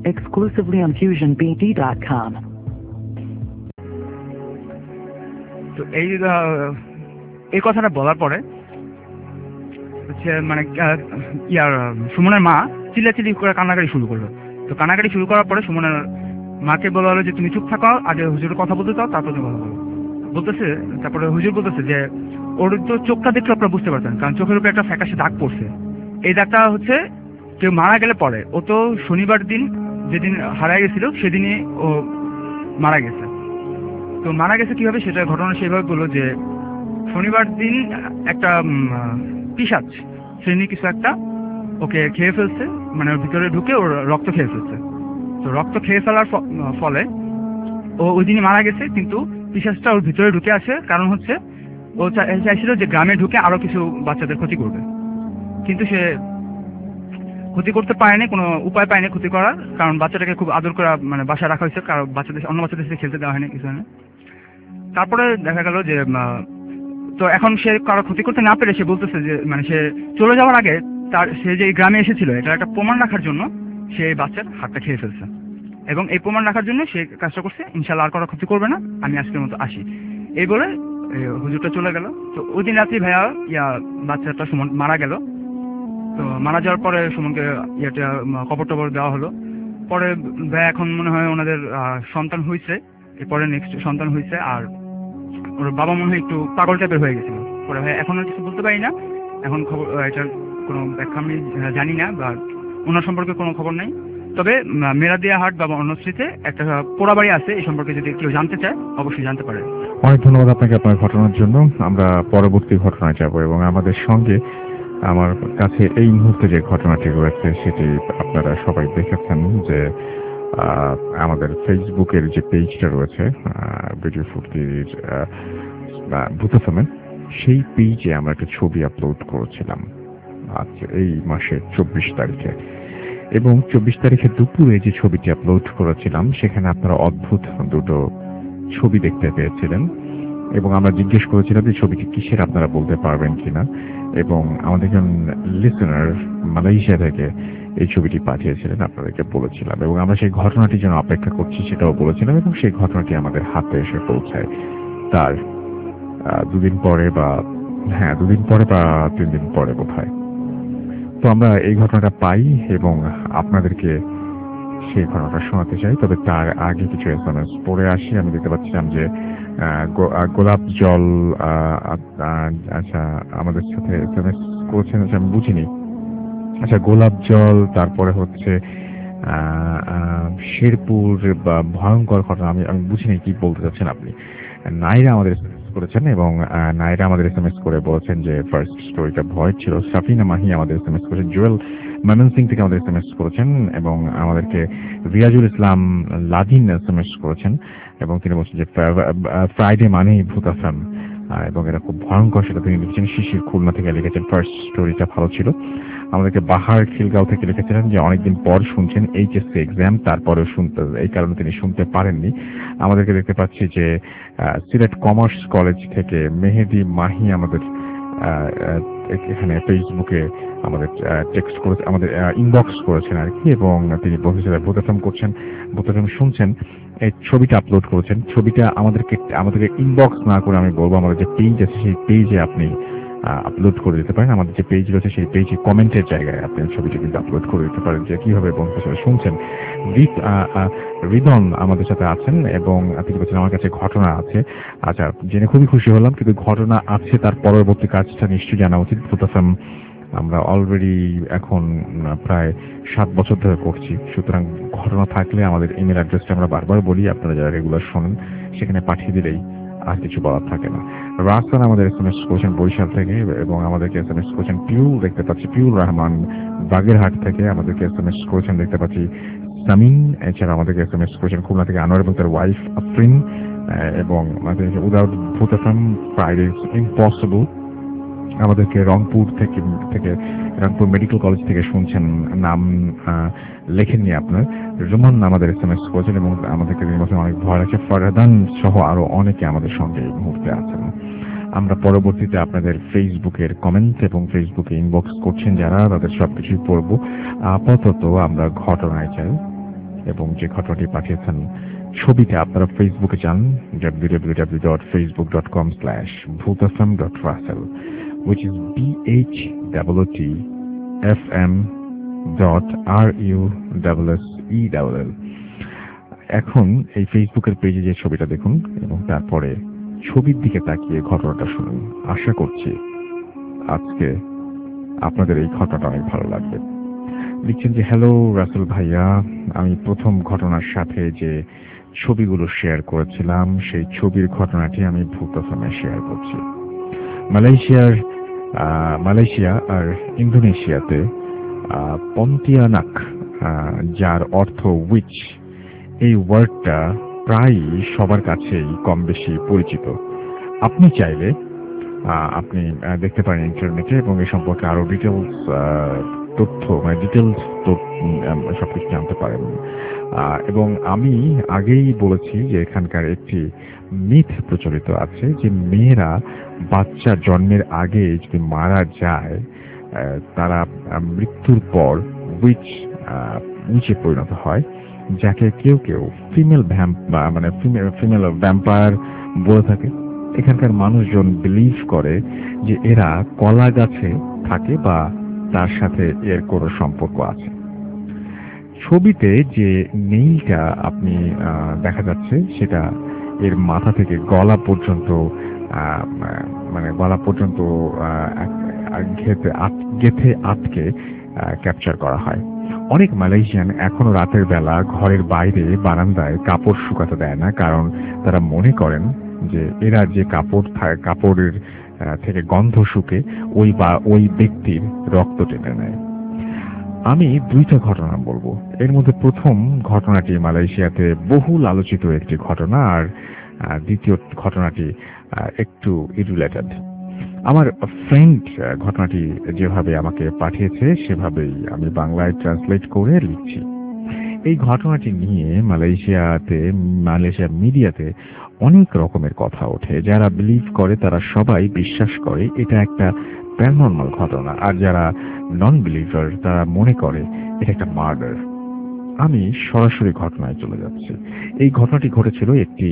exclusively on FusionBD.com. তো এই কথাটা বলার পরে হচ্ছে মানে সুমনের মা চিল্লাচিল্লি করে কান্নাকাটি শুরু করলো। তো কান্নাকাটি শুরু করার পরে সুমনের মাকে বলা হলো যে তুমি চুপ থাকো, আগে হুজুরের কথা বলতে চাও, তারপর তুমি কথা বলো। বলতেছে, তারপরে হুজুর বলতেছে যে ওর তো চোখটা দেখলে আপনারা বুঝতে পারতেন, কারণ চোখের উপরে একটা ফ্যাকাশে দাগ পড়ছে। এই দাগটা হচ্ছে কেউ মারা গেলে পরে, ও তো শনিবার দিন যেদিন হারায় গেছিল সেদিনই ও মারা গেছে। তো মারা গেছে কিভাবে সেটা ঘটনা সেইভাবে বললো যে শনিবার দিন একটা পিশাচ শ্রেণী কিছু একটা ওকে খেয়ে ফেলছে, মানে ওর ভিতরে ঢুকে ওর রক্ত খেয়ে ফেলছে। তো রক্ত খেয়ে ফেলার ফলে ও ওই দিনই মারা গেছে, কিন্তু পিশাচটা ওর ভিতরে ঢুকে আছে কারণ হচ্ছে ও চাইছিল যে গ্রামে ঢুকে আরো কিছু বাচ্চাদের ক্ষতি করবে, কিন্তু সে ক্ষতি করতে পারেনি, কোনো উপায় পায়নি ক্ষতি করার, কারণ বাচ্চাটাকে খুব আদর করা মানে বাসায় রাখা হয়েছে, কারণ অন্য বাচ্চাদের সাথে খেলতে দেওয়া হয়নি কিছু হয়নি। তারপরে দেখা গেল যে তো এখন সে কারো ক্ষতি করতে না পেরে সে বলতেছে যে মানে সে চলে যাওয়ার আগে সে যে গ্রামে এসেছিল এটা একটা প্রমাণ রাখার জন্য সে এই বাচ্চার হাতটা খেয়ে ফেলছে, এবং এই প্রমাণ রাখার জন্য সে কাজটা করছে, ইনশাল্লাহ আর কারো ক্ষতি করবে না, আমি আজকের মতো আসি, এই বলে হুজুরটা চলে গেল। তো ওই দিন রাত্রি ভাইয়া বাচ্চাটা সুমন মারা গেল। তো মারা যাওয়ার পরে সুমনকে কবর টবর দেওয়া হলো। পরে ভাইয়া এখন মনে হয় ওনাদের সন্তান হয়েছে, এরপরে নেক্সট সন্তান হয়েছে, আর ওর বাবা মনে হয় একটু পাগল টাইপের হয়ে গেছিল। পরে ভাই এখন আর কিছু বলতে পারি না, এখন খবর এটার কোনো ব্যাখ্যা আমি জানি না, বা ওনার সম্পর্কে কোনো খবর নাই। তবে মেরাদিয়া হাট বা বনশ্রীতে একটা পোড়াবাড়ি আছে, এই সম্পর্কে যদি কেউ জানতে চায় অবশ্যই জানতে পারে। অনেক ধন্যবাদ আপনাকে আপনার ঘটনার জন্য। আমরা পরবর্তী ঘটনায় যাব, এবং আমাদের সঙ্গে আমার কাছে এই মুহূর্তে যে ঘটনাটি রয়েছে সেটি আপনারা সবাই দেখেছেন যে আমাদের ফেসবুকের যে পেজটা রয়েছে ভিডিও ফুর্তির ভূতফেমের, সেই পেজে আমরা একটা ছবি আপলোড করেছিলাম আজ এই মাসের 24 তারিখে, এবং 24 তারিখে দুপুরে যে ছবিটি আপলোড করেছিলাম সেখানে আপনারা অদ্ভুত দুটো ছবি দেখতে পেয়েছিলেন, এবং আমরা জিজ্ঞেস করেছিলাম যে ছবিটি কিসের, আপনারা বলতে পারবেন কিনা, এবং আমাদের একজন লিসেনার মালয়েশিয়া থেকে এই ছবিটি পাঠিয়েছিলেন, আপনাদেরকে বলেছিলাম, এবং আমরা সেই ঘটনাটির জন্য অপেক্ষা করছি সেটাও বলেছিলাম, এবং সেই ঘটনাটি আমাদের হাতে এসে পৌঁছায় তার 2 দিন পরে বা 3 দিন পরে বোধহয়। তো আমরা এই ঘটনাটা পাই এবং আপনাদেরকে সেই ঘটনাটা শোনাতে চাই। তবে তার আগে কিছু এসএমএস পড়ে আসি। আমি দেখতে পাচ্ছিলাম যে গোলাপ জল আচ্ছা আমাদের সাথে এসএমএস করছেন, আমি বুঝিনি। আচ্ছা, গোলাপ জল, তারপরে হচ্ছে শেরপুর বা ভয়ঙ্কর ঘটনা, আমি বুঝিনি কি বলতে চাচ্ছেন আপনি। নাইরা আমাদের এসএমএস করেছেন, এবং নাইরা আমাদের এসএমএস করে বলেছেন যে ফার্স্ট স্টোরিটা ভয় ছিল। সাফিনা মাহি আমাদের এসএমএস করেছেন, জুয়েল ময়মনসিং থেকে আমাদের এসএমএস করেছেন, এবং আমাদেরকে রিয়াজুল ইসলাম লাদিন এসএমএস করেছেন, এবং তিনি বলছেন যে ফ্রাইডে মানেই ভূতাফান, এবং এটা খুব ভয়ঙ্কর সেটা তিনি লিখেছেন। শিশির খুলনা থেকে লিখেছেন ফার্স্ট স্টোরিটা ভালো ছিল। আমাদেরকে বাহার খিলগাঁও থেকে লিখেছিলেন যে অনেকদিন পর শুনছেন এইচএসসি এক্সাম, তারপরেও শুনতে, এই কারণে তিনি শুনতে পারেননি। আমাদেরকে দেখতে পাচ্ছি যে সিলেট কমার্স কলেজ থেকে মেহেদি মাহি আমাদের এখানে ফেসবুকে আমাদের টেক্সট করে, আমাদের ইনবক্স করেছেন আর কি, এবং তিনি বলছেন ভূতাফাম করছেন, ভূতাফাম শুনছেন, এই ছবিটা আপলোড করেছেন। ছবিটা আমাদেরকে ইনবক্স না করে আমি বলবো আমাদের যে পেজ আছে সেই পেজে আপনি আপলোড করে দিতে পারেন। আমাদের যে পেজ রয়েছে সেই পেজে কমেন্টের জায়গায় আপনি ছবিটা কিন্তু আপলোড করে দিতে পারেন যে কিভাবে বন্ধুদের সাথে শুনছেন। রিদন আমাদের সাথে আছেন, এবং তিনি বলছেন আমার কাছে ঘটনা আছে। আচ্ছা, জেনে খুবই খুশি হলাম, কিন্তু ঘটনা আছে তার পরবর্তী কাজটা নিশ্চয়ই জানা উচিত। ভূতাফাম আমরা অলরেডি এখন প্রায় 7 বছর ধরে করছি, সুতরাং ঘটনা থাকলে আমাদের ইমেল অ্যাড্রেসটা আমরা বারবার বলি, আপনারা যারা রেগুলার শোনেন সেখানে পাঠিয়ে দিলেই আর কিছু বলার থাকে না। রাস্তান আমাদের এসএমএস করেছেন বরিশাল থেকে, এবং আমাদেরকে এসএমএস করেছেন পিউল, দেখতে পাচ্ছি পিউল রহমান বাগেরহাট থেকে আমাদেরকে এসএমএস করেছেন, দেখতে পাচ্ছি সামিন। এছাড়া আমাদেরকে এসএমএস করেছেন খুলনা থেকে আনোয়ার এবং তার ওয়াইফ আফরিন, এবং আমাদের উইদাউট ভূতাফাম ফ্রাইডে ইম্পসিবল। আমাদেরকে রংপুর থেকে রংপুর মেডিকেল কলেজ থেকে শুনছেন, নাম লেখেননি আপনার। রুমন আমাদের এসএমএস করেছেন, এবং আমাদেরকে অনেক ভয় লাগছে। ফরহাদান সহ আরো অনেকে আমাদের সঙ্গে এই মুহূর্তে আছেন। আমরা পরবর্তীতে আপনাদের ফেসবুকের কমেন্ট এবং ফেসবুকে ইনবক্স করছেন যারা, তাদের সবকিছুই পড়বো। আপাতত আমরা ঘটনায় চাই, এবং যে ঘটনাটি পাঠিয়েছেন ছবিতে আপনারা ফেসবুকে যান www.facebook.com/bhutfm.russell, which is BHOOTFM.RUSSELL। এখন এই ফেসবুকের পেজে যে ছবিটা দেখুন এবং তারপরে ছবির দিকে তাকিয়ে ঘটনাটা শুনুন। আশা করছি আজকে আপনাদের এই ঘটনাটা অনেক ভালো লাগবে। লিখছেন যে, হ্যালো রাসেল ভাইয়া, আমি প্রথম ঘটনার সাথে যে ছবিগুলো শেয়ার করেছিলাম সেই ছবির ঘটনাটি আমি ভূতফামে শেয়ার করছি। মালয়েশিয়া আর ইন্দোনেশিয়াতে পন্তিয়ানাক, যার অর্থ উইচ, এই ওয়ার্ডটা প্রায় সবার কাছেই কম বেশি পরিচিত। আপনি চাইলে আপনি দেখতে পারেন ইন্টারনেটে এবং এ সম্পর্কে আরো ডিটেলস তথ্য সবকিছু জানতে পারেন। এবং আমি আগেই বলেছি যে এখানকার একটি মিথ প্রচলিত আছে যে মেয়েরা বাচ্চা জন্মের আগে যদি মারা যায় তারা মৃত্যুর পর উইচে পরিণত হয়, যাকে কেউ কেউ ফিমেল ভ্যাম্পায়ার বলে থাকে। এখানকার মানুষজন বিলিভ করে যে এরা কলা গাছে থাকে বা তার সাথে এর কোনো সম্পর্ক আছে। ছবিতে যে নেইলটা আপনি দেখা যাচ্ছে সেটা এর মাথা থেকে গলা পর্যন্ত গেথে আটকে ক্যাপচার করা হয়। অনেক মালয়েশিয়ান এখনো রাতের বেলা ঘরের বাইরে বারান্দায় কাপড় শুকাতে দেয় না, কারণ তারা মনে করেন যে এরা যে কাপড়ের থেকে গন্ধ শুকে ওই ব্যক্তির রক্ত টেনে নেয়। আমি দুইটা ঘটনা বলবো। এর মধ্যে প্রথম ঘটনাটি মালয়েশিয়াতে বহুল আলোচিত একটি ঘটনা, আর দ্বিতীয় ঘটনাটি একটু ইরিলেটেড। আমার ফ্রেন্ড ঘটনাটি যেভাবে আমাকে পাঠিয়েছে সেভাবেই আমি বাংলায় ট্রান্সলেট করে লিখছি। এই ঘটনাটি নিয়ে মালয়েশিয়া মিডিয়াতে অনেক রকমের কথা ওঠে। যারা বিলিভ করে তারা সবাই বিশ্বাস করে এটা একটা প্যারানর্মাল ঘটনা, আর যারা নন বিলিভার তারা মনে করে এটা একটা মার্ডার। আমি সরাসরি ঘটনায় চলে যাচ্ছি। এই ঘটনাটি ঘটেছিল একটি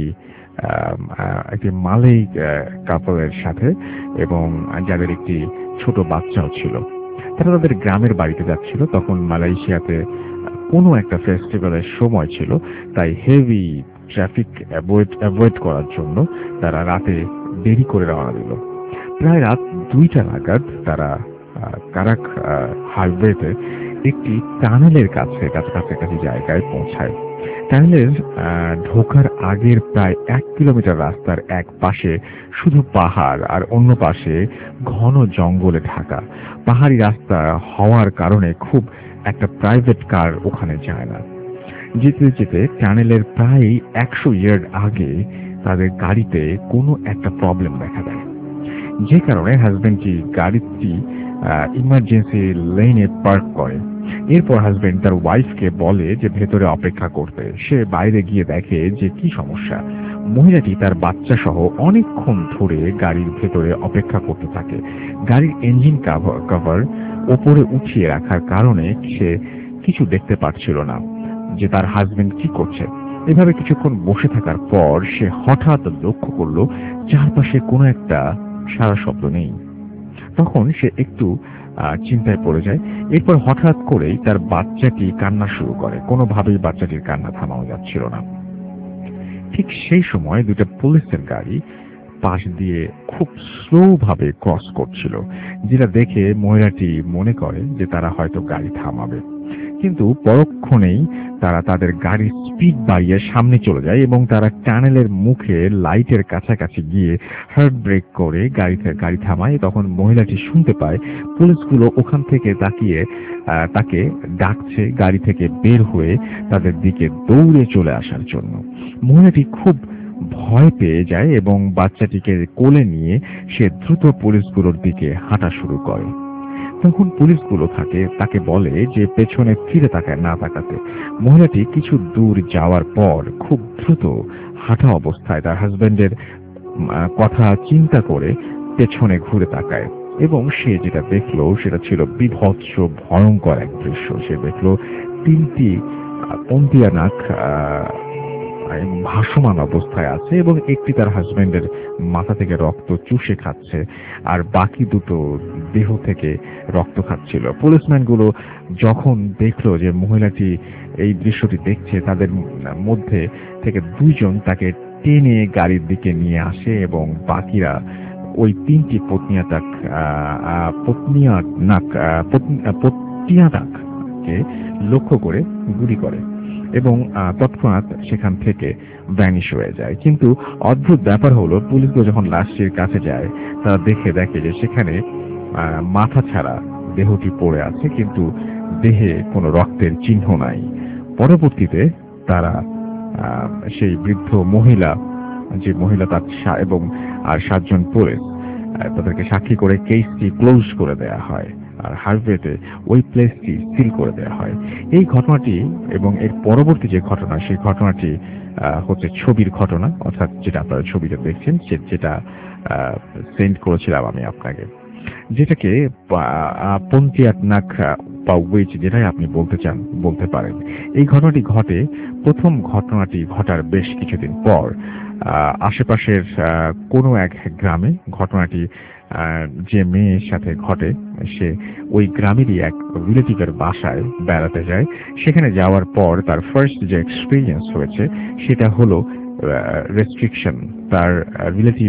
মালয় কাপলের সাথে, এবং যাদের একটি ছোট বাচ্চাও ছিল। তারা তাদের গ্রামের বাড়িতে যাচ্ছিল। তখন মালয়েশিয়াতে কোনো একটা ফেস্টিভ্যালের সময় ছিল, তাই হেভি ট্রাফিক অ্যাভয়েড করার জন্য তারা রাতে দেরি করে রওনা দিল। প্রায় রাত 2টা নাগাদ তারা কারাক হাইওয়েতে একটি টানেলের কাছাকাছি জায়গায় পৌঁছায়। টানেলের ঢোকার আগের প্রায় 1 কিলোমিটার রাস্তার এক পাশে শুধু পাহাড় আর অন্য পাশে ঘন জঙ্গলে ঢাকা। পাহাড়ি রাস্তা হওয়ার কারণে খুব একটা প্রাইভেট কার ওখানে যায় না। যেতে যেতে টানেলের প্রায় 100 ইয়ার্ড আগে তাদের গাড়িতে কোনো একটা প্রবলেম দেখা দেয়, যে কারণে হাজবেন্ডটি গাড়িটি ইমার্জেন্সি লেনে পার্ক করে। এরপর হাজবেন্ড তার ওয়াইফকে বলে যে ভেতরে অপেক্ষা করতে। সে বাইরে গিয়ে দেখে যে কি সমস্যা। মহিলাটি তার বাচ্চা সহ অনেকক্ষণ ধরে গাড়ির ভেতরে অপেক্ষা করতে থাকে। গাড়ির ইঞ্জিন কভার ওপরে উঠিয়ে রাখার কারণে সে কিছু দেখতে পাচ্ছিল না যে তার হাজবেন্ড কি করছে। এভাবে কিছুক্ষণ বসে থাকার পর সে হঠাৎ লক্ষ্য করলো চারপাশে কোনো একটা সারা শব্দ নেই। তখন সে একটু চিন্তায় পড়ে যায়। এরপর হঠাৎ করেই তার বাচ্চাটি কান্না শুরু করে। কোনোভাবেই বাচ্চাটির কান্না থামানো যাচ্ছিল না। ঠিক সেই সময় 2টা পুলিশের গাড়ি পাশ দিয়ে খুব স্লো ভাবে ক্রস করছিল, যেটা দেখে মহিলাটি মনে করে যে তারা হয়তো গাড়ি থামাবে। কিন্তু পরক্ষণেই তারা তাদের গাড়ির স্পিড বাড়িয়ে সামনে চলে যায় এবং তারা টানেলের মুখে লাইটের কাছাকাছি গিয়ে হার্ড ব্রেক করে গাড়ি থামায়। তখন মহিলাটি শুনতে পায় পুলিশগুলো ওখান থেকে তাকে ডাকছে গাড়ি থেকে বের হয়ে তাদের দিকে দৌড়ে চলে আসার জন্য। মহিলাটি খুব ভয় পেয়ে যায় এবং বাচ্চাটিকে কোলে নিয়ে সে দ্রুত পুলিশগুলোর দিকে হাঁটা শুরু করে। তখন পুলিশগুলো তাকে বলে যে পেছনে ফিরে না তাকাতে। মহিলাটি কিছু দূর যাওয়ার পর খুব দ্রুত হাঁটা অবস্থায় তার হাজবেন্ডের কথা চিন্তা করে পেছনে ঘুরে তাকায় এবং সে যেটা দেখলো সেটা ছিল বিভৎস ভয়ঙ্কর এক দৃশ্য। সে দেখলো 3টি পন্তিয়া নাক ভাসমান অবস্থায় আছে এবং একটি তার হাজবেন্ডের মাথা থেকে রক্ত চুষে খাচ্ছে আর বাকি দুটো দেহ থেকে রক্ত খাচ্ছিল। পুলিশম্যানগুলো যখন দেখলো যে মহিলাটি এই দৃশ্যটি দেখছে, তাদের মধ্যে থেকে দুইজন তাকে টেনে গাড়ির দিকে নিয়ে আসে এবং বাকিরা ওই তিনটি পত্নিয়ানাককে লক্ষ্য করে গুলি করে এবং তৎক্ষণাৎ সেখান থেকে ভ্যানিশ হয়ে যায়। কিন্তু অদ্ভুত ব্যাপার হলো, পুলিশগুলো যখন লাশটির কাছে যায় তারা দেখে যে সেখানে মাথা ছাড়া দেহটি পড়ে আছে, কিন্তু দেহে কোনো রক্তের চিহ্ন নাই। পরবর্তীতে তারা সেই বৃদ্ধ মহিলা, যে মহিলা তার এবং আর 7 জন পুলিশ, তাদেরকে সাক্ষী করে কেসটি ক্লোজ করে দেয়া হয় আর হাইওয়েতে ওই প্লেসটি সিল করে দেওয়া হয়। এই ঘটনাটি এবং এর পরবর্তী যে ঘটনা, সেই ঘটনাটি হচ্ছে ছবির ঘটনা, অর্থাৎ যেটা আপনারা ছবিটা দেখছেন, যেটা সেন্ড করেছিলাম আমি আপনাকে, যেটাকে পন্তিয়ানাক বা উইচ যেটাই আপনি বলতে চান বলতে পারেন। এই ঘটনাটি ঘটে প্রথম ঘটনাটি ঘটার বেশ কিছুদিন পর আশেপাশের কোনো এক গ্রামে। ঘটনাটি যে মেয়ের সাথে ঘটে, সে ওই গ্রামেরই এক রিলেটিভের বাসায় বেড়াতে যায়। সেখানে যাওয়ার পর তার ফার্স্ট যে এক্সপিরিয়েন্স হয়েছে সেটা হলো রেস্ট্রিকশন। তার রিলেটিভ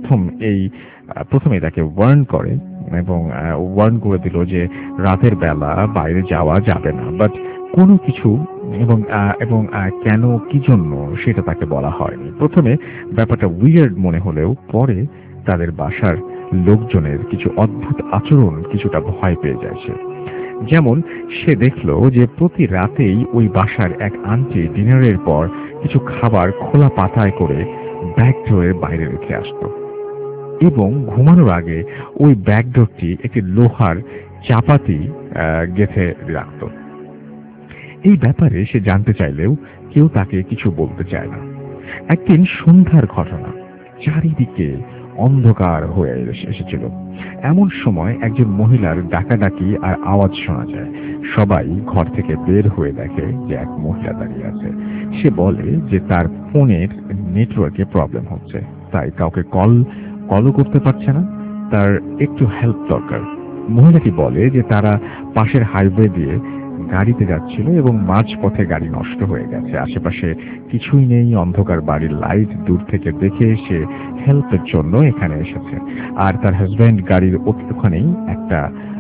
প্রথমে তাকে ওয়ার্ন করে এবং ওয়ার্ন করে দিল যে রাতের বেলা বাইরে যাওয়া যাবে না, বাট কোনো কিছু এবং কেন কি জন্য সেটা তাকে বলা হয়নি। প্রথমে ব্যাপারটা উইয়ার্ড মনে হলেও পরে তাদের বাসার লোকজনের কিছু অদ্ভুত আচরণ কিছুটা ভয় পেয়ে যায় সে। যেমন সে দেখলো যে প্রতি রাতেই ওই বাসার এক আন্টি ডিনারের পর কিছু খাবার খোলা পাতায় করে ব্যাকডোরের বাইরে রেখে আসতো এবং ঘুমানোর আগে ওই ব্যাকডোরটি একটি লোহার চাপাতি গেঁথে রাখত। এই ব্যাপারে সে জানতে চাইলেও কেউ তাকে কিছু বলতে চায় না। একদিন সন্ধ্যার ঘটনা, চারিদিকে অন্ধকার হয়ে এসেছিল। এমন সময় একজন মহিলার ডাকাডাকি আর আওয়াজ শোনা যায়। সবাই ঘর থেকে বের হয়ে দেখে যে এক মহিলা দাঁড়িয়ে আছে। সে বলে যে তার ফোনের নেটওয়ার্কে প্রবলেম হচ্ছে, তাই কাউকে কলও করতে পারছে না, তার একটু হেল্প দরকার। মহিলাটি বলে যে তারা পাশের হাইওয়ে দিয়ে গাড়িতে যাচ্ছিল এবং মাঝপথে গাড়ি নষ্ট হয়ে গেছে, আশেপাশে কিছুই নেই, অন্ধকার, বাড়ির লাইট দূর থেকে দেখে সে হেল্পের জন্য এখানে এসেছে। আর তার হাজব্যান্ড গাড়ির ওখানেই একটা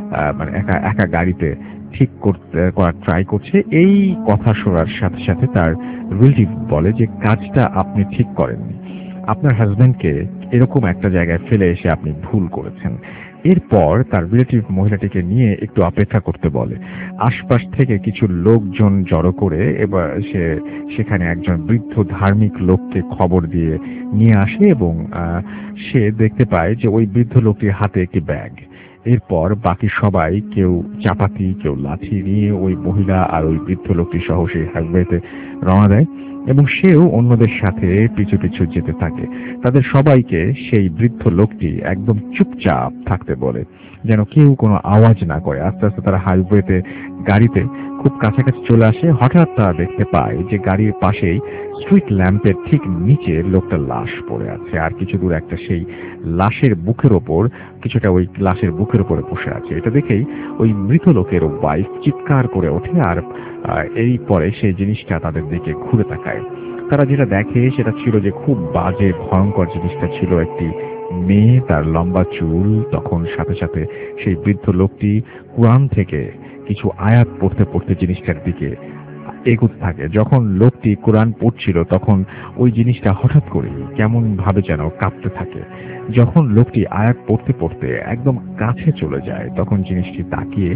একা গাড়িতে ঠিক করার ট্রাই করছে। এই কথা শোনার সাথে সাথে তার রিলেটিভ বলে যে কাজটা আপনি ঠিক করেননি, আপনার হাজব্যান্ডকে এরকম একটা জায়গায় ফেলে এসে আপনি ভুল করেছেন। এরপর তার রিলেটিভ মহিলাটিকে নিয়ে একটু অপেক্ষা করতে বলে। আশপাশ থেকে কিছু লোকজন জড়ো করে এবার সেখানে একজন বৃদ্ধ ধার্মিক লোককে খবর দিয়ে নিয়ে আসে এবং সে দেখতে পায় যে ওই বৃদ্ধ লোকটির হাতে একটি ব্যাগ। এরপর বাকি সবাই, কেউ চাপাতি, কেউ লাঠি নিয়ে ওই মহিলা আর ওই বৃদ্ধ লোকটি সহ সেই হাইওয়েতে রওনা দেয় এবং সেও অন্যদের সাথে পিছু পিছু যেতে থাকে। তাদের সবাইকে সেই বৃদ্ধ লোকটি একদম চুপচাপ থাকতে বলে, যেন কেউ কোনো আওয়াজ না করে। আস্তে আস্তে তারা হাইওয়েতে গাড়িতে খুব কাছাকাছি চলে আসে। হঠাৎ তারা দেখতে পায় যে গাড়ির পাশেই স্ট্রিট ল্যাম্পের ঠিক নিচে লোকটা লাশ পড়ে আছে, আর কিছু দূর একটা সেই লাশের বুকের ওপর কিছুটা ওই লাশের বুকের উপরে বসে আছে। এটা দেখেই ওই মৃত লোকের ওয়াইফ চিৎকার করে ওঠে আর এই পরে সেই জিনিসটা তাদের দিকে ঘুরে তাকায়। তারা যেটা দেখে সেটা ছিল যে খুব বাজে ভয়ঙ্কর জিনিসটা ছিল একটি মেয়ে, তার লম্বা চুল। তখন সাথে সাথে সেই বৃদ্ধ লোকটি কুরআন থেকে কিছু আয়াত পড়তে পড়তে জিনিসটার দিকে এগোতে থাকে। যখন লোকটি কোরআন পড়ছিল তখন ওই জিনিসটা হঠাৎ করে কেমন ভাবে যেন কাঁপতে থাকে। যখন লোকটি আয়াত পড়তে পড়তে একদম কাছে চলে যায় তখন জিনিসটি তাকিয়ে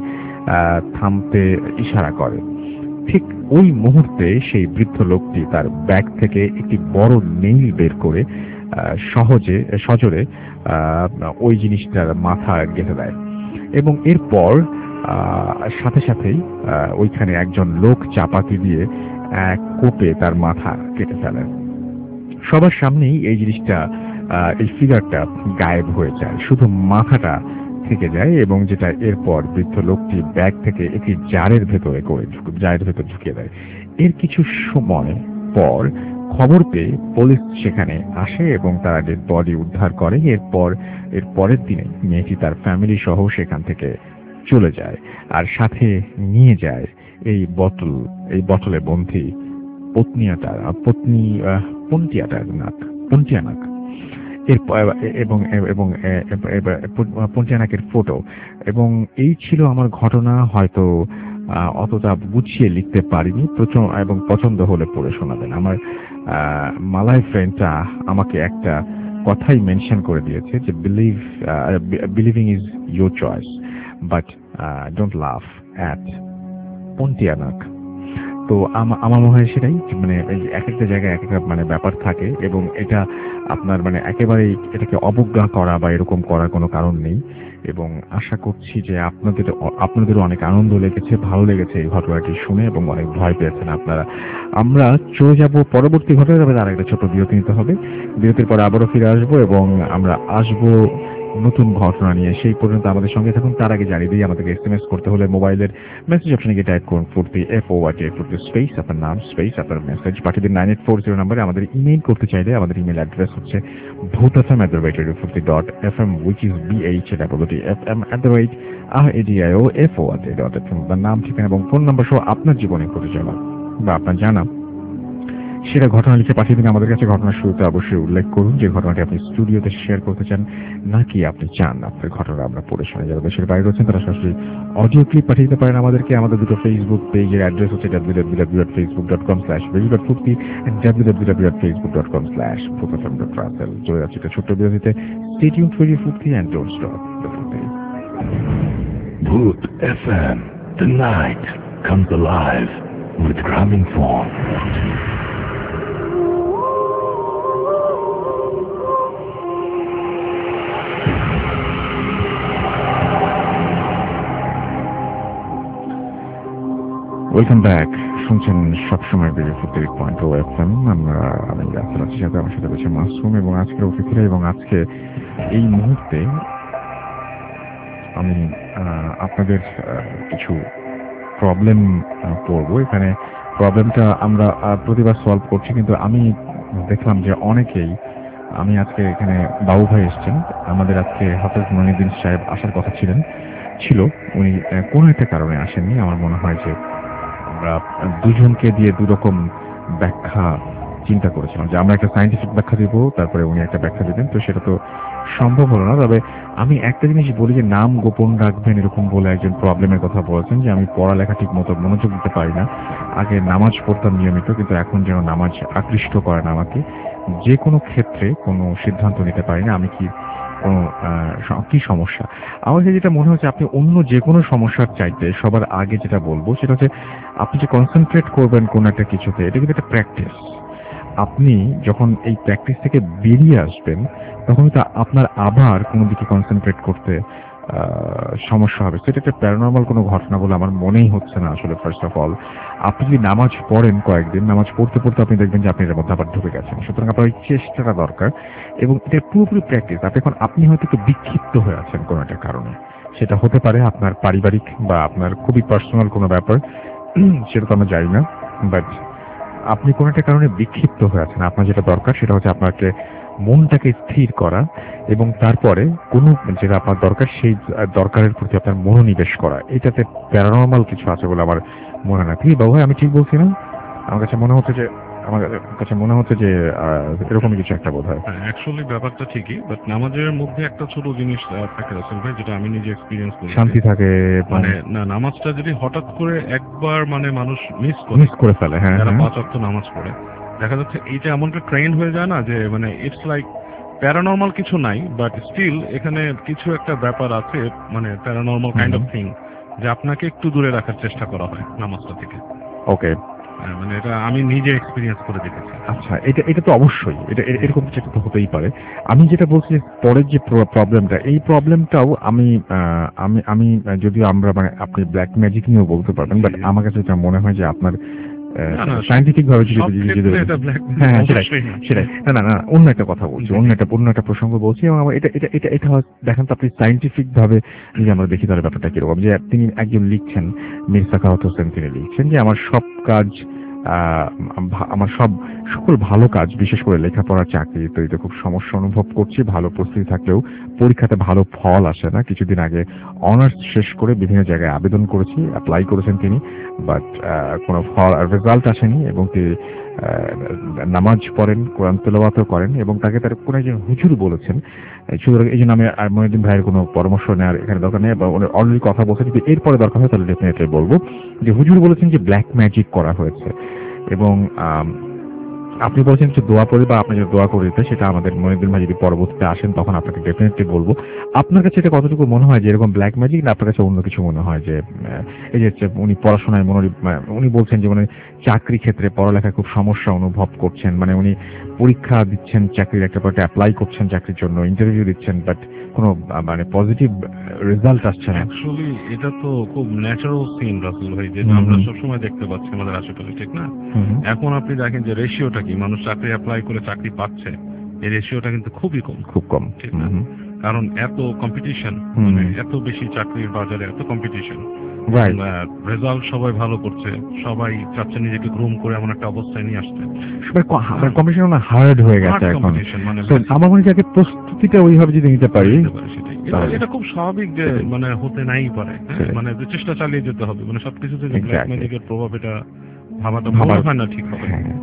থামতে ইশারা করে। ঠিক ওই মুহূর্তে সেই বৃদ্ধ লোকটি তার ব্যাগ থেকে একটি বড় নেইল বের করে সজোরে ওই জিনিসটার মাথা গেঁথে দেয় এবং এরপর সাথে সাথেই ওইখানে একজন লোক চাপাতি দিয়ে এক কোপে তার মাথা কেটে ফেলে। সবার সামনেই এই জিনিসটা, এই ফিগারটা গায়েব হয়ে যায়, শুধু মাথাটা থেকে যায় এবং যেটা এরপর বৃদ্ধ লোকটি ব্যাগ থেকে একটি জারের ভেতর ঢুকিয়ে দেয়। এর কিছু সময় পর খবর পেয়ে পুলিশ সেখানে আসে এবং তারা ডেড বডি উদ্ধার করে। এর পরের দিনে মেয়েটি তার ফ্যামিলি সহ সেখান থেকে চলে যায় আর সাথে নিয়ে যায় এই বোতলে বন্ধি পন্টিয়ানাক এবং পন্টিয়ানাকের ফটো। এবং এই ছিল আমার ঘটনা। হয়তো অতটা গুছিয়ে লিখতে পারিনি, এবং পছন্দ হলে পড়ে শোনাবেন। আমার মালাই ফ্রেন্ডটা আমাকে একটা কথাই মেনশন করে দিয়েছে যে believing is your choice, but don't laugh at Pontianak. তো আমার মনে হয় সেটাই, মানে এক একটা জায়গায় এক একটা মানে ব্যাপার থাকে, এবং এটা আপনার মানে একেবারেই এটাকে অবজ্ঞা করা বা এরকম করার কোনো কারণ নেই। এবং আশা করছি যে আপনাদেরও অনেক আনন্দ লেগেছে, ভালো লেগেছে এই ঘটনাটি শুনে, এবং অনেক ভয় পেয়েছেন আপনারা। আমরা চলে যাব পরবর্তী ঘটনা, যাবে তার একটা ছোট বিরতি নিতে হবে। বিরতির পর আবারও ফিরে আসবো এবং আমরা আসবো নতুন ঘটনা নিয়ে। সেই পর্যন্ত আমাদের সঙ্গে থাকুন। তার আগে জানিয়ে দিই, আমাদেরকে এসএমএস করতে হলে মোবাইলের মেসেজ অপশনে গিয়ে টাইপ করুন ফুর্তি FORT ফুর্তি স্পেস আপনার নাম স্পেস আপনার মেসেজ পাঠিয়ে দিন 9840 নম্বরে। আমাদের ইমেইল করতে চাইলে আমাদের ইমেইল অ্যাড্রেস হচ্ছে bhutfm@radiofurti.fm, which is BHWTFM@radiofort.fm। নাম, ঠিকানা এবং ফোন নাম্বার সহ আপনার জীবনে ঘটে যাওয়া বা আপনার জানা সেটা ঘটনা লিখে পাঠিয়ে দিন আমাদের কাছে। ঘটনার শুরুতে অবশ্যই উল্লেখ করুন যে ঘটনাটি আপনি স্টুডিওতে শেয়ার করতে চান, নাকি আপনি চান আপনার ঘটনা আমরা পড়ে শোনা। যারা দেশের বাইরে রয়েছেন তারা সরাসরি অডিও ক্লিপ পাঠিয়ে দিতে পারেন আমাদেরকে। আমাদের দুটো ফেসবুক পেজের অ্যাড্রেস হচ্ছে www.facebook.com/bhutfm and www.facebook.com/bhutfm.travel। চলে যাচ্ছে একটা ছোট্ট বিরতিতে। Stay tuned for your Furti and don't stop the Furti. Bhoot FM, the night comes alive with Gramophone. Welcome back. শুনছেন সবসময় রেডিও 40.0 FM। আমি রাসেল আছি, সাথে আমার সাথে রয়েছে মাসুম এবং আজকের অতিথিরা। এবং আজকে এই মুহূর্তে আমি আপনাদের কিছু প্রবলেম পড়বো। এখানে প্রবলেমটা আমরা প্রতিবার সলভ করছি, কিন্তু আমি দেখলাম যে অনেকেই, আমি আজকে এখানে বাবু ভাই এসছেন আমাদের, আজকে হাফেজ মনিউদ্দিন সাহেব আসার কথা ছিল, উনি কোনো একটা কারণে আসেননি। আমার মনে হয় যে আমরা দুজনকে দিয়ে দুরকম ব্যাখ্যা চিন্তা করেছিলাম, যে আমরা একটা সায়েন্টিফিক ব্যাখ্যা দিব, তারপরে উনি একটা ব্যাখ্যা দিবেন, তো সেটা তো সম্ভব হলো না। তবে আমি একটা জিনিস বলি, যে নাম গোপন রাখবেন এরকম বলে একজন প্রবলেমের কথা বলেছেন, যে আমি পড়ালেখা ঠিক মতো মনোযোগ দিতে পারি না। আগে নামাজ পড়তাম নিয়মিত, কিন্তু এখন যেন নামাজ আকৃষ্ট করে না আমাকে, যে কোনো ক্ষেত্রে কোনো সিদ্ধান্ত নিতে পারি না। আমি কি সমস্যা? আমার যেটা মনে হচ্ছে, আপনি অন্য যে কোনো সমস্যার চাইতে সবার আগে যেটা বলবো সেটা হচ্ছে, আপনি যে কনসেন্ট্রেট করবেন কোন একটা কিছুতে, এটা কিন্তু একটা প্র্যাকটিস। আপনি যখন এই প্র্যাকটিস থেকে বেরিয়ে আসবেন, তখন তো আপনার আবার কোনো দিকে কনসেন্ট্রেট করতে সমস্যা হবে। সেটা একটা প্যারানর্মাল কোনো ঘটনা বলে আমার মনেই হচ্ছে না আসলে। ফার্স্ট অফ অল, আপনি যদি নামাজ পড়েন, কয়েকদিন নামাজ পড়তে পড়তে আপনি দেখবেন যে আপনি এর মধ্যে আবার ঢুকে গেছেন। সুতরাং আপনার ওই চেষ্টাটা দরকার, এবং এটা পুরোপুরি প্র্যাকটিস। আপনি হয়তো একটু বিক্ষিপ্ত হয়ে আছেন কোনো একটা কারণে, সেটা হতে পারে আপনার পারিবারিক বা আপনার খুবই পার্সোনাল কোনো ব্যাপার, সেটা তো আমরা জানি না। বাট আপনি কোনো একটা কারণে বিক্ষিপ্ত হয়ে আছেন, আপনার যেটা দরকার সেটা হচ্ছে আপনাকে মনটাকে স্থির করা, এবং তারপরে কোনো যেটা আপনার দরকার সেই দরকারের প্রতি আপনার মনোনিবেশ করা। এটাতে প্যারানর্মাল কিছু আছে বলে আমার মনে হয়। কি বাবু ভাই, আমি ঠিক বলছি না? আমার কাছে মনে হচ্ছে যে এরকমই কিছু একটা বোধ হয়। অ্যাকচুয়ালি ব্যাপারটা ঠিকই, বাট নামাজের মধ্যে একটা ছোট জিনিস থাকে রাসেল ভাই, যেটা আমি নিজে এক্সপিরিয়েন্স করি। শান্তি থাকে, মানে না, নামাজটা যদি হঠাৎ করে একবার মানে মানুষ মিস করে ফেলে, হ্যাঁ, যারা 5 ওয়াক্ত নামাজ পড়ে, দেখা যাচ্ছে এইটা এমনটা ট্রেন্ড হয়ে যায় না, যে মানে ইটস লাইক প্যারানর্মাল কিছু নাই, বাট স্টিল এখানে কিছু একটা ব্যাপার আছে, মানে প্যারানর্মাল কাইন্ড অফ থিং, যে আপনাকে একটু দূরে রাখার চেষ্টা করা হয় নামাজটা থেকে। ওকে, মানে এটা আমি নিজে এক্সপিরিয়েন্স করে দেখেছি। আচ্ছা, এটা তো অবশ্যই, এটা এরকম কিছু তো হতেই পারে। আমি যেটা বলছি, পরের যে প্রবলেমটা, এই প্রবলেমটাও আমি যদিও আমরা মানে আপনি ব্ল্যাক ম্যাজিক নিয়েও বলতে পারবেন, বাট আমার কাছে এটা মনে হয় যে আপনার সায়েন্টিফিক ভাবে হ্যাঁ সেটাই না অন্য একটা কথা বলছি, অন্য একটা প্রসঙ্গ বলছি। এবং এটা দেখেন তো, আপনি সায়েন্টিফিক ভাবে যদি আমরা দেখি তাহলে ব্যাপারটা কিরকম। যে তিনি একজন লিখছেন, মীর সাখাওয়াত হোসেন, তিনি লিখছেন যে আমার সব কাজ আমার সকল ভালো কাজ, বিশেষ করে লেখাপড়ার চাকরি তৈরিতে খুব সমস্যা অনুভব করছি। ভালো পরিস্থিতি থাকলেও পরীক্ষাতে ভালো ফল আসে না। কিছুদিন আগে অনার্স শেষ করে বিভিন্ন জায়গায় আবেদন করেছি, অ্যাপ্লাই করেছেন তিনি, বাট কোনো রেজাল্ট আসেনি। এবং তিনি নামাজ পড়েন, কোরআন তেলাওয়াতও করেন, এবং তাকে তার কোনো একজন হুজুর বলেছেন। সুতরাং এই জন্য আমি মহিউদ্দিন ভাইয়ের কোনো পরামর্শ নেওয়ার এখানে দরকার নেই, বা অলরেডি কথা বলছেন, যদি এরপরে দরকার হয় তাহলে ডেফিনেটলি বলবো যে হুজুর বলেছেন যে ব্ল্যাক ম্যাজিক করা হয়েছে। এবং আপনি বলছেন যে দোয়া পড়ি, বা আপনি যদি দোয়া করে দিতে, সেটা আমাদের মহিউদ্দিন ভাই যদি পরবর্তীতে আসেন তখন আপনাকে ডেফিনেটলি বলবো। আপনার কাছে এটা কতটুকু মনে হয় যে এরকম ব্ল্যাক ম্যাজিক, না আপনার কাছে অন্য কিছু মনে হয় যে এই যে উনি পড়াশোনায় উনি বলছেন যে মানে চাকরি ক্ষেত্রে পড়ালেখায় খুব সমস্যা অনুভব করছেন, মানে উনি পরীক্ষা দিচ্ছেন, চাকরির একটা পয়েন্টে অ্যাপ্লাই করছেন, চাকরির জন্য ইন্টারভিউ দিচ্ছেন, বাট কোনো মানে পজিটিভ রেজাল্ট আসছে না। অ্যাকচুয়ালি এটা তো খুব ন্যাচারাল সিন রাসেল ভাই, যেটা আমরা সবসময় দেখতে পাচ্ছি আমাদের আশেপাশে, ঠিক না? এখন আপনি দেখেন যে রেশিওটা কি, মানুষ চাকরি অ্যাপ্লাই করে চাকরি পাচ্ছে, এই রেশিওটা কিন্তু খুবই কম, খুব কম, ঠিক না? কারণ এত কম্পিটিশন, মানে এত বেশি চাকরির বাজারে এত কম্পিটিশন, রেজাল্ট সবাই ভালো করছে, সবাই চাচ্ছে নিজেকে গ্রুম করে এমন একটা অবস্থায় নিয়ে আসছে, কম্পিটিশন অনেক হার্ড হয়ে গেছে এখন। আমার মনে হয় প্রস্তুতিটা ওইভাবে যদি নিতে পারি, এটা খুব স্বাভাবিক যে মানে হতে নাই পারে, মানে চেষ্টা চালিয়ে যেতে হবে, মানে সবকিছুতে যে ব্ল্যাক ম্যাজিকের প্রভাব, এটা ভাবাটা ভালো হয় না, ঠিক হবে।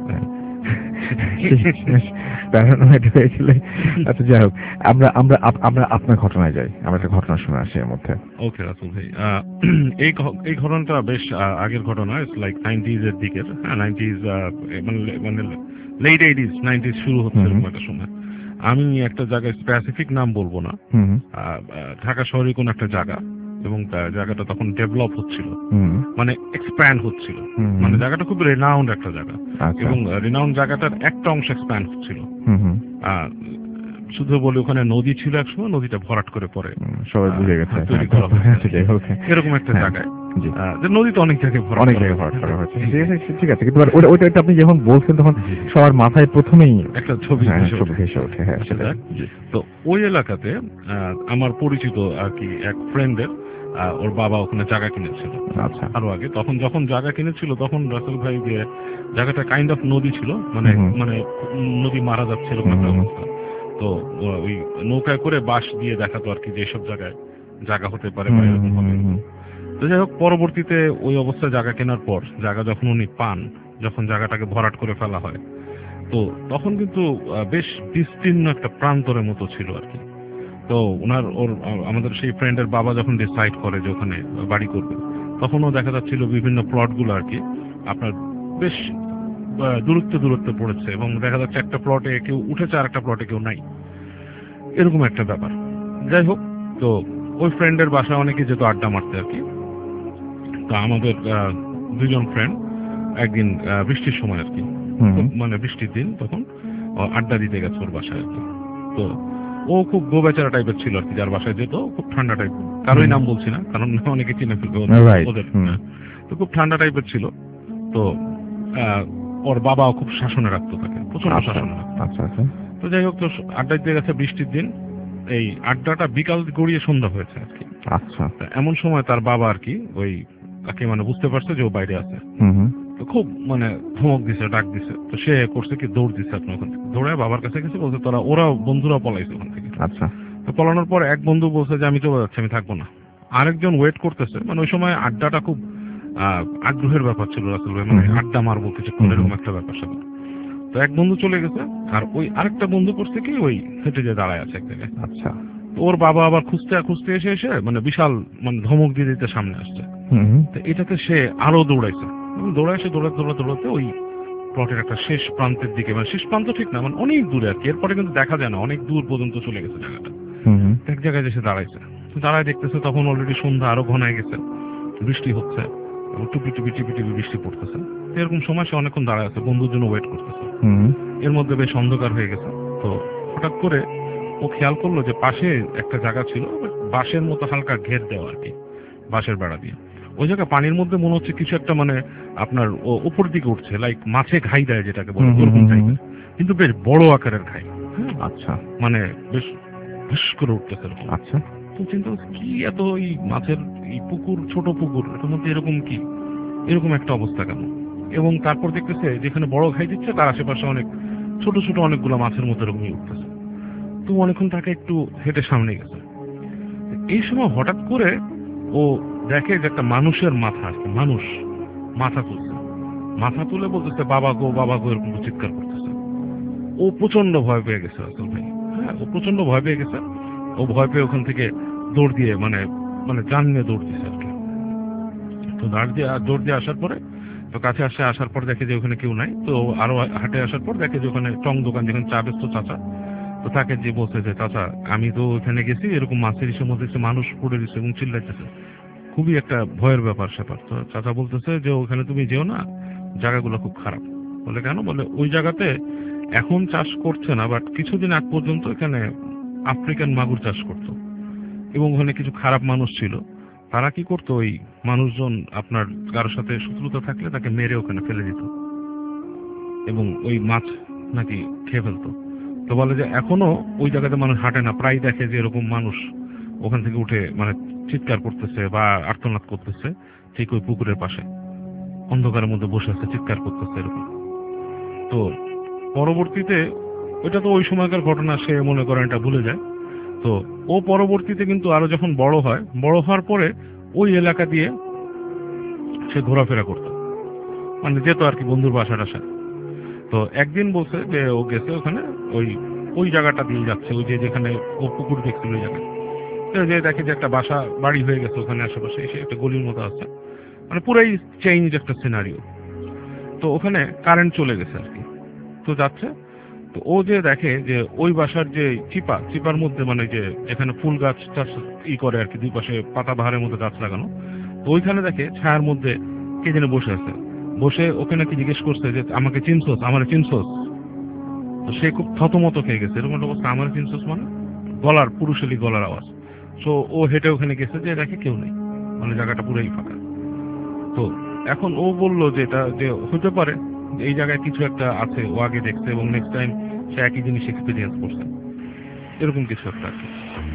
আচ্ছা, যাই হোক, আমরা আমরা আমরা আপনার ঘটনায় যাই, আমরা একটা ঘটনা শুনে আসি এর মধ্যে। ওকে রাসেল ভাই, এই ঘটনাটা বেশ আগের ঘটনা, ইটস লাইক 90s এর দিকের, 90s মানে লেট 80s 90s শুরু হচ্ছে এরকম একটা সময়। আমি একটা জায়গায় স্পেসিফিক নাম বলবো না, ঢাকা শহরে কোন একটা জায়গা, এবং জায়গাটা তখন ডেভেলপ হচ্ছিল, মানে এক্সপ্যান্ড হচ্ছিল, মানে জায়গাটা খুব রেনাউন্ড একটা জায়গা, এবং রেনাউন্ড জায়গাটার একটা অংশ এক্সপ্যান্ড হচ্ছিল। শুধু বলি ওখানে নদী ছিল একসময়, নদীটা ভরাট করে পরে সবাই বুঝে গেছে তৈরি করা হয়েছে এরকম একটা জায়গায়, যে নদীতে অনেক জায়গায় ভরাট করা হয়েছে। ঠিক আছে, কিন্তু ওইটা আপনি যখন বলছেন তখন সবার মাথায় প্রথমেই একটা ছবি ভেসে ওঠে। তো ওই এলাকাতে আমার পরিচিত আর কি এক ফ্রেন্ডের, ওর বাবা ওখানে জায়গা কিনেছিল আরো আগে। তখন যখন জায়গা কিনেছিল তখন রাসেল ভাই যে জায়গাটা কাইন্ড অফ নদী ছিল, মানে মানে নদী মারা যাচ্ছে এরকম একটা অবস্থা। তো ওই নৌকায় করে বাঁশ দিয়ে দেখাতো আর কি যে এসব জায়গায় জায়গা হতে পারে বা এরকম হবে। তো যাই হোক, পরবর্তীতে ওই অবস্থায় জায়গা কেনার পর জায়গা যখন উনি পান, যখন জায়গাটাকে ভরাট করে ফেলা হয়, তো তখন কিন্তু বেশ বিস্তীর্ণ একটা প্রান্তরের মতো ছিল আর কি। তো আমাদের সেই ফ্রেন্ডের বাবা যখন ডিসাইড করে যে ওখানে বাড়ি করবে, তখনও দেখা যাচ্ছিল বিভিন্ন প্লটগুলো আর কি আপনার বেশ দূরত্বে পড়েছে, এবং দেখা যাচ্ছে একটা প্লটে কেউ উঠেছে আর একটা প্লটে কেউ নাই, এরকম একটা ব্যাপার। যাই হোক, তো ওই ফ্রেন্ডের বাসায় অনেকে যেত আড্ডা মারতে আর কি। তো আমাদের দুইজন ফ্রেন্ড একদিন বৃষ্টির সময় আর কি, মানে বৃষ্টির দিন, তখন আড্ডা দিতে গেছে ওর বাসায় আর কি। তো ও খুব গোবেচারা টাইপের ছিল আর কি, যার বাসায় যেত খুব ঠান্ডা টাইপ, কারোই নাম বলছি না কারণ অনেকে চিনে ফেলবে ওদের। তো খুব ঠান্ডা টাইপের ছিল। তো ওর বাবাও খুব শাসনে রাখতো তাকে, প্রচন্ড শাসনে রাখতো। তো যাই হোক, তো আড্ডা দিতে গেছে বৃষ্টির দিন, এই আড্ডাটা বিকাল গড়িয়ে সন্ধ্যা হয়েছে আর কি। আচ্ছা, এমন সময় তার বাবা আর কি ওই তাকে মানে বুঝতে পারছে যে ও বাইরে আছে, তো খুব মানে ধমক দিছে, ডাক দিছে। তো সে করছে কি, দৌড় দিছে আপনার ওখান থেকে, দৌড়ে বাবার কাছে গেছে, বলছে ওরা বন্ধুরা পলাইছে ওখান থেকে। আচ্ছা, তো পলানোর পর এক বন্ধু বলছে যে আমি চলে যাচ্ছি, আমি থাকবো না। আরেকজন ওয়েট করতেছে, মানে ওই সময় আড্ডাটা খুব আগ্রহের ব্যাপার ছিল রাসেল ভাই, মানে আড্ডা মারবো কিছুক্ষণ এরকম একটা ব্যাপার স্যাপার। তো এক বন্ধু চলে গেছে, আর ওই আরেকটা বন্ধু করছে কি, ওই হেঁটে যে দাঁড়ায় আছে এক জায়গায়। আচ্ছা, ওর বাবা আবার খুঁজতে এসে মানে বিশাল মানে ধমক দিয়ে দিতে সামনে আসছে। তো এটাতে সে আরো দৌড়াইছে, দৌড়াতে ওই প্লটের একটা শেষ প্রান্তের দিকে, মানে শেষ প্রান্ত ঠিক না, মানে অনেক দূরে আর কি, এরপরে কিন্তু দেখা যায় না, অনেক দূর পর্যন্ত চলে গেছে জায়গাটা। এক জায়গায় এসে দাঁড়াইছে, দাঁড়ায় দেখতেছে তখন অলরেডি সন্ধ্যা আরো ঘনায় গেছে, বৃষ্টি হচ্ছে, টুপি বৃষ্টি পড়তেছে। এরকম সময় সে অনেকক্ষণ দাঁড়ায় আছে, বন্ধুর জন্য ওয়েট করতেছে। এর মধ্যে বেশ অন্ধকার হয়ে গেছে। তো হঠাৎ করে ও খেয়াল করলো যে পাশে একটা জায়গা ছিল, বাঁশের মতো হালকা ঘের দেওয়া আর কি, বাঁশের বেড়া দিয়ে। ওই জায়গায় পানির মধ্যে মনে হচ্ছে কিছু একটা মানে আপনার উপর দিকে উঠছে, লাইক মাছে ঘাই দেয় যেটাকে বলে, ওরকম টাইপের, কিন্তু বেশ বড় আকারের ঘাই। আচ্ছা, মানে বেশ ভুস করে উঠতেছে এরকম। আচ্ছা, তো চিন্তা হচ্ছে কি এত এই মাছের এই পুকুর, ছোট পুকুর, এটার মধ্যে এরকম কি, এরকম একটা অবস্থা কেন? এবং তারপর দেখতেছে যেখানে বড় ঘাই দিচ্ছে তার আশেপাশে অনেক ছোট ছোট অনেকগুলো মাছের মতো এরকমই উঠতেছে। তো অনেকক্ষণ তাকে একটু হেঁটে সামনে গেছে। এই সময় হঠাৎ করে ও দেখে যে একটা মানুষের মাথা আছে, মানুষ মাথা তুলছে, মাথা তুলে বলতেছে বাবা গো এরকম চিৎকার করতেছে। ও প্রচন্ড ভয় পেয়ে গেছে আসল ভাই। হ্যাঁ, ও প্রচন্ড ভয় পেয়ে গেছে। ও ভয় পেয়ে ওখান থেকে দৌড় দিয়ে মানে জান নিয়ে দৌড় দিছে আর কি। তো দৌড় দিয়ে আসার পরে তো কাছে আসার পর দেখে যে ওখানে কেউ নাই। তো আরো হাঁটে আসার পর দেখে যে ওখানে টং দোকান যেখানে চা বেচতো চাচা, তো তাকে যে বলছে যে চাচা আমি তো ওখানে গেছি, এরকম মাছের ইসের মধ্যে মানুষ পড়ে দিচ্ছে এবং চিল্লাইতেছে, খুবই একটা ভয়ের ব্যাপার স্যাপার। তো চাচা বলতেছে যে ওখানে তুমি যেও না, জায়গাগুলো খুব খারাপ। বলে কেন? বলে ওই জায়গাতে এখন চাষ করছে না, বাট কিছুদিন আগ পর্যন্ত এখানে আফ্রিকান মাগুর চাষ করতো এবং ওখানে কিছু খারাপ মানুষ ছিল। তারা কি করতো, ওই মানুষজন আপনার কারোর সাথে শত্রুতা থাকলে তাকে মেরে ওখানে ফেলে দিত এবং ওই মাছ নাকি খেয়ে ফেলতো। তো বলে যে এখনো ওই জায়গাতে মানুষ হাঁটে না, প্রায় দেখে যে এরকম মানুষ ওখান থেকে উঠে চিৎকার করতেছে বা আর্তনাদ করতেছে ঠিক ওই পুকুরের পাশে অন্ধকারের মধ্যে বসে আছে, চিৎকার করতেছে এরকম। তো পরবর্তীতে ওইটা তো ওই সময়কার ঘটনা, সে মনে করেন এটা ভুলে যায়। তো ও পরবর্তীতে কিন্তু আরো যখন বড় হওয়ার পরে ওই এলাকা দিয়ে সে ঘোরাফেরা করতো, যেত আর কি বন্ধুর বাসা টাসা। তো একদিন বলছে যে ও গেছে ওখানে ওই জায়গাটা দিয়ে যাচ্ছে, ওই যেখানে ও পুকুর দেখছিল ওই জায়গায়, যে দেখে যে একটা বাড়ি হয়ে গেছে ওখানে আশেপাশে, এসে একটা গলির মতো আছে, পুরাই চেঞ্জ একটা সিনারিও। তো ওখানে কারেন্ট চলে গেছে আর কি। তো যাচ্ছে, তো ও যে দেখে যে ওই বাসার যে চিপার মধ্যে যে যেখানে ফুল গাছ টাছ করে আর কি, দুই পাশে পাতা বাহারের মধ্যে গাছ লাগানো, তো ওইখানে দেখে ছায়ার মধ্যে কে যেন বসে আছে। বসে ওকে নাকি জিজ্ঞেস করছে যে আমাকে চিনছোস, আমার চিনছোস? তো সে খুব থতমত খেয়ে গেছে, এরকম একটা অবস্থা, আমার চিনছোস গলার পুরুষেরই গলার আওয়াজ। তো ও হেঁটে ওখানে গেছে, যে দেখে কেউ নেই, জায়গাটা পুরোই ফাঁকা। তো এখন ও বললো যে এটা যে হতে পারে এই জায়গায় কিছু একটা আছে, ও আগে দেখছে এবং নেক্সট টাইম সে একই জিনিস এক্সপিরিয়েন্স করছে, এরকম কিছু একটা আছে।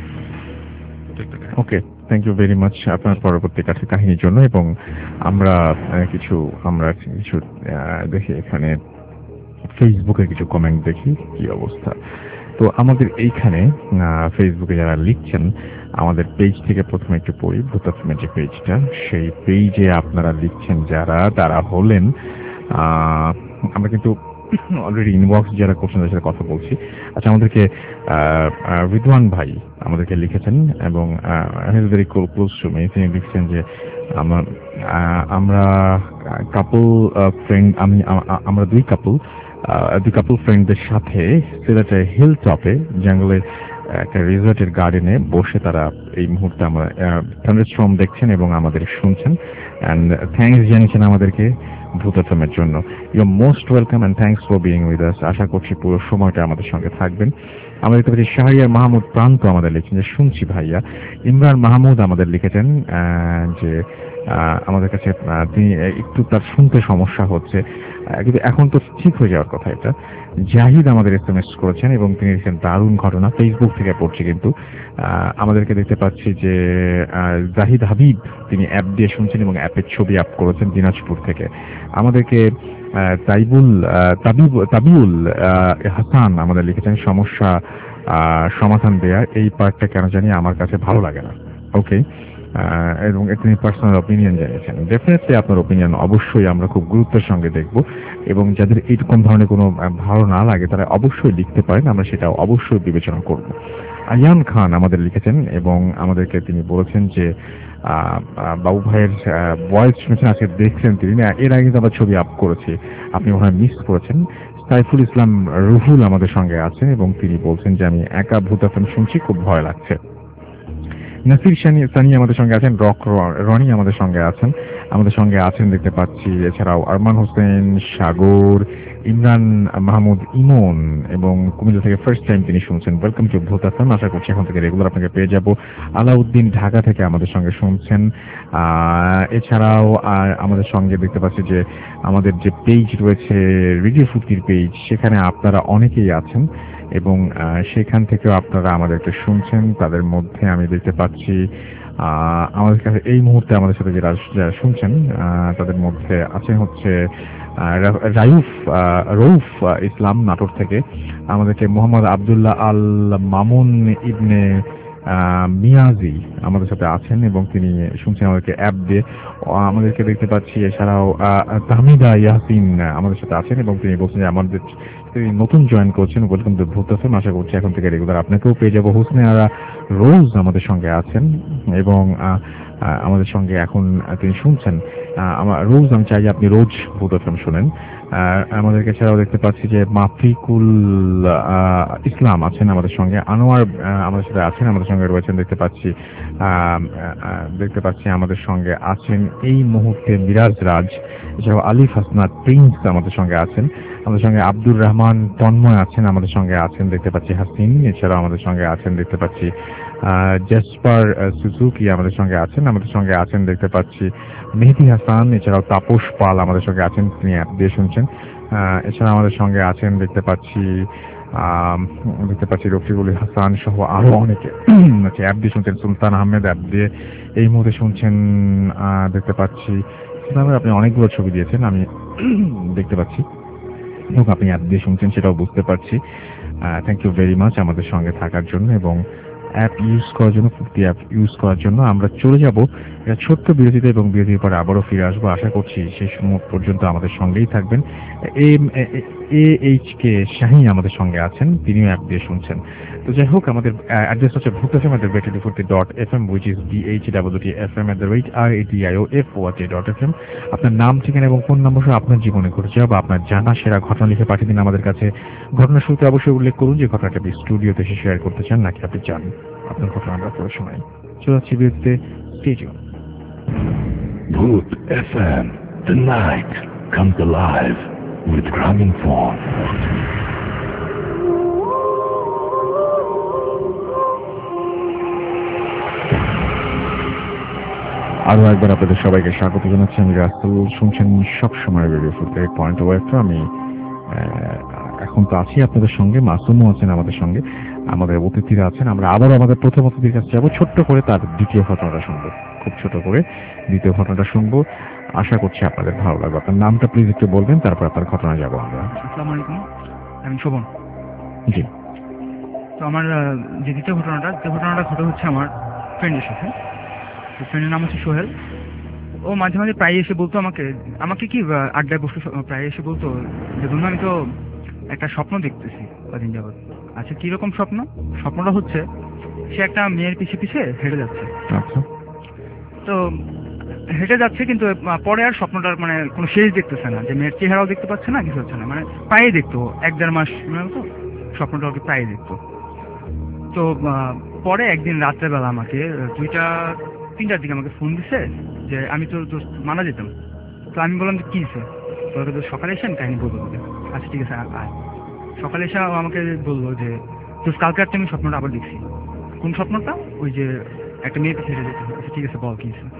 Okay, thank you very much আপনার পরবর্তী কাহিনীর জন্য। এবং আমরা কিছু দেখি এখানে ফেসবুকে কিছু কমেন্ট দেখি কি অবস্থা। তো আমাদের এইখানে ফেসবুকে যারা লিখছেন, আমাদের পেজ থেকে প্রথমে একটু পড়ি, ভূতাফিমের যে পেজটা, সেই পেজে আপনারা লিখছেন যারা, তারা হলেন আমরা কিন্তু অলরেডি ইনবক্স যারা করছেন তাদের সাথে কথা বলছি। আচ্ছা, আমাদেরকে রিদওয়ান ভাই আমাদেরকে লিখেছেন এবং ভেরি ক্লোজ টু মি। তিনি লিখছেন যে আমরা কাপল ফ্রেন্ড, আমরা দুই কাপল ফ্রেন্ডদের সাথে সিলেটের হিল টপে জঙ্গলের একটা রিসর্টের গার্ডেনে বসে তারা এই মুহূর্তে আমরা থান্ডারস্টর্ম দেখছেন এবং আমাদের শুনছেন। অ্যান্ড থ্যাঙ্কস জানিয়েছেন আমাদেরকে ভূত এফএমের জন্য। You are most welcome and thanks for being with us. আশা করছি পুরো সময়টা আমাদের সঙ্গে থাকবেন। আমাদের দেখতে পাচ্ছি শাহরিয়ার মাহমুদ প্রান্ত আমাদের লিখছেন যে শুনছি ভাইয়া। ইমরান মাহমুদ আমাদের লিখেছেন যে আমাদের কাছে তিনি একটু তার শুনতে সমস্যা হচ্ছে, কিন্তু এখন তো ঠিক হয়ে যাওয়ার কথা এটা। জাহিদ আমাদের এসএমএস করেছেন এবং তিনি লিখেছেন দারুণ ঘটনা, ফেসবুক থেকে পড়ছি কিন্তু আমাদেরকে দেখতে পাচ্ছি যে জাহিদ হাবিব তিনি অ্যাপ দিয়ে শুনছেন এবং অ্যাপের ছবি আপ করেছেন দিনাজপুর থেকে। আমাদেরকে তাবিউল হাসান আমাদের লিখেছেন সমস্যা সমাধান দেয়া, এই পার্টটা কেন জানি আমার কাছে ভালো লাগে না। ওকে, এবং তিনি পার্সোনাল অপিনিয়ন জানিয়েছেন। ডেফিনেটলি আপনার অপিনিয়ন অবশ্যই আমরা খুব গুরুত্বের সঙ্গে দেখব এবং যাদের এইরকম ধরনের কোনো ভালো না লাগে তারা অবশ্যই লিখতে পারেন, আমরা সেটা অবশ্যই বিবেচনা করব। আয়ান খান আমাদের লিখেছেন এবং আমাদেরকে তিনি বলেছেন যে বাবু ভাইয়ের ভয়েস শুনেছেন, আজকে দেখছেন তিনি, এর আগে কিন্তু আমরা ছবি আপ করেছি, আপনি ওখানে মিস করেছেন। সাইফুল ইসলাম রুহুল আমাদের সঙ্গে আছেন এবং তিনি বলছেন যে আমি একা ভূত এফএম শুনছি, খুব ভয় লাগছে। নাসির সানি আমাদের সঙ্গে আছেন, রনি আমাদের সঙ্গে আছেন দেখতে পাচ্ছি। এছাড়াও আরমান হোসেন, সাগর, ইমরান মাহমুদ ইমন এবং কুমিল্লা থেকে ফার্স্ট টাইম তিনি শুনছেন। ওয়েলকাম টু ভূত এফএম, আশা করছি এখন থেকে রেগুলার আপনাকে পেয়ে যাব। আলাউদ্দিন ঢাকা থেকে আমাদের সঙ্গে শুনছেন। এছাড়াও আমাদের সঙ্গে দেখতে পাচ্ছি যে আমাদের যে পেজ রয়েছে রেডিও ফুর্তির পেজ, সেখানে আপনারা অনেকেই আছেন এবং সেখান থেকেও আপনারা আমাদেরকে শুনছেন। তাদের মধ্যে আমি দেখতে পাচ্ছি আমাদের কাছে এই মুহূর্তে আমাদের সাথে যারা শুনছেন তাদের মধ্যে আছেন হচ্ছে রউফ ইসলাম নাটোর থেকে, আমাদেরকে মোহাম্মদ আব্দুল্লাহ আল মামুন ইবনে মিয়াজি আমাদের সাথে আছেন এবং তিনি শুনছেন আমাদেরকে অ্যাপ দিয়ে। আমাদেরকে দেখতে পাচ্ছি এছাড়াও তাহমিদা ইয়াসিন আমাদের সাথে আছেন এবং তিনি বলছেন যে আমাদের তিনি নতুন জয়েন করছেন, ওয়েলকাম টু ভূত এফএম। আশা করছি এখন থেকে রেগুলার আপনাকেও পেয়ে যাবো। হুসনে আরা রোজ আমাদের সঙ্গে আছেন এবং আমাদের সঙ্গে এখন তিনি শুনছেন আমার রোজ। আমি চাই যে আপনি রোজ ভূত এফএম শোনেন। আমাদেরকে এছাড়াও দেখতে পাচ্ছি যে মাফিকুল ইসলাম আছেন আমাদের সঙ্গে, আনোয়ার আমাদের সাথে আছেন, আমাদের সঙ্গে রয়েছেন। দেখতে পাচ্ছি আমাদের সঙ্গে আছেন এই মুহূর্তে মিরাজ রাজ, এছাড়াও আলিফ হাসনাত প্রিন্স আমাদের সঙ্গে আছেন, আমাদের সঙ্গে আব্দুর রহমান তন্ময় আছেন, আমাদের সঙ্গে আছেন দেখতে পাচ্ছি হাসিন, এছাড়াও আমাদের সঙ্গে আছেন দেখতে পাচ্ছি জেসপার সুজুকি আমাদের সঙ্গে আছেন, আমাদের সঙ্গে আছেন দেখতে পাচ্ছি মেহেদি হাসান, এছাড়াও তাপস পাল আমাদের সঙ্গে আছেন, তিনি অ্যাপ দিয়ে শুনছেন। এছাড়া আমাদের সঙ্গে আছেন দেখতে পাচ্ছি রফিকুল হাসান সহ আরো অনেকে অ্যাপ দিয়ে শুনছেন। সুলতান আহমেদ অ্যাপ দিয়ে এই মুহূর্তে শুনছেন দেখতে পাচ্ছি। আপনি অনেকগুলো ছবি দিয়েছেন আমি দেখতে পাচ্ছি এবং আপনি অ্যাপ দিয়ে শুনছেন সেটাও বুঝতে পারছি। থ্যাংক ইউ ভেরি মাচ আমাদের সঙ্গে থাকার জন্য এবং অ্যাপ ইউজ করার জন্য, ফুর্তি অ্যাপ ইউজ করার জন্য। আমরা চলে যাব একটা ছোট্ট বিরতিতে এবং বিরতির পরে আবারও ফিরে আসবো। আশা করছি সেই সময় পর্যন্ত আমাদের সঙ্গেই থাকবেন। AHK শাহী আমাদের সঙ্গে আছেন, তিনিও অ্যাপ দিয়ে শুনছেন। তো যাই হোক, আমাদের অ্যাড্রেস হচ্ছে ভূত FM @futti.fm, which is BHWTFM@radioFOT.fm। আপনার নাম, ঠিকানা এবং ফোন নম্বর সহ আপনার জীবনে ঘটে যাওয়া বা আপনার জানা সেরা ঘটনা লিখে পাঠিয়ে দিন আমাদের কাছে। ঘটনার শুরুতে অবশ্যই উল্লেখ করুন যে ঘটনাটা আপনি স্টুডিওতে এসে শেয়ার করতে চান নাকি আপনি চান আপনার ঘটনা আমরা পড়ে শোনাই। চলে যাচ্ছি বিরতিতে, stay tune. Bhoot FM, the night comes alive with Gramophone. আরো একবার আপনাদের সবাইকে স্বাগত জানাচ্ছি। আমি রাসেল, শুনছেন সবসময় রেডিও ফুটে পয়েন্ট ওয়েভটা। আমি এখন তো আছি আপনাদের সঙ্গে, মাসুমও আছেন আমাদের সঙ্গে, আমাদের অতিথিরা আছেন। আমরা আবারও আমাদের প্রথম অতিথির কাছে যাবো, ছোট্ট করে তার দ্বিতীয় ঘটনাটা শুনবো, খুব ছোট করে দ্বিতীয় ঘটনাটা শুনবো। আশা করছি আপনাদের ভালো লাগবে। আপনার নামটা প্লিজ একটু বলবেন, তারপর আপনার ঘটনা যাবো আমরা। আসসালামু আলাইকুম, আমি শোভন। জি। তো আমার যে দ্বিতীয় ঘটনাটা ঘটে হচ্ছে আমার ফ্রেন্ডের সাথে। তো ফ্রেন্ডের নাম হচ্ছে সোহেল। ও মাঝে মাঝে প্রায় এসে বলতো আমাকে কি আড্ডায় বসে প্রায় এসে বলতো যে বন্ধু, আমি তো একটা স্বপ্ন দেখতেছি কদিন যাবত। আচ্ছা, কিরকম স্বপ্ন? স্বপ্নটা হচ্ছে সে একটা মেয়ের পিছে পিছে হেঁটে যাচ্ছে। আচ্ছা। তো হেঁটে যাচ্ছে, কিন্তু পরে আর স্বপ্নটার মানে কোনো শেষ দেখতেছে না, যে মেয়ের চেহারাও দেখতে পাচ্ছে না, কিছু হচ্ছে না, মানে প্রায়ই দেখতো 1-1.5 মাস তো স্বপ্নটা ওকে প্রায়ই দেখতো। তো পরে একদিন রাত্রেবেলা আমাকে 2-3টার দিকে আমাকে ফোন দিছে যে আমি তো মারা যেতাম। তো আমি বললাম যে কী হয়েছে? তোকে তো সকালে এসে আমি কাহিনী বলবো তোকে। আচ্ছা ঠিক আছে আয়। সকালে এসে আমাকে বললো যে তো কালকে একটা আমি স্বপ্নটা আবার দেখছি। কোন স্বপ্নটা? ওই যে একটা মেয়ের পিছিয়ে হেঁটে যেতে। আচ্ছা ঠিক আছে, বল কী হয়েছে?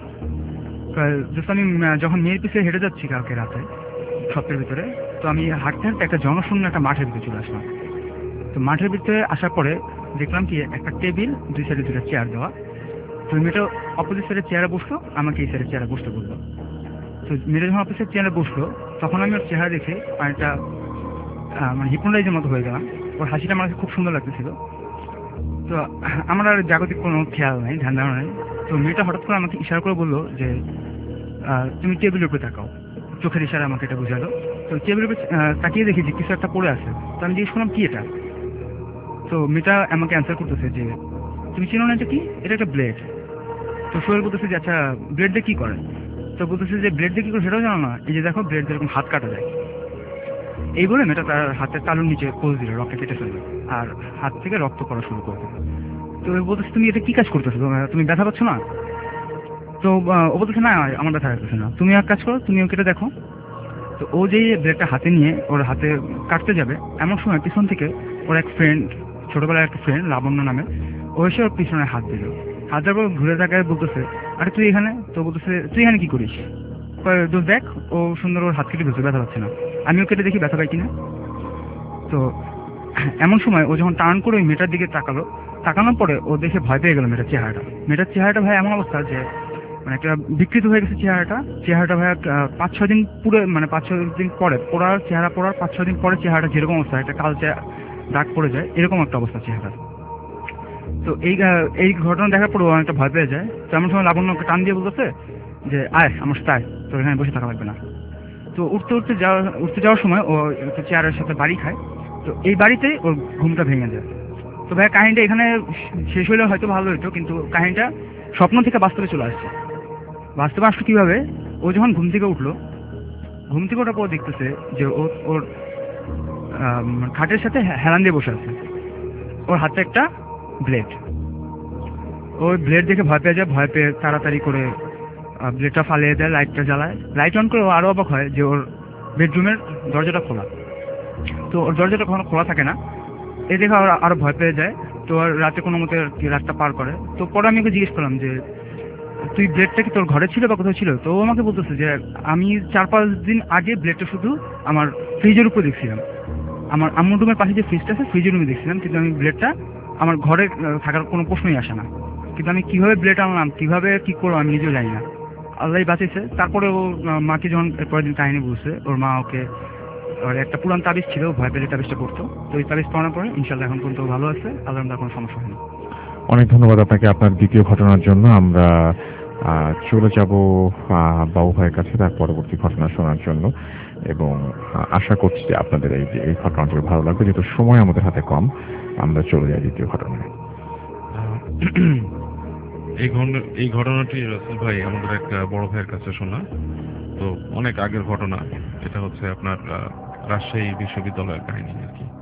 আমি যখন মেয়ের পিছিয়ে হেঁটে যাচ্ছি কালকে রাতে স্বপ্নের ভিতরে, তো আমি হাঁটতে হাঁটতে একটা জনশূন্য একটা মাঠের ভিতরে চলে আসলাম। তো মাঠের ভিতরে আসার পরে দেখলাম কি একটা টেবিল, 2 সাইডে 2টা চেয়ার দেওয়া। তো মেয়েটা অপোজিট সাইডের চেয়ারে বসলো, আমাকে এই সাইডের চেয়ারে বসতে বললো। তো মেয়েটা যখন অপোজিট চেয়ারে বসলো, তখন আমি ওর চেহারা দেখে একটা মানে হিপনোটাইজের মতো হয়ে গেলাম। ওর হাসিটা আমার খুব সুন্দর লাগতেছিল। তো আমার আর জাগতিক কোনো খেয়াল নাই, ধ্যান ধারণা নাই। তো মেয়েটা হঠাৎ করে আমাকে ইশারা করে বললো যে তুমি টেবিলের উপরে তাকাও। চোখের ইশারা আমাকে এটা বোঝালো। তো টেবিলের উপরে তাকিয়ে দেখি যে কিছু একটা পড়ে আছে। তো আমি জিজ্ঞেস করলাম কি এটা? তো মেয়েটা আমাকে অ্যান্সার করতেছে যে তুমি চিনো না এটা কি? এটা একটা ব্লেড। তো সোহেল বলতেছে যে আচ্ছা ব্লেড দিয়ে কী করে? তো বলতেছে যে ব্লেড দিয়ে কী করে সেটাও জানো না? এই যে দেখো, ব্লেড যেরকম হাত কাটা যায়। এই বলে মেয়েটা তার হাতের তালুর নিচে পোজ দিল, রক্ত কেটে ফেললো আর হাত থেকে রক্ত পড়া শুরু করে দিল। তো ও বলতেছে তুমি এটা কী কাজ করতেছো? তুমি ব্যথা পাচ্ছ না? তো ও বলতেছে না আমার ব্যথা লাগতেছে না, তুমি এক কাজ করো, তুমিও কেটে দেখো। তো ও যেই ব্লেডটা হাতে নিয়ে ওর হাতে কাটতে যাবে, এমন সময় পিছন থেকে ওর এক ফ্রেন্ড, ছোটবেলার একটা ফ্রেন্ড লাবণ্য নামে, ও এসে ওর পিছনে হাত দিল। হাত দেওয়ার পর ঘুরে তাকায় বলতেছে আরে তুই এখানে? তো বলতেছে তুই এখানে কি করিস? দোষ দেখ, ও সুন্দর ওর হাত কেটে দিচ্ছে, ব্যথা পাচ্ছে না, আমিও কেটে দেখি ব্যথা পাই কিনা। তো এমন সময় ও যখন টার্ন করে ওই মেয়েটার দিকে তাকানোর পরে ও দেখে ভয় পেয়ে গেল মেয়েটার চেহারাটা ভাই এমন অবস্থা যে মানে একটা বিকৃত হয়ে গেছে চেহারাটা ভাই 5-6 দিন পুরো মানে 5-6 দিন পরে পড়ার 5-6 দিন পরে চেহারাটা যেরকম অবস্থা একটা কালচে দাগ পড়ে যায় এরকম একটা অবস্থা চেহারা। তো এই ঘটনা দেখার পরে ও অনেকটা ভয় পেয়ে যায়। তো এমন সময় লাবণ্যকে টান দিয়ে বলতেছে যে আয় আমার সাথে আয়, তোর এখানে বসে থাকা লাগবে না। তো উঠতে যাওয়ার সময় ও একটা চেয়ারের সাথে বাড়ি খায়। তো এই বাড়িতেই ওর ঘুমটা ভেঙে যায়। তো ভাই কাহিনীটা এখানে শেষ হলে হয়তো ভালো হতো, কিন্তু কাহিনীটা স্বপ্ন থেকে বাস্তবে চলে আসছে। বাস্তবে আসলো কীভাবে, ও যখন ঘুম থেকে ওঠার পর দেখতেছে যে ওর খাটের সাথে হেলান দিয়ে বসে আছে, ওর হাতে একটা ব্লেড। ওই ব্লেড দেখে ভয় পেয়ে তাড়াতাড়ি করে ব্লেডটা ফালিয়ে দেয়, লাইটটা জ্বালায়, লাইট অন করে ও আরও অবাক হয় যে ওর বেডরুমের দরজাটা খোলা। তো ওর দরজাটা কখনো খোলা থাকে না, এই দেখে ওর আরও ভয় পেয়ে যায়। তো আর রাতে কোনো মতে রাতটা পার করে। তো পরে আমি ওকে জিজ্ঞেস করলাম যে তুই ব্লেডটা কি তোর ঘরে ছিল বা কোথাও ছিল? তো ও আমাকে বলতেছে যে আমি 4-5 দিন আগে ব্লেডটা শুধু আমার ফ্রিজের উপর দেখছিলাম, আমার আম্মুর রুমের পাশে যে ফ্রিজটা আছে ফ্রিজের রুমে দেখছিলাম, কিন্তু আমি ব্লেডটা আমার ঘরে থাকার কোনো প্রশ্নই আসে না। কিন্তু আমি কীভাবে ব্লেড আনলাম, কীভাবে কী করবো আমি নিজেও জানি না, আল্লাহই বাঁচিয়েছে। তারপরে ও মাকে যখন পরের দিন কাহিনী বলছে, ওর মা ওকে আর একটা পুরান তাবিজ ছিল, ভয় পেলে তাবিজটা করতো। তো ওই তাবিজ পড়ানোর পরে ইনশাল্লাহ এখন পর্যন্ত ভালো আছে, আল্লাহ কোনো সমস্যা হয়নি। অনেক ধন্যবাদ আপনাকে আপনার দ্বিতীয় ঘটনার জন্য। আমরা চলে যাব বাবু ভাইয়ের কাছে তার পরবর্তী ঘটনা শোনার জন্য, এবং আশা করছি যে আপনাদের এই ঘটনাটি ভালো লাগবে। যেহেতু সময় আমাদের হাতে কম, আমরা চলে যাই দ্বিতীয় ঘটনায়। এই ঘটনাটি রাসেল ভাই আমাদের এক বড় ভাইয়ের কাছে শোনা। তো অনেক আগের ঘটনা। এটা হচ্ছে আপনার রাজশাহী বিশ্ববিদ্যালয়ের কাহিনী আর কি।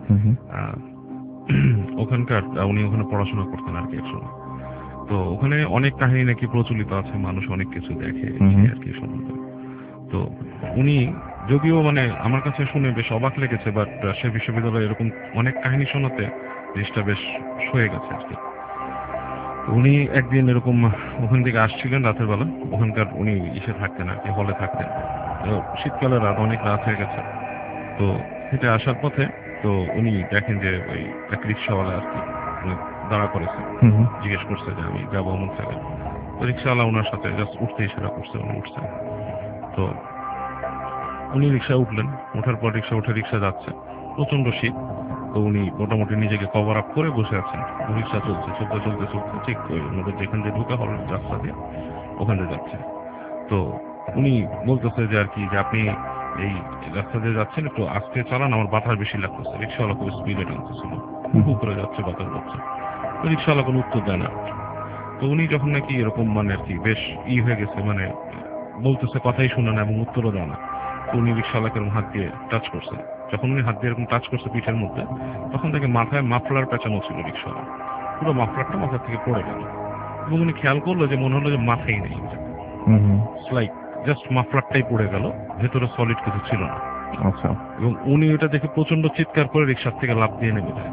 ওখানকার উনি ওখানে পড়াশোনা করতেন আর কি একসময়। তো ওখানে অনেক কাহিনী নাকি প্রচলিত আছে, মানুষ অনেক কিছু দেখে আর কি সম্বন্ধে। তো উনি যদিও মানে আমার কাছে শুনে বেশ অবাক লেগেছে, বাট রাজশাহী বিশ্ববিদ্যালয়ে এরকম অনেক কাহিনী শোনাতে জিনিসটা বেশ সয়ে গেছে আর কি। উনি একদিন এরকম ওখান থেকে আসছিলেন রাতের বেলা, ওখানকার উনি ইসে থাকতেন আর কি, হলে থাকতেন। তো শীতকালের রাত, অনেক রাত হয়ে গেছে। তো হেঁটে আসার পথে তো উনি দেখেন যে ওই এক রিক্সাওয়ালা আর কি দাঁড়া করেছে, জিজ্ঞেস করছে যে আমি যাবো অমুক জায়গায়। তো রিক্সাওয়ালা ওনার সাথে জাস্ট উঠতে ইশারা করছে, উনি উঠছে। তো উনি রিক্সায় উঠলেন, ওঠার পর রিক্সা যাচ্ছে, প্রচন্ড শীত। তো উনি মোটামুটি নিজেকে কভার আপ করে বসে আছেন। রিক্সা চলছে ঠিক ওই আমাদের যেখান দিয়ে ঢুকা হল রাস্তা দিয়ে ওখান দিয়ে যাচ্ছে। তো উনি বলতেছে যে আর কি যে আপনি এই রাস্তা দিয়ে যাচ্ছেন, একটু আস্তে চালান, আমার বাতাস বেশি লাগতেছে। রিক্সাওয়ালা খুব স্পিডে টানতেছিল, খুব করে যাচ্ছে, বাতাস যাচ্ছে। তো রিক্সাওয়ালা কোনো উত্তর দেয় না। তো উনি যখন নাকি এরকম মানে আর কি বেশ হয়ে গেছে, মানে বলতেছে কথাই শুনে না এবং উত্তরও দেয় না, তো উনি রিক্সাওয়ালাকে এরকম হাত দিয়ে টাচ করছে। যখন উনি হাত দিয়ে এরকম টাচ করছে পিঠের মধ্যে, তখন থেকে মাথায় মাফলার পেঁচানো ছিল রিক্সাওয়ালা, পুরো মাফলারটা মাথা থেকে পড়ে গেল। এবং উনি খেয়াল করলো যে মনে হলো যে মাথাই নেই, লাইক জাস্ট মাফলারটাই পড়ে গেল, ভেতরে সলিড কিছু ছিল না। আচ্ছা। এবং উনি এটা দেখে প্রচন্ড চিৎকার করে রিক্সার থেকে লাফ দিয়ে নেমে যায়।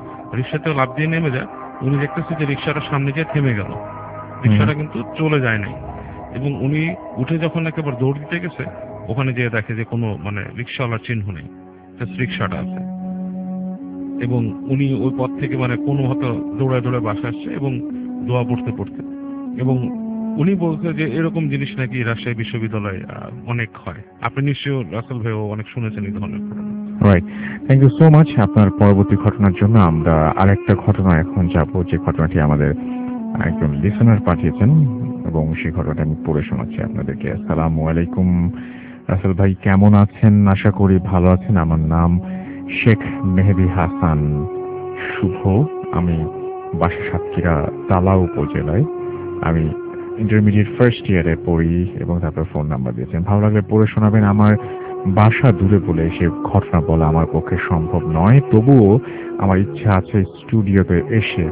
উনি দেখতেছে যে রিক্সাটা সামনে গিয়ে থেমে গেল, রিক্সাটা কিন্তু চলে যায় নাই। এবং উনি উঠে যখন একেবারে দৌড় দিতে গেছে, ওখানে যেয়ে দেখে যে কোনো মানে রিক্সাওয়ালার চিহ্ন নেই, জাস্ট রিক্সাটা আছে। এবং উনি ওই পথ থেকে মানে কোনো মতো দৌড়ায় বাসা আসছে এবং দোয়া পড়তে এবং উনি বলছে যে এরকম জিনিস নাকি রাজশাহী বিশ্ববিদ্যালয়ে অনেক হয়। আপনি নিশ্চয়ই রাসেল ভাইও অনেক শুনেছেন এই ধরনের ঘটনা। Right, thank you so much আপনার পরবর্তী ঘটনার জন্য। আমরা আরেকটা ঘটনা এখন যাব, যে ঘটনাটি আমাদের একজন লিসেনার পাঠিয়েছেন এবং সেই ঘটনাটা আমি পড়ে শোনাচ্ছি আপনাদেরকে। আসসালামু আলাইকুম রাসেল ভাই, কেমন আছেন? আশা করি ভালো আছেন। আমার নাম শেখ মেহেদি হাসান শুভ, আমি বাসা সাতক্ষীরা তালা উপজেলায়। আমি ইন্টারমিডিয়েট ফার্স্ট ইয়ারে পড়ি এবং তারপর ফোন নাম্বার দিয়েছেন। ভালো লাগলে পড়ে শোনাবেন। আমার বাসা দূরে বলে সে ঘটনা বলা আমার পক্ষে সম্ভব নয়, তবুও আমার ইচ্ছা আছে স্টুডিওতে এসে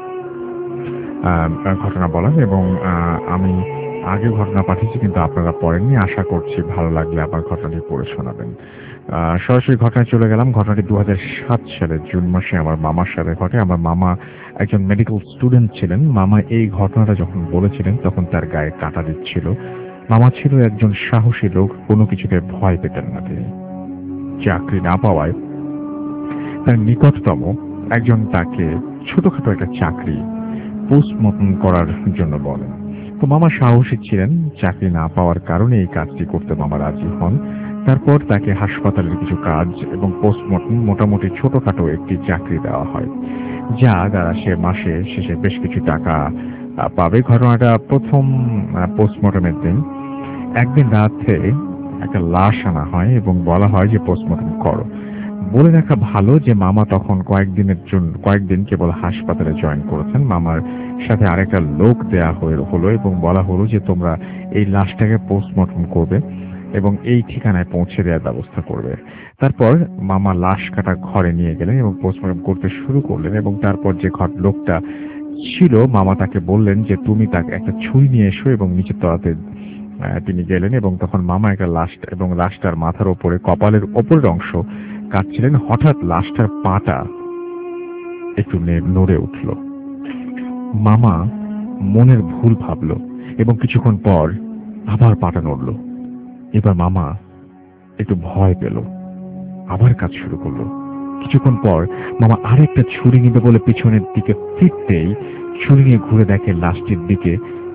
ঘটনা বলার। এবং আমি আগে ঘটনা পাঠিয়েছি কিন্তু আপনারা পড়েননি, আশা করছি ভালো লাগলে আবার ঘটনাটি পড়ে শোনাবেন। সরাসরি ঘটনায় চলে গেলাম। ঘটনাটি 2007 সালের জুন মাসে আমার মামার সাথে ঘটে। আমার মামা একজন মেডিকেল স্টুডেন্ট ছিলেন। মামা এই ঘটনাটা যখন বলেছিলেন তখন তার গায়ে কাঁটা দিচ্ছিল। মামা ছিল একজন সাহসী লোক, কোনো কিছুকে ভয় পেতেন না তিনি। চাকরি না পাওয়ায় তার নিকটতম একজন তাকে ছোটখাটো একটা চাকরি পোস্টমর্টম করার জন্য বলেন। তো মামা সাহসী ছিলেন, চাকরি না পাওয়ার কারণে এই কাজটি করতে মামা রাজি হন। তারপর তাকে হাসপাতালের কিছু কাজ এবং পোস্টমর্টম মোটামুটি ছোটখাটো একটি চাকরি দেওয়া হয়, যা দ্বারা সে মাসে শেষে বেশ কিছু টাকা পাবে। ঘটনাটা প্রথম পোস্টমর্টমের দিন একদিন রাতে একটা লাশ আনা হয় এবং বলা হয় যে পোস্টমর্টম করো। বলে রাখা ভালো যে মামা তখন কয়েকদিন কেবল হাসপাতালে জয়েন করেছেন। মামার সাথে আরেকটা লোক দেয়া হলো এবং বলা হলো যে তোমরা এই লাশটাকে পোস্টমর্টম করবে এবং এই ঠিকানায় পৌঁছে দেওয়ার ব্যবস্থা করবে। তারপর মামা লাশ কাটা ঘরে নিয়ে গেলেন এবং পোস্টমর্টম করতে শুরু করলেন এবং তারপর যে লোকটা ছিল মামা তাকে বললেন যে তুমি তাকে একটা ছুরি নিয়ে এসো এবং নিচের তলাতে তিনি গেলেন এবং তখন মামা একটা লাশটার মাথার ওপরে কপালের ওপরের অংশ কাটছিলেন। হঠাৎ লাশটার পাটা একটু নড়ে উঠল। মামা মনের ভুল ভাবল এবং কিছুক্ষণ পর আবার পাটা নড়ল। এবার মামা একটু ভয় পেল, আবার কাজ শুরু করলো। কিছুক্ষণ পর মামা আরেকটা ছুরি নিবে বলে পিছনের দিকে ফিরতেই ছুরি নিয়ে ঘুরে দেখে লাশটির দিকে,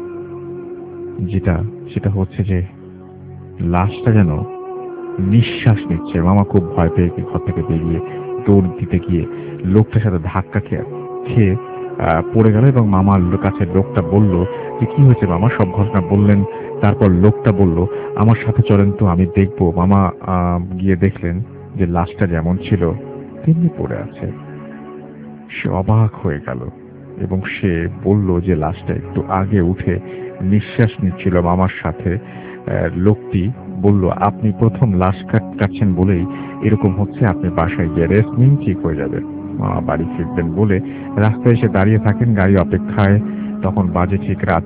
সেটা হচ্ছে যে লাশটা যেন নিঃশ্বাস নিচ্ছে। মামা খুব ভয় পেয়ে ঘর থেকে বেরিয়ে দৌড় দিতে গিয়ে লোকটার সাথে ধাক্কা খেয়ে পড়ে গেল এবং মামার কাছে লোকটা বলল যে কি হয়েছে মামা, সব ঘটনা বললেন। তারপর লোকটা বলল আমার সাথে চলেন তো, আমি দেখবো। মামা গিয়ে দেখলেন যে লাশটা যেমন ছিল তেমনি পড়ে আছে। সে অবাক হয়ে গেল এবং সে বলল যে লাশটা একটু আগে উঠে নিঃশ্বাস নিচ্ছিল মামার সাথে। লোকটি বলল আপনি প্রথম লাশ কাটছেন বলেই এরকম হচ্ছে, আপনি বাসায় গিয়ে রেস্ট নিন, ঠিক হয়ে যাবে। মামা বাড়ি ফিরবেন বলে রাস্তায় এসে দাঁড়িয়ে থাকেন গাড়ি অপেক্ষায়। তখন বাজে ঠিক রাত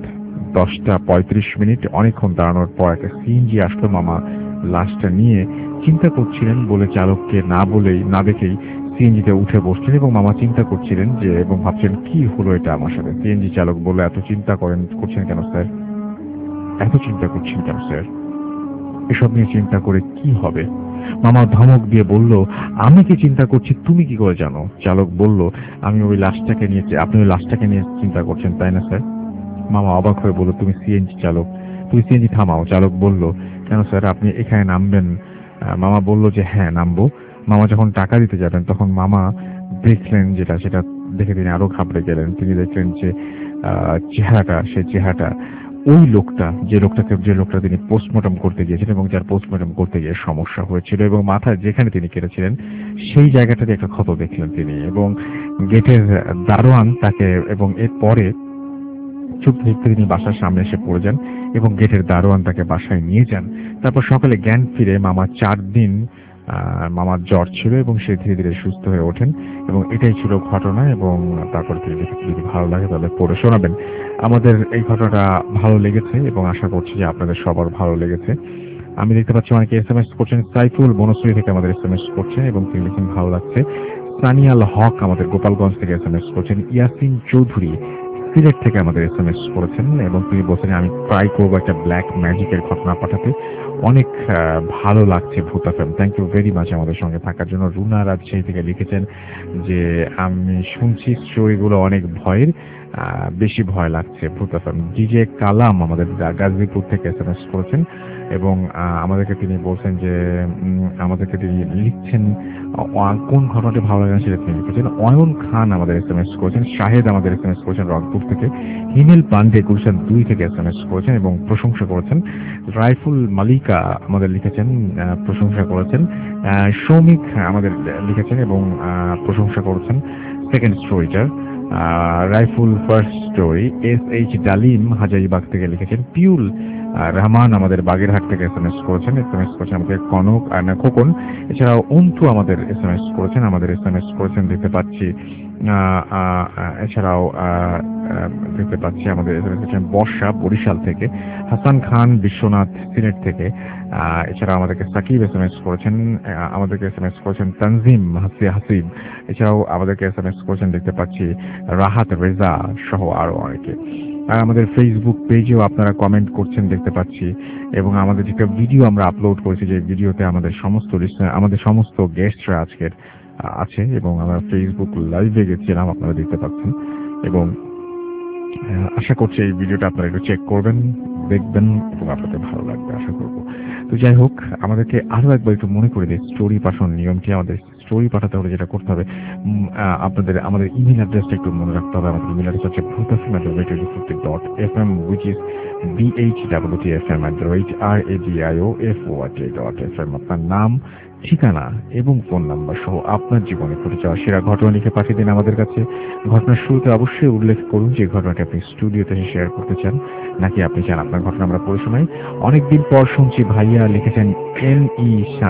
10:35। অনেকক্ষণ দাঁড়ানোর পর একটা সিএনজি আসলো। মামা লাশটা নিয়ে চিন্তা করছিলেন বলে চালককে না দেখেই সিএনজিতে উঠে বসলেন এবং মামা চিন্তা করছিলেন যে এবং ভাবছেন কি হলো এটা আমার সাথে। সিএনজি চালক বলল এত চিন্তা করছেন কেন স্যার, এত চিন্তা করছেন কেন স্যার, এসব নিয়ে চিন্তা করে কি হবে? মামা ধমক দিয়ে বলল আমি কি চিন্তা করছি তুমি কি করে জানো? চালক বলল আপনি ওই লাশটাকে নিয়ে চিন্তা করছেন তাই না স্যার? মামা অবাক হয়ে বলল তুমি সিএনজি থামাও। চালক বলল কেন স্যার, আপনি এখানে নামবেন? মামা বলল যে হ্যাঁ নামবো। মামা যখন টাকা দিতে যাবেন তখন মামা দেখলেন সেটা দেখে তিনি আরো ঘাবড়ে গেলেন। তিনি দেখলেন যে চেহারাটা ওই লোকটা যে লোকটা তিনি পোস্টমর্টম করতে গিয়েছিলেন এবং যার পোস্টমর্টম করতে গিয়ে সমস্যা হয়েছিল এবং মাথায় যেখানে তিনি কেটেছিলেন সেই জায়গাটাতে একটা ক্ষত দেখলেন তিনি এবং গেটের দারোয়ান তাকে এবং এরপরে চুপ থেকে তিনি বাসার সামনে এসে পড়ে যান এবং গেটের দারোয়ান তাকে বাসায় নিয়ে যান। তারপর সকালে জ্ঞান ফিরে মামা 4 দিন মামার জ্বর ছিল এবং সে ধীরে ধীরে সুস্থ হয়ে ওঠেন এবং এটাই ছিল ঘটনা। এবং তারপর যদি ভালো লাগে তাহলে পড়ে শোনাবেন। আমাদের এই ঘটনাটা ভালো লেগেছে এবং আশা করছি যে আপনাদের সবার ভালো লেগেছে। আমি দেখতে পাচ্ছি অনেকে এসএমএস করছেন। সাইফুল বনশ্রী থেকে আমাদের এসএমএস করছেন এবং তিনি লিখেন ভালো লাগছে। সানিয়াল হক আমাদের গোপালগঞ্জ থেকে এসএমএস করছেন। ইয়াসিন চৌধুরী সিলেট থেকে আমাদের এসএমএস করেছেন এবং তিনি বলছেন আমি ট্রাই করবো একটা ব্ল্যাক ম্যাজিকের ঘটনা পাঠাতে, অনেক ভালো লাগছে Bhoot FM. Thank you very much আমাদের সঙ্গে থাকার জন্য। রুনা রাজশাহী থেকে লিখেছেন যে আমি শুনছি স্টোরিগুলো অনেক ভয়ের, বেশি ভয় লাগছে ভূত এফএম। ডিজে কালাম আমাদের গাজীপুর থেকে এসএমএস করেছেন এবং আমাদেরকে তিনি বলছেন যে আমাদেরকে তিনি লিখছেন কোন ঘটনাটি ভালো লাগে সেটা তিনি লিখেছেন। অয়ন খান আমাদের এসএমএস করেছেন। শাহেদ আমাদের এসএমএস করেছেন রংপুর থেকে। হিমেল পান্ডে গুলশান 2 থেকে এসএমএস করেছেন এবং প্রশংসা করেছেন। রাইফুল মালিকা আমাদের লিখেছেন, প্রশংসা করেছেন। সৌমিক আমাদের লিখেছেন এবং প্রশংসা করেছেন সেকেন্ড স্টোরিটার। Raiful first story. SH Dalim Hazaribagh থেকে লিখেছেন। পিউল রহমান আমাদের বাগেরহাট থেকে এসএমএস করেছেন আমাদের কনক খোকন। এছাড়াও অন্তু আমাদের এসএমএস করেছেন দেখতে পাচ্ছি। এছাড়াও দেখতে পাচ্ছি আমাদের এসএমএস করেছেন বর্ষা বরিশাল থেকে। হাসান খান বিশ্বনাথ সিলেট থেকে। এছাড়াও আমাদেরকে সাকিব এসএমএস করেছেন তানজিম হাসিব। এছাড়াও আমাদেরকে এসএমএস করেছেন দেখতে পাচ্ছি রাহাত রেজা সহ আরো অনেকে। আর আমাদের ফেসবুক পেজেও আপনারা কমেন্ট করছেন দেখতে পাচ্ছি এবং আমাদের যেটা ভিডিও আমরা আপলোড করেছি যে ভিডিওতে আমাদের সমস্ত গেস্টরা আজকের আছে এবং আমরা ফেসবুক লাইভে গেছিলাম, আপনারা দেখতে পাচ্ছেন। এবং আশা করছি এই ভিডিওটা আপনারা একটু চেক করবেন, দেখবেন এবং আপনাদের ভালো লাগবে আশা করব। তো যাই হোক, আমাদেরকে আরো একবার একটু মনে করে দিই স্টোরি পাঠানোর নিয়মটি। আমাদের স্টোরি পাঠাতে হলে যেটা করতে হবে, আমাদের ইমেল অ্যাড্রেসটা একটু মনে রাখতে হবে। আমাদের ইমেল অ্যাড্রেস হচ্ছে bhutafm@radio50.fm, which is bhwtfm@radio4radio.fm। আপনার নাম, ঠিকানা এবং ফোন নাম্বার সহ আপনার জীবনে ঘটে যাওয়া সেরা ঘটনা লিখে পাঠিয়ে দিন আমাদের কাছে। ঘটনার শুরুতে অবশ্যই উল্লেখ করুন যে ঘটনাটি আপনি স্টুডিওতে এসে শেয়ার করতে চান, নাকি আপনি চান আপনার ঘটনা আমরা পড়ে শোনাই। অনেকদিন পর শুনছি ভাইয়া লিখেছেন NE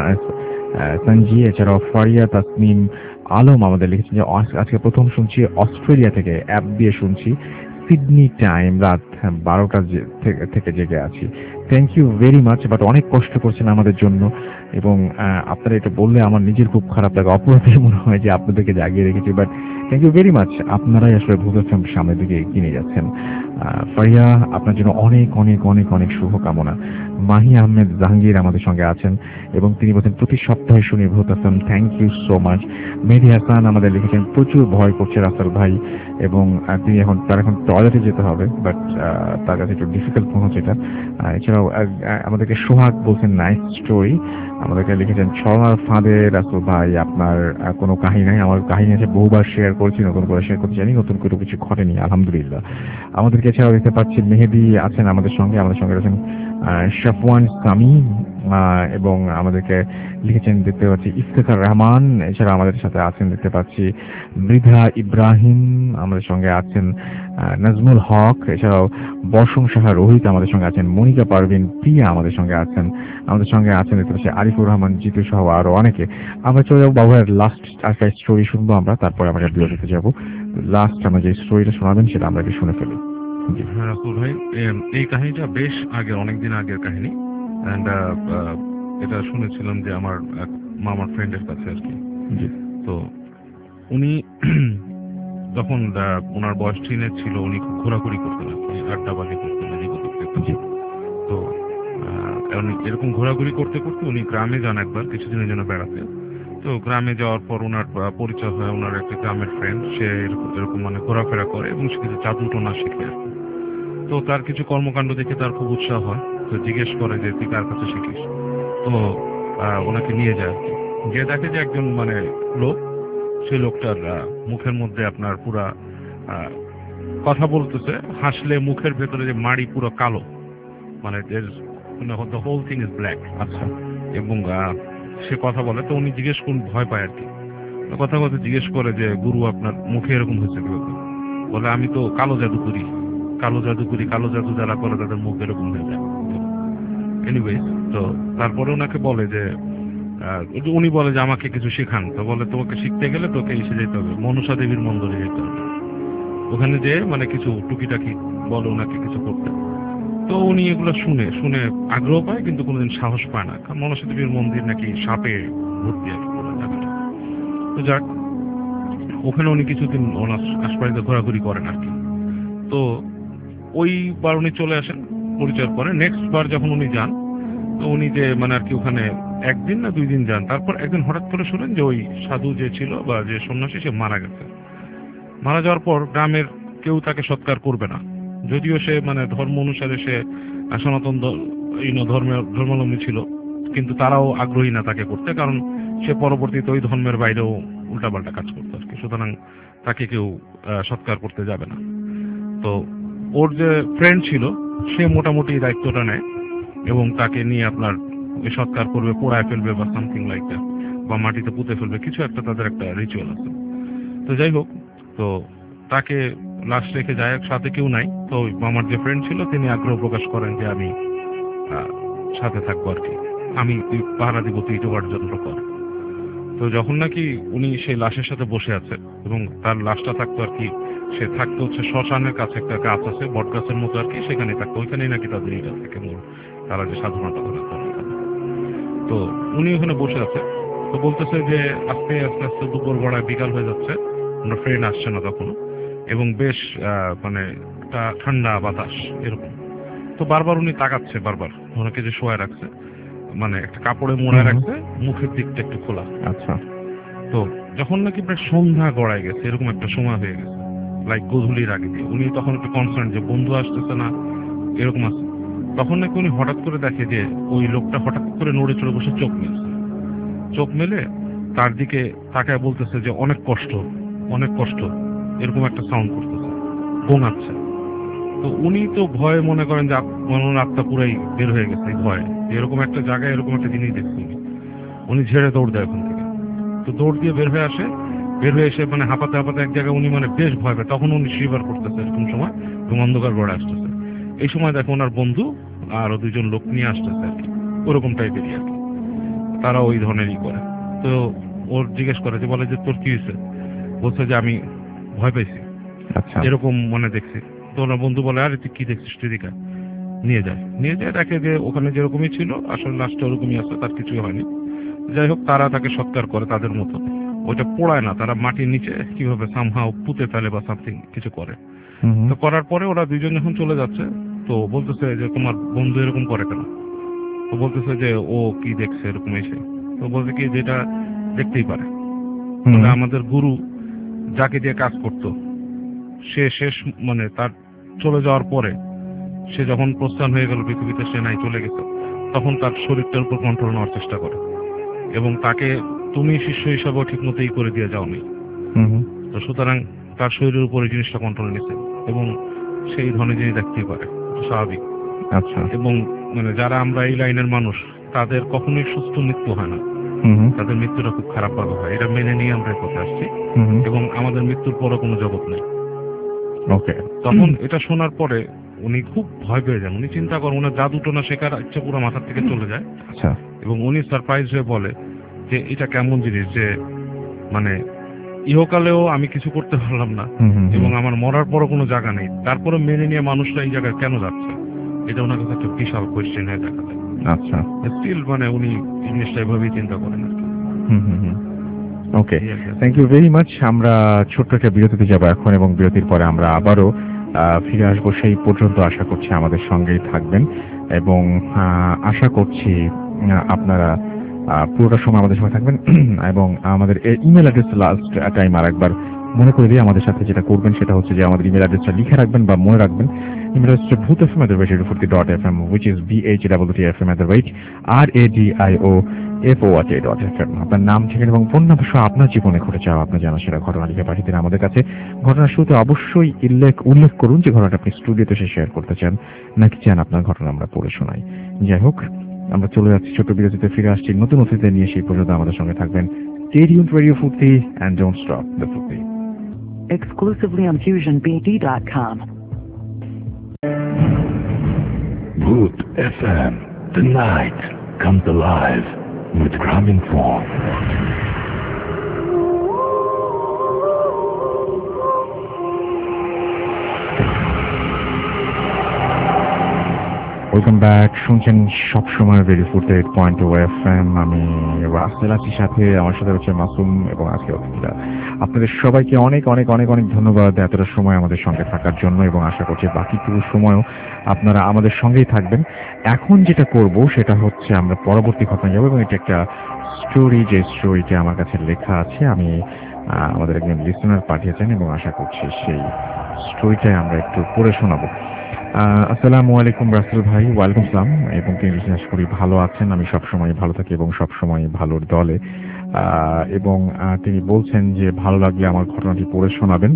সঞ্জি, এছাড়াও ফারিয়া তাসনিম আলম আমাদের লিখেছেন যে আজকে প্রথম শুনছি, অস্ট্রেলিয়া থেকে অ্যাপ দিয়ে শুনছি, সিডনি টাইম রাত 12টা থেকে জেগে আছি। Thank you very much. But অনেক কষ্ট করছেন আমাদের জন্য, এবং আপনারা এটা বললে আমার নিজের খুব খারাপ লাগে, অপরাধী মনে হয় যে আপনাদেরকে জাগিয়ে রেখেছি। But thank you very much, আপনারাই আসলে ভূত এফএম সামনের দিকে এগিয়ে নিয়ে যাচ্ছেন। ফারিয়া, আপনার জন্য অনেক অনেক অনেক অনেক শুভকামনা। মাহি আহমেদ জাহাঙ্গীর আমাদের সঙ্গে আছেন এবং তিনি বলছেন প্রতি সপ্তাহে শুনি Bhoot FM, thank you so much. Mehedi Hasan আমাদের লিখেছেন প্রচুর ভয় করছে রাসেল ভাই, এবং তার এখন টয়লেটে যেতে হবে, বাট তার কাছে একটু ডিফিকাল্ট মনে হচ্ছে এটা। এছাড়াও আমাদেরকে সোহাগ বলছেন নাইস স্টোরি, আমাদেরকে লিখেছেন ছড়ার ফাঁদে রাসেল ভাই আপনার কোনো কাহিনী নাই। আমার কাহিনী আছে, বহুবার শেয়ার করেছি, নতুন করে শেয়ার করতে চাইনি, নতুন করে কিছু ঘটেনি আলহামদুলিল্লাহ। আমাদেরকে এছাড়াও দেখতে পাচ্ছি মেহেদি আছেন আমাদের সঙ্গে আছেন শাফওয়ান সামি, এবং আমাদেরকে লিখেছেন দেখতে পাচ্ছি ইফতেখার রহমান, এছাড়া আমাদের সাথে আছেন দেখতে পাচ্ছি মৃধা ইব্রাহিম, আমাদের সঙ্গে আছেন নাজমুল হক, এছাড়াও বর্ষম সাহা রোহিত আমাদের সঙ্গে আছেন, মনিকা পারভিন প্রিয়া আমাদের সঙ্গে আছেন দেখতে পাচ্ছি আরিফুর রহমান জিতু সহ আরো অনেকে। আমরা চলে যাবো বাবুর লাস্ট একটা স্টোরি শুনবো আমরা, তারপরে আমরা বিরতিতে যাবো। লাস্ট আমরা যে স্টোরিটা শোনাবেন সেটা আমরা একটু শুনে ফেলি। হ্যাঁ রাসুল ভাই, এই কাহিনীটা বেশ আগে, অনেকদিন আগের কাহিনী। অ্যান্ড এটা শুনেছিলাম যে আমার এক মামার ফ্রেন্ডের কাছে আর কি। তো উনি তখন ওনার বয়স টিনের ছিল, উনি খুব ঘোরাঘুরি করতেন আর কি, আড্ডাবাজি করতেন, তো এরকম ঘোরাঘুরি করতে করতে উনি গ্রামে যান একবার কিছুদিনের জন্য বেড়াতে। তো গ্রামে যাওয়ার পর ওনার পরিচয় হয় ওনার একটা গ্রামের ফ্রেন্ড, সে এরকম মানে ঘোরাফেরা করে এবং সে কিছু জাদু টোনা শিখে আর কি। তো তার কিছু কর্মকাণ্ড দেখে তার খুব উৎসাহ হয়, তো জিজ্ঞেস করে যে তুই কার কাছে শিখিস। তো ওনাকে নিয়ে যায় আর কি, গিয়ে দেখে যে একজন মানে লোক, সেই লোকটার মুখের মধ্যে আপনার পুরা কথা বলতেছে, হাসলে মুখের ভেতরে যে মাড়ি পুরো কালো, মানে the whole thing is black। আচ্ছা। এবং সে কথা বলে, তো উনি জিজ্ঞেস করুন, ভয় পায় আর কি, কথা জিজ্ঞেস করে যে গুরু আপনার মুখে এরকম হয়েছে কিভাবে? বলে আমি তো কালো জাদু করি, কালো জাদু যারা করে তাদের মুখ এরকম হয়ে যায়। এনিওয়েজ, তো তারপরে ওনাকে বলে যে উনি বলে যে আমাকে কিছু শেখান। তো বলে তোমাকে শিখতে গেলে তোকে এসে যেতে হবে মনসা দেবীর মন্দিরে যেতে হবে, ওখানে যে মানে কিছু টুকিটাকি বলে ওনাকে কিছু করতে। তো উনি এগুলো শুনে আগ্রহ পায়, কিন্তু কোনোদিন সাহস পায় না, কারণ মনসা দেবীর মন্দির নাকি সাপে ভর্তি আর কি। তো যাক, ওখানে উনি কিছুদিন ওনার আশপাশে ঘোরাঘুরি করেন আর কি। তো ওইবার উনি চলে আসেন পরিচয়ের পরে। নেক্সট বার যখন উনি যান, তো উনি যে মানে আর কি ওখানে একদিন না 2 দিন যান, তারপর একদিন হঠাৎ করে শুনেন যে ওই সাধু যে ছিল বা যে সন্ন্যাসী সে মারা গেছে। মারা যাওয়ার পর গ্রামের কেউ তাকে সৎকার করবে না, যদিও সে মানে ধর্ম অনুসারে সে সনাতন ধর্মাবলম্বী ছিল, কিন্তু তারাও আগ্রহী না তাকে করতে, কারণ সে পরবর্তীতে ওই ধর্মের বাইরেও উল্টাপাল্টা কাজ করতো আর কি। সুতরাং তাকে কেউ সৎকার করতে যাবে না। তো ওর যে ফ্রেন্ড ছিল সে মোটামুটি দায়িত্বটা নেয় এবং তাকে নিয়ে আপনার সৎকার করবে, পোড়ায় ফেলবে বা সামথিং লাইক দ্যাট, বা মাটিতে পুঁতে ফেলবে, কিছু একটা তাদের একটা রিচুয়াল আছে। তো যাই হোক, তো তাকে লাশ রেখে যায়, সাথে কেউ নাই। তো আমার যে ফ্রেন্ড ছিল তিনি আগ্রহ প্রকাশ করেন যে আমি সাথে থাকবো আর কি, আমি পাহারা দিব, তুই জোগাড় যন্ত্র কর। তো যখন নাকি উনি সেই লাশের সাথে বসে আছে এবং তার লাশটা থাকতো আর কি, সে থাকতো হচ্ছে শ্মশানের কাছে একটা গাছ আছে, বট গাছের মতো আর কি, সেখানে থাকতো, ওইখানেই নাকি তাদের এই গাছ থেকে তারা যে সাধনাটা করে। তো উনি ওখানে বসে আছে, তো বলতেছে যে আস্তে আস্তে দুপুর গড়ায় বিকাল হয়ে যাচ্ছে, আমরা ফ্রেন্ড আসছে না তখনও, এবং বেশ মানে একটা ঠান্ডা বাতাস এরকম। তো বারবার উনি তাকাচ্ছে, বারবার ওনাকে যে শোয়া রাখছে, মানে একটা কাপড়ে মোড়া রাখছে, মুখের দিকটা একটু খোলা। আচ্ছা। তো যখন নাকি প্রায় সন্ধ্যা গড়ায় গেছে, এরকম একটা সময় হয়ে গেছে, লাইক গোধূলির আগে দিয়ে, উনি তখন একটু কনসার্ন যে বন্ধু আসতেছে না, এরকম আছে। তখন নাকি উনি হঠাৎ করে দেখে যে ওই লোকটা হঠাৎ করে নড়ে চড়ে বসে চোখ মেলছে। চোখ মেলে তার দিকে তাকায় বলতেছে যে অনেক কষ্ট, অনেক কষ্ট, এরকম একটা সাউন্ড করতেছে, গোঙাচ্ছে। তো উনি তো ভয়ে মনে করেন যে ওনার আত্মা পুরাই বের হয়ে গেছে ভয়ে, এরকম একটা জায়গায় এরকম একটা জিনিস দেখছি। উনি ঝেড়ে দৌড় দেয় ওখান থেকে। তো দৌড় দিয়ে বের হয়ে আসে, বের হয়ে এসে মানে হাঁপাতে হাঁপাতে এক জায়গায় উনি মানে বেশ ভয় পায়। তখন উনি শিবার করতেছে এরকম সময়, এবং অন্ধকার গড়ে আসতেছে। এই সময় দেখো ওনার বন্ধু আর দুজন লোক নিয়ে আসতেছে আর কি, ওরকম টাইপেরই আর কি, তারা ওই ধরনেরই করে। তো ওর জিজ্ঞেস করে যে, বলে যে তোর কি হয়েছে? বলছে যে আমি ভয় পাইছি, আচ্ছা। এরকম মনে দেখছি। তো ওনার বন্ধু বলে, আরে তুই কি দেখছিস, তুই দিকা নিয়ে যায়, দেখে যে ওখানে যেরকমই ছিল আসলে লাস্টে ওরকমই আছে, তার কিছুই হয়নি। যাই হোক, তারা তাকে সৎকার করে তাদের মতো। ওইটা পোড়ায় না, তারা মাটির নিচে কিভাবে সামহাও পুঁতে ফেলে বা সামথিং কিছু করে। তো করার পরে ওরা দুইজন যখন চলে যাচ্ছে, তো বলতেছে যে তোমার বন্ধু এরকম করে কেন? তো বলতেছে যে ও কি দেখছে এরকম এসে। তো বলতে কি যেটা দেখতেই পারে, বলে আমাদের গুরু যাকে দিয়ে কাজ করতো, সে শেষ মানে তার চলে যাওয়ার পরে, সে যখন প্রস্থান হয়ে গেল পৃথিবীতে, সে নাই চলে গেছে, তখন তার শরীরটার উপর কন্ট্রোল নেওয়ার চেষ্টা করে, এবং তাকে তুমি শিষ্য হিসাবেও ঠিক মতোই করে দিয়ে যাওনি। তো সুতরাং তার শরীরের উপরে জিনিসটা কন্ট্রোল নিছে, এবং সেই ধরনের জিনিস দেখতেই পারে, স্বাভাবিক। আচ্ছা। এবং মানে যারা আমরা এই লাইনের মানুষ, তাদের কখনোই সুস্থ মৃত্যু হয় না, তাদের মৃত্যুটা খুব খারাপ ভাবে হয়। এটা মেনে নিয়ে আমরা পথে আসছি, এবং আমাদের মৃত্যুর পরে কোনো জগৎ নেই। ওকে। তখন এটা শোনার পরে উনি খুব ভয় পেয়ে যান। উনি চিন্তা করেন, ওনার জাদুটোনা শেখার ইচ্ছা পুরো মাথার থেকে চলে যায়। আচ্ছা। এবং উনি সারপ্রাইজ হয়ে বলে যে এটা কেমন জিনিস যে মানে ইহকালেও আমি কিছু করতে পারলাম না, এবং আমার মরার পরও কোনো জায়গা নেই, তারপরে মেনে নিয়ে মানুষরা এই জায়গায় কেন যাচ্ছে, এটা ওনার কাছে একটা বিশাল কোয়েশ্চেন হয়ে দেখা যায়। আচ্ছা। স্টিল মানে উনি জিনিসটা এভাবেই চিন্তা করেন আর কি। Okay, thank you very much. আমরা ছোট্ট একটা বিরতিতে যাব এখন, এবং বিরতির পরে আমরা আবারও ফিরে আসবো। সেই পর্যন্ত আশা করছি আমাদের সঙ্গেই থাকবেন, এবং আশা করছি আপনারা পুরোটা সময় আমাদের সঙ্গে থাকবেন। এবং আমাদের ইমেল অ্যাড্রেস লাস্ট টাইম আর একবার মনে করে দিয়ে আমাদের সাথে যেটা করবেন সেটা হচ্ছে যে আমাদের ইমেল অ্যাড্রেসটা লিখে রাখবেন বা মনে রাখবেন। ইমেল অ্যাড্রেসটা bhutfm@radio40.fm, which is bhutfm@radio.fm। আপনার নাম, ঠিকানা এবং ফোন নাম্বার সহ আপনার জীবনে ঘটে যাওয়া আপনার জানা সেটা ঘটনা লিখে পাঠিয়ে দিন আমাদের কাছে। ঘটনার শুরুতে অবশ্যই উল্লেখ করুন যে ঘটনাটা আপনি স্টুডিওতে এসে শেয়ার করতে চান, নাকি চান আপনার ঘটনা আমরা পড়ে শোনাই। যাই হোক, আমরা চলে যাচ্ছি ছোট্ট বিরতিতে, ফিরে আসছি নতুন অতিথি নিয়ে। সেই পর্যন্ত আমাদের সঙ্গে থাকবেন। Stay tuned to Radio Futhi and don't stop the Futhi. Exclusively on FusionBD.com. Booth FM, the night comes alive with Graminphone. Welcome back. শুনছেন সবসময় রেডিও 48.2 FM। আমি রাসেল আছি, সাথে আমার সাথে হচ্ছে মাসুম এবং আজকে অতিথিরা। আপনাদের সবাইকে অনেক অনেক অনেক অনেক ধন্যবাদ এতটা সময় আমাদের সঙ্গে থাকার জন্য, এবং আশা করছি বাকিটুকু সময়ও আপনারা আমাদের সঙ্গেই থাকবেন। এখন যেটা করব সেটা হচ্ছে আমরা পরবর্তী ঘটনা যাব, এবং এটা একটা স্টোরি, যে স্টোরিটা আমার কাছে লেখা আছে, আমি আমাদের একজন লিসেনার পাঠিয়েছেন, এবং আশা করছি সেই স্টোরিটাই আমরা একটু পড়ে শোনাবো। আসসালামু আলাইকুম রাসেল ভাই। ওয়ালাইকুম আসসালাম। এবং তিনি বিশ্বাস করি ভালো আছেন। আমি সবসময় ভালো থাকি এবং সবসময় ভালোর দলে। এবং তিনি বলছেন যে ভালো লাগলে আমার ঘটনাটি পড়ে শোনাবেন।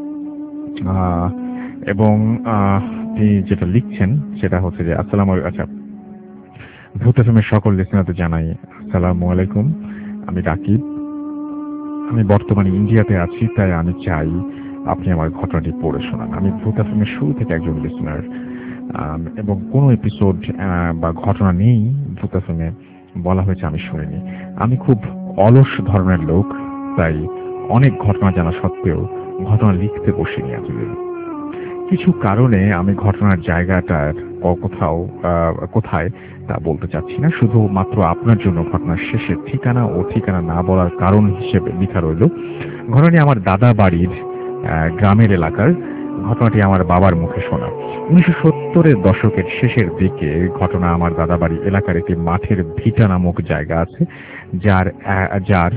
এবং তিনি যেটা লিখছেন সেটা হচ্ছে যে আচ্ছা, ভূত এফএমের সকল লিসেনারদের জানাই আসসালামু আলাইকুম। আমি রাকিব। আমি বর্তমানে ইন্ডিয়াতে আছি, তাই আমি চাই আপনি আমার ঘটনাটি পড়ে শোনান। আমি ভূত এফএমের শুরু থেকে একজন লিসেনার, এবং কোনো এপিসোড বা ঘটনা নেই ভূত এফএমে বলা হয়েছে আমি শুনিনি। আমি খুব অলস ধরনের লোক, তাই অনেক ঘটনা জানা সত্ত্বেও ঘটনা লিখতে বসিনি আজকে। কিছু কারণে আমি ঘটনার জায়গাটার কোথায় তা বলতে চাচ্ছি না, শুধুমাত্র আপনার জন্য ঘটনার শেষে ঠিকানা না বলার কারণ হিসেবে লেখা রইল। ঘটনাটি আমার দাদা বাড়ির গ্রামের এলাকার। ঘটনাটি আমার বাবার মুখে শোনা। 1970-এর দশকের শেষের দিকে ঘটনা। আমার দাদা বাড়ি এলাকার একটি মাঠের ভিটা নামক জায়গা আছে, যার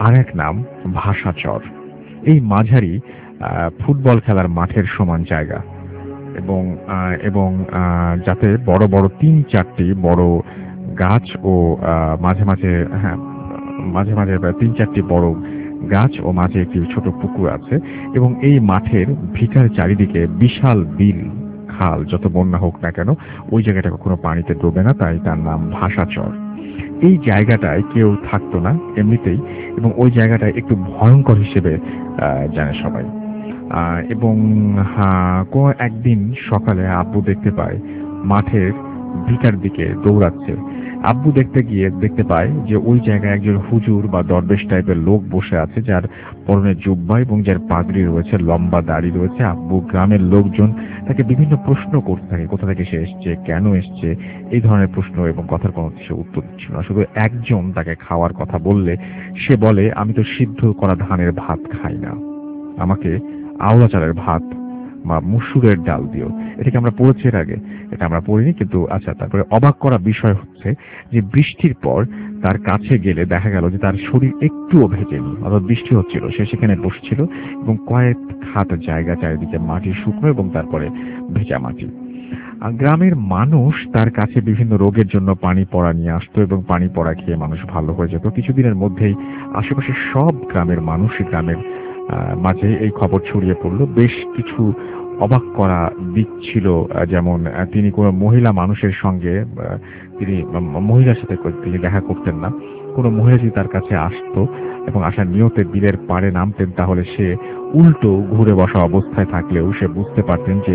আরেক নাম ভাষাচর। এই মাঝারি ফুটবল খেলার মাঠের সমান জায়গা এবং এবং যাতে বড় বড় 3-4টি বড় গাছ ও মাঝে মাঝে মাঝে মাঝে 3-4টি বড় গাছ ও মাঝে একটি ছোট পুকুর আছে এবং এই মাঠের ভিটার চারিদিকে বিশাল বিল খাল, যত বন্যা হোক না কেন ওই জায়গাটা কখনো পানিতে ডোবে না, তাই তার নাম ভাষাচর। এই জায়গাটায় কেউ থাকতো না এমনিতেই এবং ওই জায়গাটায় একটু ভয়ঙ্কর হিসেবে জানে সবাই। এবং কোনো একদিন সকালে আব্বু দেখতে পায় মাঠের ভিটার দিকে দৌড়াচ্ছে। আব্বু দেখতে গিয়ে দেখতে পায় যে ওই জায়গায় একজন হুজুর বা দরবেশ টাইপের লোক বসে আছে, যার পরনে জুব্বা এবং যার পাগড়ি রয়েছে, লম্বা দাড়ি রয়েছে। আব্বু গ্রামের লোকজন তাকে বিভিন্ন প্রশ্ন করতে থাকে, কোথা থেকে সে এসছে, কেন এসছে, এই ধরনের প্রশ্ন এবং কথার কোনো সে উত্তর দিচ্ছিল না। শুধু একজন তাকে খাওয়ার কথা বললে সে বলে, আমি তো সিদ্ধ করা ধানের ভাত খাই না, আমাকে আওলা চালের ভাত বা মুসুরের ডাল দিও। এটাকে আমরা পড়েছি এর আগে, এটা আমরা পড়িনি কিন্তু। আচ্ছা, তারপরে অবাক করা বিষয় হচ্ছে যে বৃষ্টির পর তার কাছে গেলে দেখা গেল যে তার শরীর একটুও ভেজেনি, অর্থাৎ বৃষ্টি হচ্ছিল, সে সেখানে বসছিল এবং কয়েক হাত জায়গা চারিদিকে মাটি শুকনো এবং তারপরে ভেজা মাটি। গ্রামের মানুষ তার কাছে বিভিন্ন রোগের জন্য পানি পড়া নিয়ে আসতো এবং পানি পড়া খেয়ে মানুষ ভালো হয়ে যেত। কিছুদিনের মধ্যেই আশেপাশে সব গ্রামের মানুষ গ্রামের মাঝে এই খবর ছড়িয়ে পড়লো। বেশ কিছু অবাক করা দিক ছিল, যেমন তিনি কোনো মহিলা মানুষের সঙ্গে তিনি মহিলার সাথে তিনি দেখা করতেন না। কোনো মহিলা যদি তার কাছে আসতো এবং আসার নিয়তে বিলের পাড়ে নামতেন, তাহলে সে উল্টো ঘুরে বসা অবস্থায় থাকলেও সে বুঝতে পারতেন যে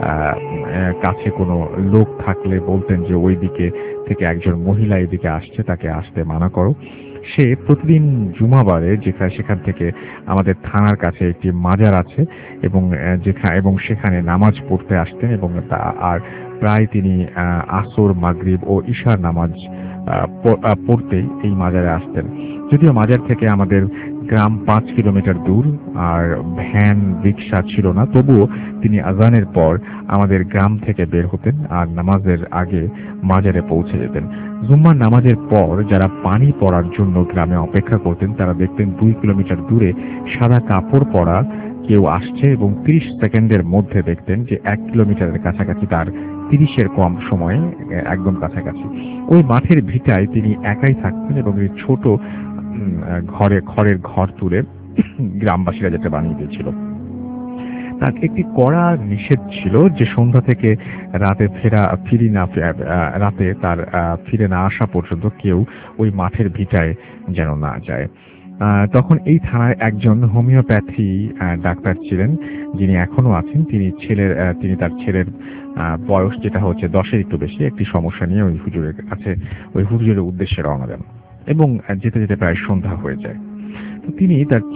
কাছে কোনো লোক থাকলে বলতেন যে ওই দিকে থেকে একজন মহিলা এদিকে আসছে, তাকে আসতে মানা করো। সে প্রতিদিন জুমাবারে সেখান থেকে আমাদের থানার কাছে একটি মাজার আছে এবং সেখানে নামাজ পড়তে আসতেন এবং আর প্রায় তিনি আসর, মাগরিব ও ঈশার নামাজ পড়তেই এই মাজারে আসতেন। যদিও মাজার থেকে আমাদের গ্রাম 5 কিলোমিটার দূর আর ভ্যান রিক্সা ছিল না, তবুও তিনি আজানের পর আমাদের গ্রাম থেকে বের হতেন আর নামাজের আগে মাজারে পৌঁছে যেতেন। জুম্মার নামাজের পর যারা পানি পড়ার জন্য গ্রামে অপেক্ষা করতেন তারা দেখতেন 2 কিলোমিটার দূরে সাদা কাপড় পরা কেউ আসছে এবং 30 সেকেন্ডের মধ্যে দেখতেন যে 1 কিলোমিটারের কাছাকাছি, তার 30-এর কম সময়ে একদম কাছাকাছি। ওই মাঠের ভিটায় তিনি একাই থাকতেন এবং এই ছোট খড়ের ঘর তুলে গ্রামবাসীরা যেটা বানিয়ে দিয়েছিল। তার একটি কড়া নিষেধ ছিল যে সন্ধ্যা থেকে রাতে তার ফিরে না আসা পর্যন্ত কেউ ওই মাঠের ভিটায় যেন না যায়। তখন এই থানায় একজন হোমিওপ্যাথি ডাক্তার ছিলেন, যিনি এখনো আছেন। তিনি তার ছেলের বয়স যেটা হচ্ছে 10-এর একটু বেশি, একটি সমস্যা নিয়ে ওই হুজুরের উদ্দেশ্যে রওনা দেন এবং যেতে যেতে প্রায় সন্ধ্যা হয়ে যায়। তো তিনি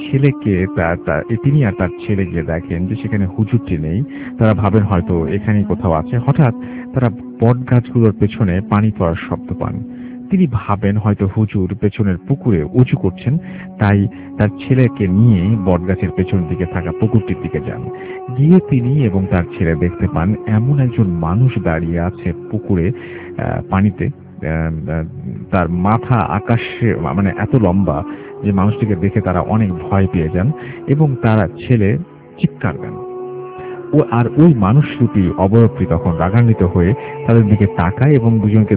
আর তার ছেলে গিয়ে দেখেন যে সেখানে হুজুরটি নেই। তারা ভাবেন হয়তো এখানেই কোথাও আছে। হঠাৎ তারা বট গাছগুলোর পেছনে পানি পড়ার শব্দ পান। তিনি ভাবেন হয়তো হুজুর পেছনের পুকুরে উঁচু করছেন, তাই তার ছেলেকে নিয়ে বটগাছের পেছন দিকে থাকা পুকুরটির দিকে যান। গিয়ে তিনি এবং তার ছেলে দেখতে পান এমন একজন মানুষ দাঁড়িয়ে আছে পুকুরে পানিতে। তার মাথা আকাশে, মানে এত লম্বা যে মানুষটিকে দেখে তারা অনেক ভয় পেয়ে যান এবং তারা ছেলে চিৎকার দেন। ওই মানুষরূপী অবয়বটি তখন রাগান্বিত হয়ে তাদের দিকে তাকায় এবং দুজনকে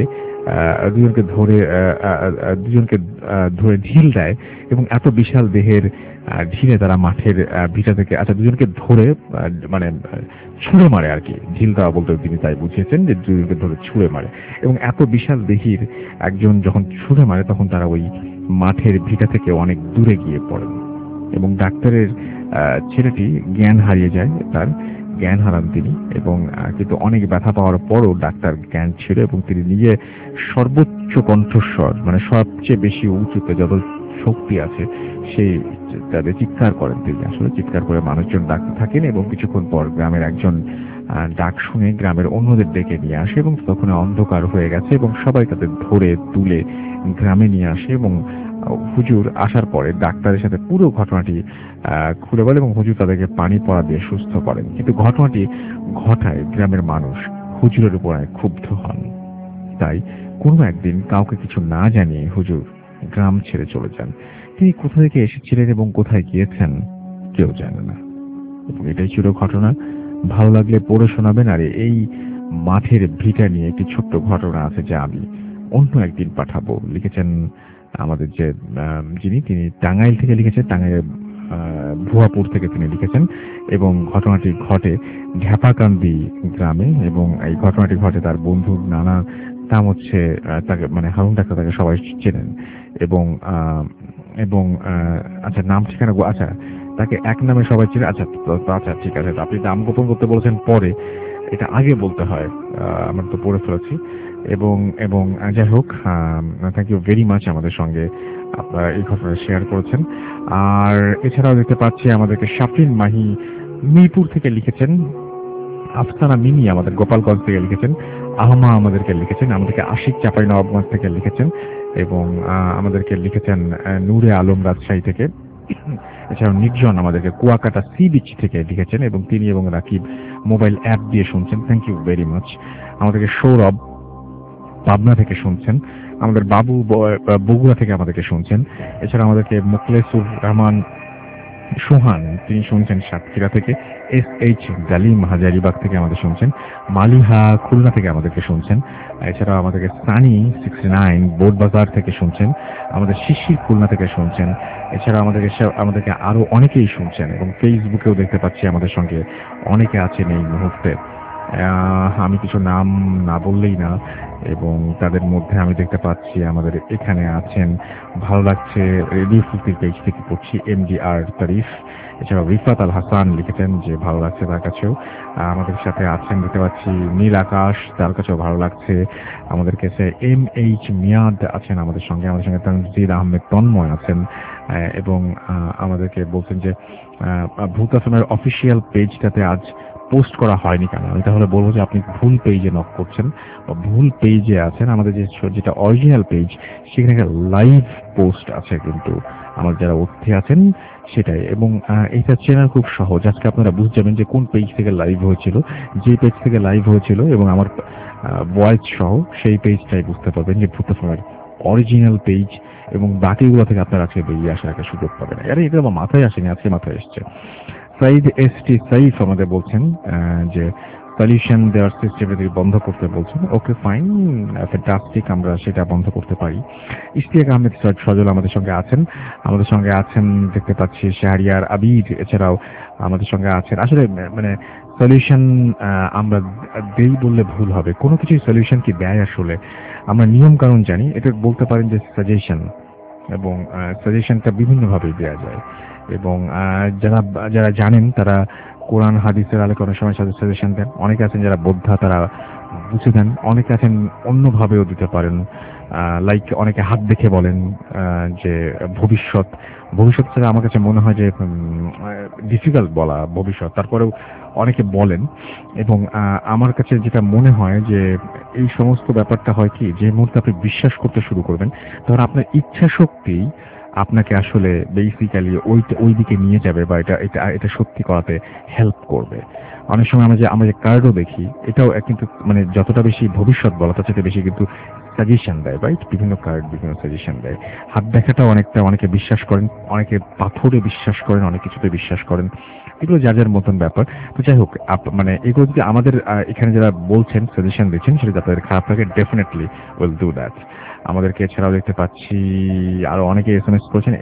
ধরে ঢিল দেয় এবং এত বিশাল দেহের ঢিলে তারা মাঠের ভিটা থেকে দুজনকে ধরে মানে ছুঁড়ে মারে আর কি। ঢিল দেওয়া বলতে তিনি তাই বুঝিয়েছেন যে দুজনকে ধরে ছুঁড়ে মারে এবং এত বিশাল দেহির একজন যখন ছুঁড়ে মারে তখন তারা ওই মাঠের ভিটা থেকে অনেক দূরে গিয়ে পড়েন এবং ডাক্তারের ছেলেটি জ্ঞান হারিয়ে যায়, তার জ্ঞান হারান তিনি এবং কিন্তু অনেক ব্যথা পাওয়ার পরও ডাক্তার জ্ঞান ছিল এবং তিনি নিজে সর্বোচ্চ কণ্ঠস্বর, মানে সবচেয়ে বেশি উঁচুতে যত শক্তি আছে সেই তাদের চিৎকার করেন। তিনি আসলে চিৎকার করে মানুষজন ডাকতে থাকেন এবং কিছুক্ষণ পর গ্রামের একজন ডাক শুনে গ্রামের অন্যদের ডেকে নিয়ে আসে এবং তখন অন্ধকার হয়ে গেছে এবং সবাই তাদের ধরে তুলে গ্রামে নিয়ে আসে এবং হুজুর আসার পরে ডাক্তারের সাথে পুরো ঘটনাটি খুলে বলে এবং হুজুর তাদেরকে পানি পড়া দিয়ে সুস্থ করেন। কিন্তু ঘটনাটি ঘটায় গ্রামের মানুষ হুজুরের উপর ক্ষুব্ধ হন। তাই কোনো একদিন কাউকে কিছু না জানিয়ে হুজুর গ্রাম ছেড়ে চলে যান। তিনি কোথা থেকে এসেছিলেন এবং কোথায় গিয়েছেন কেউ জানে না। এবং এটাই ছিল ঘটনা। ভালো লাগলে পড়ে শোনাবেন। আর এই মাঠের ভিটা নিয়ে একটি ছোট্ট ঘটনা আছে যা আমি অন্য একদিন পাঠাবো। লিখেছেন আমাদের যে যিনি, তিনি টাঙ্গাইল থেকে লিখেছেন, টাঙ্গাইল ভুয়াপুর থেকে তিনি লিখেছেন এবং ঘটনাটি ঘটে ঢেপাকান্দি গ্রামে এবং এই ঘটনাটি ঘটে তার বন্ধুর নানা নাম হচ্ছে তাকে মানে হারুন ডাক্তার, তাকে সবাই চেনেন এবং এবং আচ্ছা নাম ঠিকানা আচ্ছা তাকে এক নামে সবাই চেনে। আচ্ছা আচ্ছা ঠিক আছে, আপনি নাম গোপন করতে বলেছেন, পরে এটা আগে বলতে হয়, আমরা তো পড়ে ফেলেছি। এবং এবং যাই হোক, থ্যাংক ইউ ভেরি মাচ আমাদের সঙ্গে আপনারা এই ঘটনা শেয়ার করেছেন। আর এছাড়াও দেখতে পাচ্ছি আমাদেরকে শাফরিন মাহি মিরপুর থেকে লিখেছেন, আফসানা মিনি আমাদের গোপালগঞ্জ থেকে লিখেছেন, আহমা আমাদেরকে লিখেছেন, আমাদেরকে আশিক চাপাই নবাবগঞ্জ থেকে লিখেছেন এবং আমাদেরকে লিখেছেন নূরে আলম রাজশাহী থেকে। এছাড়াও নির্জন আমাদেরকে কুয়াকাটা সি বিচ থেকে লিখেছেন এবং তিনি এবং রাকিব মোবাইল অ্যাপ দিয়ে শুনছেন। Thank you very much. আমাদেরকে সৌরভ পাবনা থেকে শুনছেন, আমাদের বাবু বগুড়া থেকে আমাদেরকে শুনছেন। এছাড়া আমাদেরকে মুখলেসুর রহমান সোহান, তিনি শুনছেন সাতক্ষীরা থেকে। SH জালিম হাজারিবাগ থেকে আমাদের শুনছেন। মালিহা খুলনা থেকে আমাদেরকে শুনছেন। এছাড়াও আমাদেরকে সানি 69 বোর্ড বাজার থেকে শুনছেন। আমাদের শিশির খুলনা থেকে শুনছেন। এছাড়া আমাদেরকে আরো অনেকেই শুনছেন এবং ফেসবুকেও দেখতে পাচ্ছি আমাদের সঙ্গে অনেকে আছেন এই মুহূর্তে। আমি কিছু নাম না বললেই না এবং তাদের মধ্যে আমি দেখতে পাচ্ছি আমাদের এখানে আছেন, ভালো লাগছে রেডিও ফুলতির পেজ থেকে পড়ছি, MDR তারিফ। এছাড়াও রিফাত আল হাসান লিখেছেন যে ভালো লাগছে তার কাছেও। আমাদের সাথে আছেন দেখতে পাচ্ছি নীল আকাশ, তার কাছেও ভালো লাগছে। আমাদের কাছে MH মিয়াদ আছেন আমাদের সঙ্গে তানজিদ আহমেদ তন্ময় আছেন এবং আমাদেরকে বলছেন যে ভূত আফসানার অফিসিয়াল পেজটাতে আজ পোস্ট করা হয়নি কেন। আমি তাহলে বলবো যে আপনি ভুল পেজে নক করছেন বা ভুল পেজে আছেন। আমাদের যেটা অরিজিনাল পেজ সেখানে লাইভ পোস্ট আছে, কিন্তু আমার যারা অতিথি আছেন সেটাই। এবং এটা চেনার খুব সহজ। আজকে আপনারা বুঝে যাবেন যে কোন পেজ থেকে লাইভ হয়েছিল, যে পেজ থেকে লাইভ হয়েছিল এবং আমার ভয়েস সহ সেই পেজটাই বুঝতে পারবেন যে ভূত আফসানার অরিজিনাল পেজ এবং বাকিগুলো থেকে আপনারা আজকে বেরিয়ে আসার একটা সুযোগ পাবেন। আরে এটা আমার মাথায় আসেনি, আজকে মাথায় এসছে। সাইদ ST সাইফ আমাদের বলছেন যে সলিউশন দেওয়ার সিস্টেমটি বন্ধ করতে বলছেন। ওকে ফাইন, ফ্যান্টাস্টিক, আমরা সেটা বন্ধ করতে পারি। ইশতিয়াক আহমেদ সজল আমাদের সঙ্গে আছেন দেখতে পাচ্ছি শাহরিয়ার আবিদ। এছাড়াও আমাদের সঙ্গে আছেন আসলে মানে সলিউশন আমরা দেই বললে ভুল হবে, কোনো কিছুই সলিউশন কি দেয় আসলে আমরা নিয়ম কানুন জানি। এটা বলতে পারেন যে সাজেশন, এবং সাজেশনটা বিভিন্নভাবে দেওয়া যায় এবং যারা জানেন তারা কোরআন হাদিসের আলোকে অনেক সময় সাজেশন দেন। অনেকে আছেন যারা বোদ্ধা, তারা বুঝে দেন। অনেকে আছেন অন্যভাবেও দিতে পারেন, লাইক অনেকে হাত দেখে বলেন যে ভবিষ্যৎ ছাড়া আমার কাছে মনে হয় যে ডিফিকাল্ট বলা ভবিষ্যৎ, তারপরেও অনেকে বলেন। এবং আমার কাছে যেটা মনে হয় যে এই সমস্ত ব্যাপারটা হয় কি, যে মুহূর্তে আপনি বিশ্বাস করতে শুরু করবেন তখন আপনার ইচ্ছা শক্তি আপনাকে আসলে বেসিক্যালি ওই দিকে নিয়ে যাবে বা এটা সত্যি করাতে হেল্প করবে। অনেক সময় আমরা যে কার্ডও দেখি, এটাও কিন্তু মানে যতটা বেশি ভবিষ্যৎ বলা তার চেয়ে বেশি কিন্তু সাজেশন দেয়, রাইট? বিভিন্ন কার্ড বিভিন্ন সাজেশন দেয়। হাত দেখাটাও অনেকে বিশ্বাস করেন, অনেকে পাথরে বিশ্বাস করেন, অনেক কিছুতে বিশ্বাস করেন। এগুলো যার মতন ব্যাপার। তো যাই হোক, মানে এগুলো যদি আমাদের এখানে যারা বলছেন সাজেশন দিচ্ছেন সেটা আপনাদের খারাপ লাগে, ডেফিনেটলি উইল ডু দ্যাট। আমাদেরকে এছাড়াও দেখতে পাচ্ছি আরো অনেকে SMS করেছেন।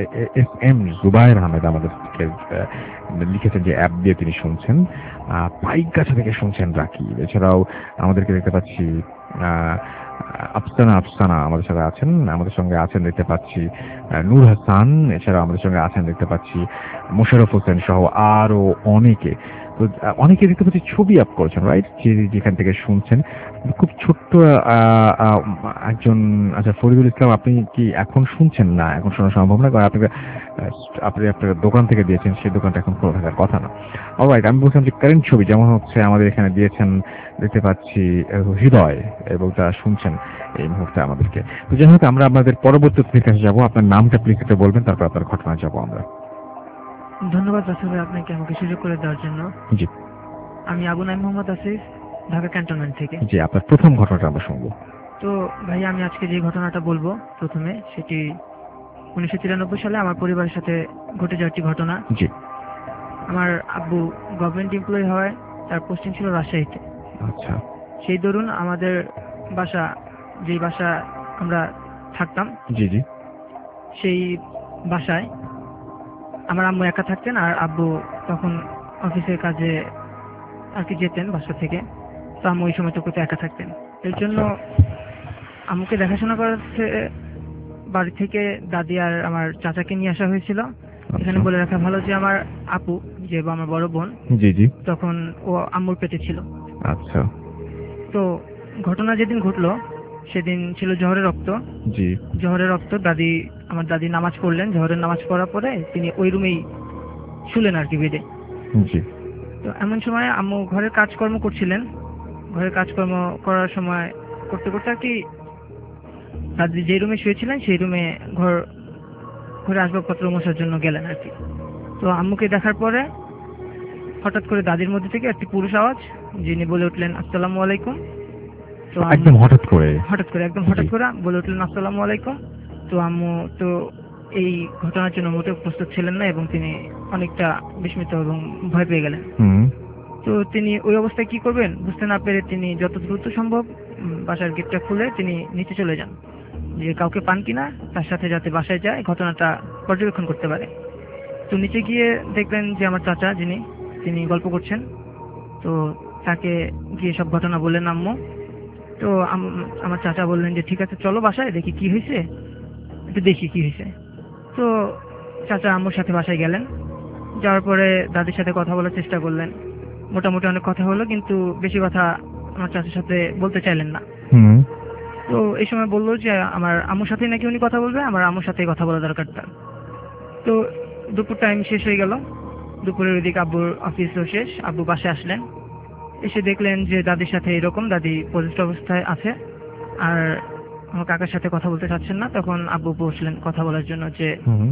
SM জুবায়ের আহমেদ আমাদেরকে লিখেছেন যে অ্যাপ দিয়ে তিনি শুনছেন, পাইকগাছা থেকে শুনছেন রাকিব। এছাড়াও আমাদেরকে দেখতে পাচ্ছি আফসানা আমাদের সাথে আছেন, আমাদের সঙ্গে আছেন দেখতে পাচ্ছি নূর হাসান। এছাড়াও আমাদের সঙ্গে আছেন দেখতে পাচ্ছি মোশাররফ হোসেন সহ আরো অনেকে। তো অনেকে দেখতে পাচ্ছি ছবি আপ করেছেন, রাইট? যেখান থেকে শুনছেন। খুব ছোট্ট একজন, আচ্ছা ফরিদুল ইসলাম, আপনি কি এখন শুনছেন? না, এখন শোনা সম্ভব না, কারণ আপনি আপনার দোকান থেকে দিয়েছেন, সেই দোকানটা এখন খোলা থাকার কথা না। অলরাইট, আমি বলছিলাম যে কারেন্ট ছবি যেমন হচ্ছে আমাদের এখানে দিয়েছেন দেখতে পাচ্ছি হৃদয়, এবং তারা শুনছেন এই মুহূর্তে আমাদেরকে। তো যাই হোক, আমরা আমাদের পরবর্তী অতিথির কাছে যাবো। আপনার নামটা প্লিজ একটু বলবেন, তারপর আপনার ঘটনা যাবো আমরা। ধন্যবাদ আসিফ ভাই আপনাকে আমাকে সুযোগ করে দেওয়ার জন্য। জি, আমি আবু নাইম মোহাম্মদ আসিফ, ঢাকা ক্যান্টনমেন্ট থেকে। জি, আপনার প্রথম ঘটনাটা আমরা শুনবো। তো ভাই আমি আজকে যে ঘটনাটা বলবো প্রথমে, সেটি 1993 সালে আমার পরিবারের সাথে ঘটে যাওয়া একটি ঘটনা। জি। আমার আব্বু গভর্নমেন্ট এমপ্লয়ি হয়, তার পোস্টিং ছিল রাজশাহীতে। আচ্ছা। সেই দরুন আমাদের বাসা, যেই বাসা আমরা থাকতাম, জি জি। সেই বাসায় আমার আম্মু একা থাকতেন, আর আব্বু তখন অফিসের কাজে আর কি যেতেন বাসা থেকে। তো আম্মু ওই সময়টুকু তো একা থাকতেন। এর জন্য আম্মুকে দেখাশোনা করতে বাড়ি থেকে দাদি আর আমার চাচাকে নিয়ে আসা হয়েছিল। এখানে বলে রাখা ভালো যে আমার আপু, যে আমার বড় বোন, জি জি। তখন ও আম্মুর পেটে ছিল। আচ্ছা। তো ঘটনা যেদিন ঘটলো সেদিন ছিল জোহরের রক্ত। জি। জোহরের রক্ত, আমার দাদি নামাজ পড়লেন। জোহরের নামাজ পড়ার পরে তিনি ওই রুমেই শুলেন আর কি, বেডে। জি। তো এমন সময় আম্মু ঘরের কাজকর্ম করছিলেন। ঘরের কাজকর্ম করার সময় করতে করতে আর কি দাদি যে রুমে শুয়েছিলেন সেই রুমে ঘরে আসবাবপত্র মোছার জন্য গেলেন আর কি। তো আম্মুকে দেখার পরে হঠাৎ করে দাদির মধ্যে থেকে একটি পুরুষ আওয়াজ, যিনি বলে উঠলেন আসসালামু আলাইকুম। তো একদম হঠাৎ করে একদম হঠাৎ করে বলে উঠলেন আসসালামু আলাইকুম। তো আম্মু তো এই ঘটনার জন্য মোটেও প্রস্তুত ছিলেন না এবং তিনি অনেকটা বিস্মিত এবং ভয় পেয়ে গেলেন। তো তিনি ওই অবস্থায় কি করবেন বুঝতে না পেরে তিনি যত দ্রুত সম্ভব বাসার গেটটা খুলে তিনি নিচে চলে যান, যে কাউকে পান কিনা তার সাথে যাতে বাসায় যায় ঘটনাটা পর্যবেক্ষণ করতে পারে। তো নিচে গিয়ে দেখলেন যে আমার চাচা, তিনি গল্প করছেন। তো তাকে গিয়ে সব ঘটনা বললেন আম্মু। তো আমার চাচা বললেন যে ঠিক আছে চলো বাসায় দেখি কি হয়েছে, একটু দেখি কি হয়েছে। তো চাচা আম্মুর সাথে বাসায় গেলেন। যাওয়ার পরে দাদির সাথে কথা বলার চেষ্টা করলেন। মোটামুটি অনেক কথা হলো, কিন্তু বেশি কথা আমার চাচার সাথে বলতে চাইলেন না। তো এই সময় বললো যে আমার আম্মুর সাথে নাকি উনি কথা বলবে, আমার আম্মুর সাথে কথা বলা দরকার তার। তো দুপুর টাইম শেষ হয়ে গেল। দুপুরের ওইদিকে আব্বুর অফিসও শেষ। আব্বু বাসায় আসলেন, এসে দেখলেন যে দাদির সাথে এরকম, দাদি পজিটিভ অবস্থায় আছে আর আমার কাকার সাথে কথা বলতে চাচ্ছেন না। তখন আব্বু বসলেন কথা বলার জন্য যে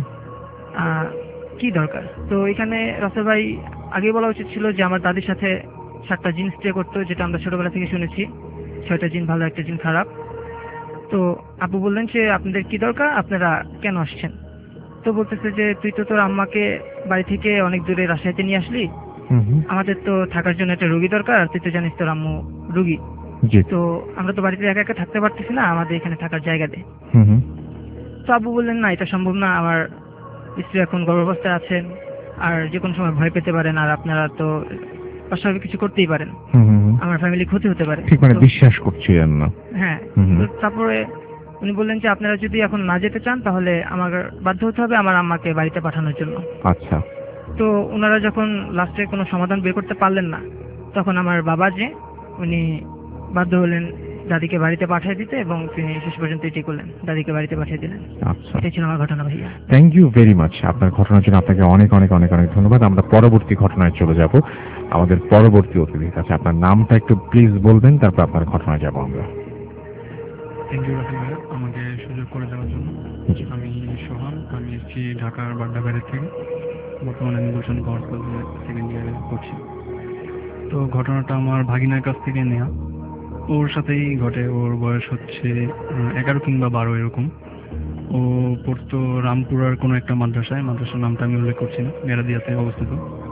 কি দরকার। তো এখানে রাসেল ভাই আগে বলা উচিত ছিল যে আমার দাদির সাথে 7টা জিন স্টে করতো, যেটা আমরা ছোটবেলা থেকে শুনেছি, 6টা জিন ভালো, 1টা জিন খারাপ। তো আব্বু বললেন যে আপনাদের কি দরকার, আপনারা কেন আসছেন। তো বলতেছে যে তুই তো তোর আম্মাকে বাড়ি থেকে অনেক দূরে রাজশাহীতে নিয়ে আসলি, আমাদের তো থাকার জন্য একটা রুগী দরকার, তুই তো জানিস তোর আম্মু রুগী। তো আমরা তো বাড়িতে একা একা থাকতে পারতেছি না, আমাদের এখানে থাকার জায়গা দে। তো আব্বু বললেন না, এটা সম্ভব না, আমার স্ত্রী এখন গর্ভাবস্থায় আছেন আর যে কোনো সময় ভয় পেতে পারেন, আর আপনারা তো অস্বাভাবিক কিছু করতেই পারেন, আমার ফ্যামিলি ক্ষতি হতে পারে। ঠিক মানে বিশ্বাস করছিলেন না। হ্যাঁ। তারপরে উনি বললেন যে আপনারা যদি এখন না যেতে চান তাহলে আমার বাধ্য হতে হবে আমার আম্মাকে বাড়িতে পাঠানোর জন্য। আচ্ছা। তো ওনারা যখন লাস্টে কোনো সমাধান বের করতে পারলেন না, তখন আমার বাবা যে উনি বাধ্য হলেন দাদিকে বাড়িতে পাঠিয়ে দিতে, এবং তিনি শেষ পর্যন্ত এটি করলেন, দাদিকে বাড়িতে পাঠিয়ে দিলেন। আচ্ছা, এটাই ছিল আমার ঘটনা ভাইয়া। Thank you very much. আপনার ঘটনার জন্য আপনাকে অনেক অনেক অনেক অনেক ধন্যবাদ। আমরা পরবর্তী ঘটনায় চলে যাব আমাদের পরবর্তী অতিথির কাছে। আপনার নামটা একটু প্লিজ বলবেন, তারপর আপনার ঘটনায় যাব আমরা। থ্যাংক ইউ রাফি ভাইয়া আমাকে সুযোগ করে দেওয়ার জন্য। আমি সোহান, আমি এসেছি ঢাকার বাড্ডা থেকে, বর্তমানে নির্বাচন কোর্স সেকেন্ড ইয়ারে করছি। তো ঘটনাটা আমার ভাগিনার কাছ থেকে নেওয়া, ওর সাথেই ঘটে। ওর বয়স হচ্ছে 11 কিংবা 12 এরকম। ও পড়তো রামপুরার কোনো একটা মাদ্রাসার নামটা আমি উল্লেখ করছি না, মেরাদিয়াতে অবস্থিত।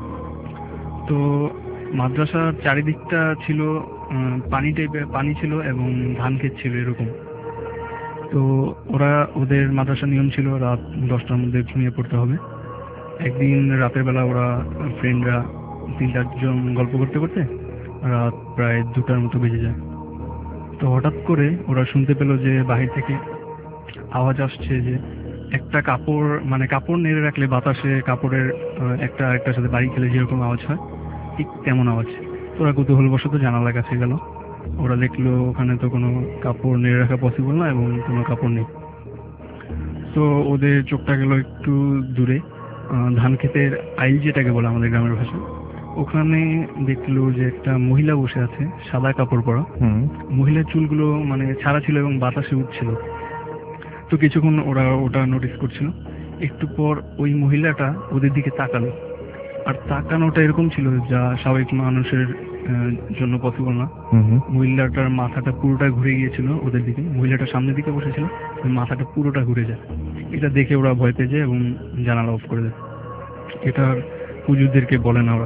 তো মাদ্রাসার চারিদিকটা ছিল পানি ছিল এবং ধান ক্ষেত ছিল এরকম। তো ওদের মাদ্রাসার নিয়ম ছিল রাত 10টার মধ্যে ঘুমিয়ে পড়তে হবে। একদিন রাতের বেলা ওরা ফ্রেন্ডরা 3-4 জন গল্প করতে করতে রাত প্রায় 2টার মতো বেজে যায়। তো হঠাৎ করে ওরা শুনতে পেল যে বাহির থেকে আওয়াজ আসছে, যে একটা কাপড় নেড়ে রাখলে বাতাসে কাপড়ের একটা আরেকটার সাথে বাড়ি খেলে যেরকম আওয়াজ হয়, ঠিক তেমন আওয়াজ। ওরা কৌতূহলবশত জানালার কাছে গেল। ওরা দেখলো ওখানে তো কোনো কাপড় নেড়ে রাখা পসিবল না এবং কোনো কাপড় নেই। তো ওদের চোখটা গেল একটু দূরে, ধান ক্ষেতের আইল যেটাকে বলে আমাদের গ্রামের ভাষায়, ওখানে দেখলো যে একটা মহিলা বসে আছে, সাদা কাপড় পরা। মহিলার চুলগুলো ছাড়া ছিল এবং বাতাসে উঠছিল। তো কিছুক্ষণ ওরা ওটা নোটিস করছিল। একটু পর ওই মহিলাটা ওদের দিকে তাকালো, আর তাকানোটা এরকম ছিল যা স্বাভাবিক মানুষের জন্য পসিবল না। মহিলাটার মাথাটা পুরোটা ঘুরে গিয়েছিল ওদের দিকে, মহিলাটা সামনের দিকে বসেছিল, মাথাটা পুরোটা ঘুরে যায়। এটা দেখে ওরা ভয় পেয়ে যায় এবং জানালা অফ করে দেয়। এটা হুজুরদেরকে বলে না ওরা।